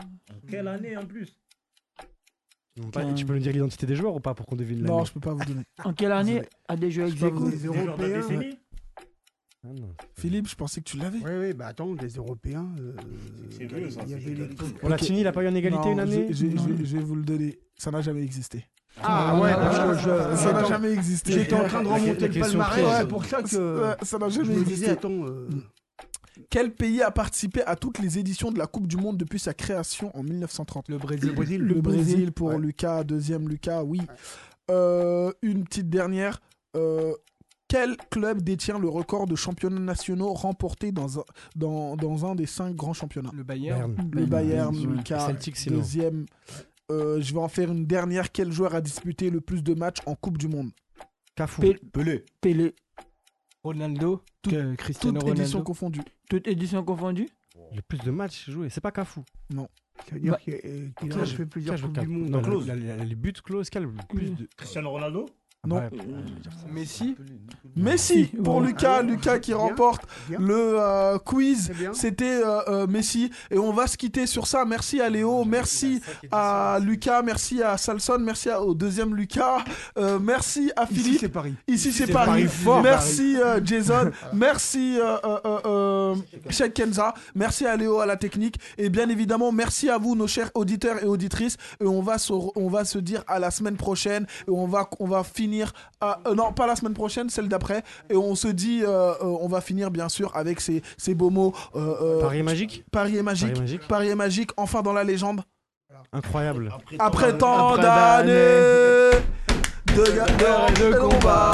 Quelle année en plus? Non, pas- Tu peux nous dire l'identité des joueurs ou pas pour qu'on devine l'année? Non, je peux pas vous donner. En quelle année a des joueurs ex aequo? Les Européens. décennie? Ah non. Philippe, je pensais que tu l'avais. Oui, oui, bah attends, les Européens. euh, C'est vieux, ça, Il y c'est avait vieux. les trucs. On l'a fini, il a pas eu en égalité Non, une année? je, je- Non. je- je vais vous le donner. Ça n'a jamais existé. Ah ouais, parce que je. Ça n'a attends, jamais existé. J'étais en train de La- remonter la le question palmarès, piège. c'est pour ça que. Ça ça n'a Je jamais me existé. disais, attends. euh, Quel pays a participé à toutes les éditions de la Coupe du Monde depuis sa création en mille neuf cent trente? Le Brésil. Le Brésil. Le Brésil pour Ouais. Lucas, deuxième Lucas, oui. Euh, une petite dernière. Euh, quel club détient le record de championnats nationaux remportés dans un, dans, dans un des cinq grands championnats? Le Bayern. Bayern. Le Bayern, Ouais. Lucas, Celtic, sinon. deuxième. Euh, je vais en faire une dernière. Quel joueur a disputé le plus de matchs en Coupe du Monde? Cafou. Pel- Pelé. Pelé. Ronaldo. Tout- que Cristiano Toutes éditions Ronaldo. confondues. Toute édition confondue? Le plus de matchs joués, c'est pas Cafou. Ça veut dire Bah, qu'il euh, qu'il Qui a a fait plusieurs Qui a joué Coupes du Cafou? Monde. Non, Close. la- la- la- les buts close, quel le plus de. Cristiano Ronaldo? Non. Ouais. Messi. Messi pour Ouais. Lucas, Ah ouais. Lucas qui Bien. remporte Bien. le euh, quiz. C'est bien. C'était euh, euh, Messi et on va se quitter sur ça. Merci à Léo, merci à Lucas, merci à Salson, merci à- au deuxième Lucas, euh, merci à Ici, Philippe. c'est Paris. Ici c'est c'est Paris. Paris fort. Merci euh, Jason, merci euh, euh, euh, euh, Cheikh Kenza, merci à Léo à la technique et bien évidemment merci à vous nos chers auditeurs et auditrices et on va se, on va se dire à la semaine prochaine et on va on va finir à, euh, non pas la semaine prochaine celle d'après et on se dit euh, euh, on va finir bien sûr avec ces, ces beaux mots euh, euh, Paris est magique. Paris est magique, Paris est magique. Paris est magique, enfin dans la légende. Incroyable. Après tant Après d'années de galères et de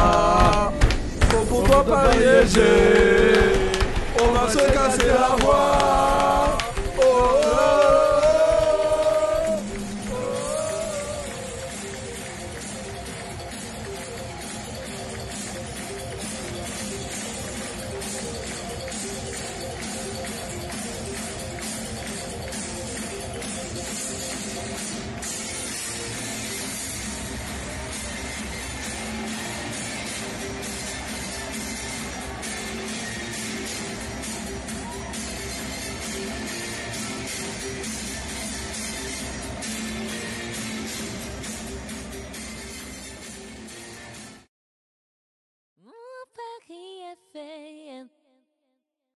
combats, faut pourquoi Paris est gai, on va se casser la voix.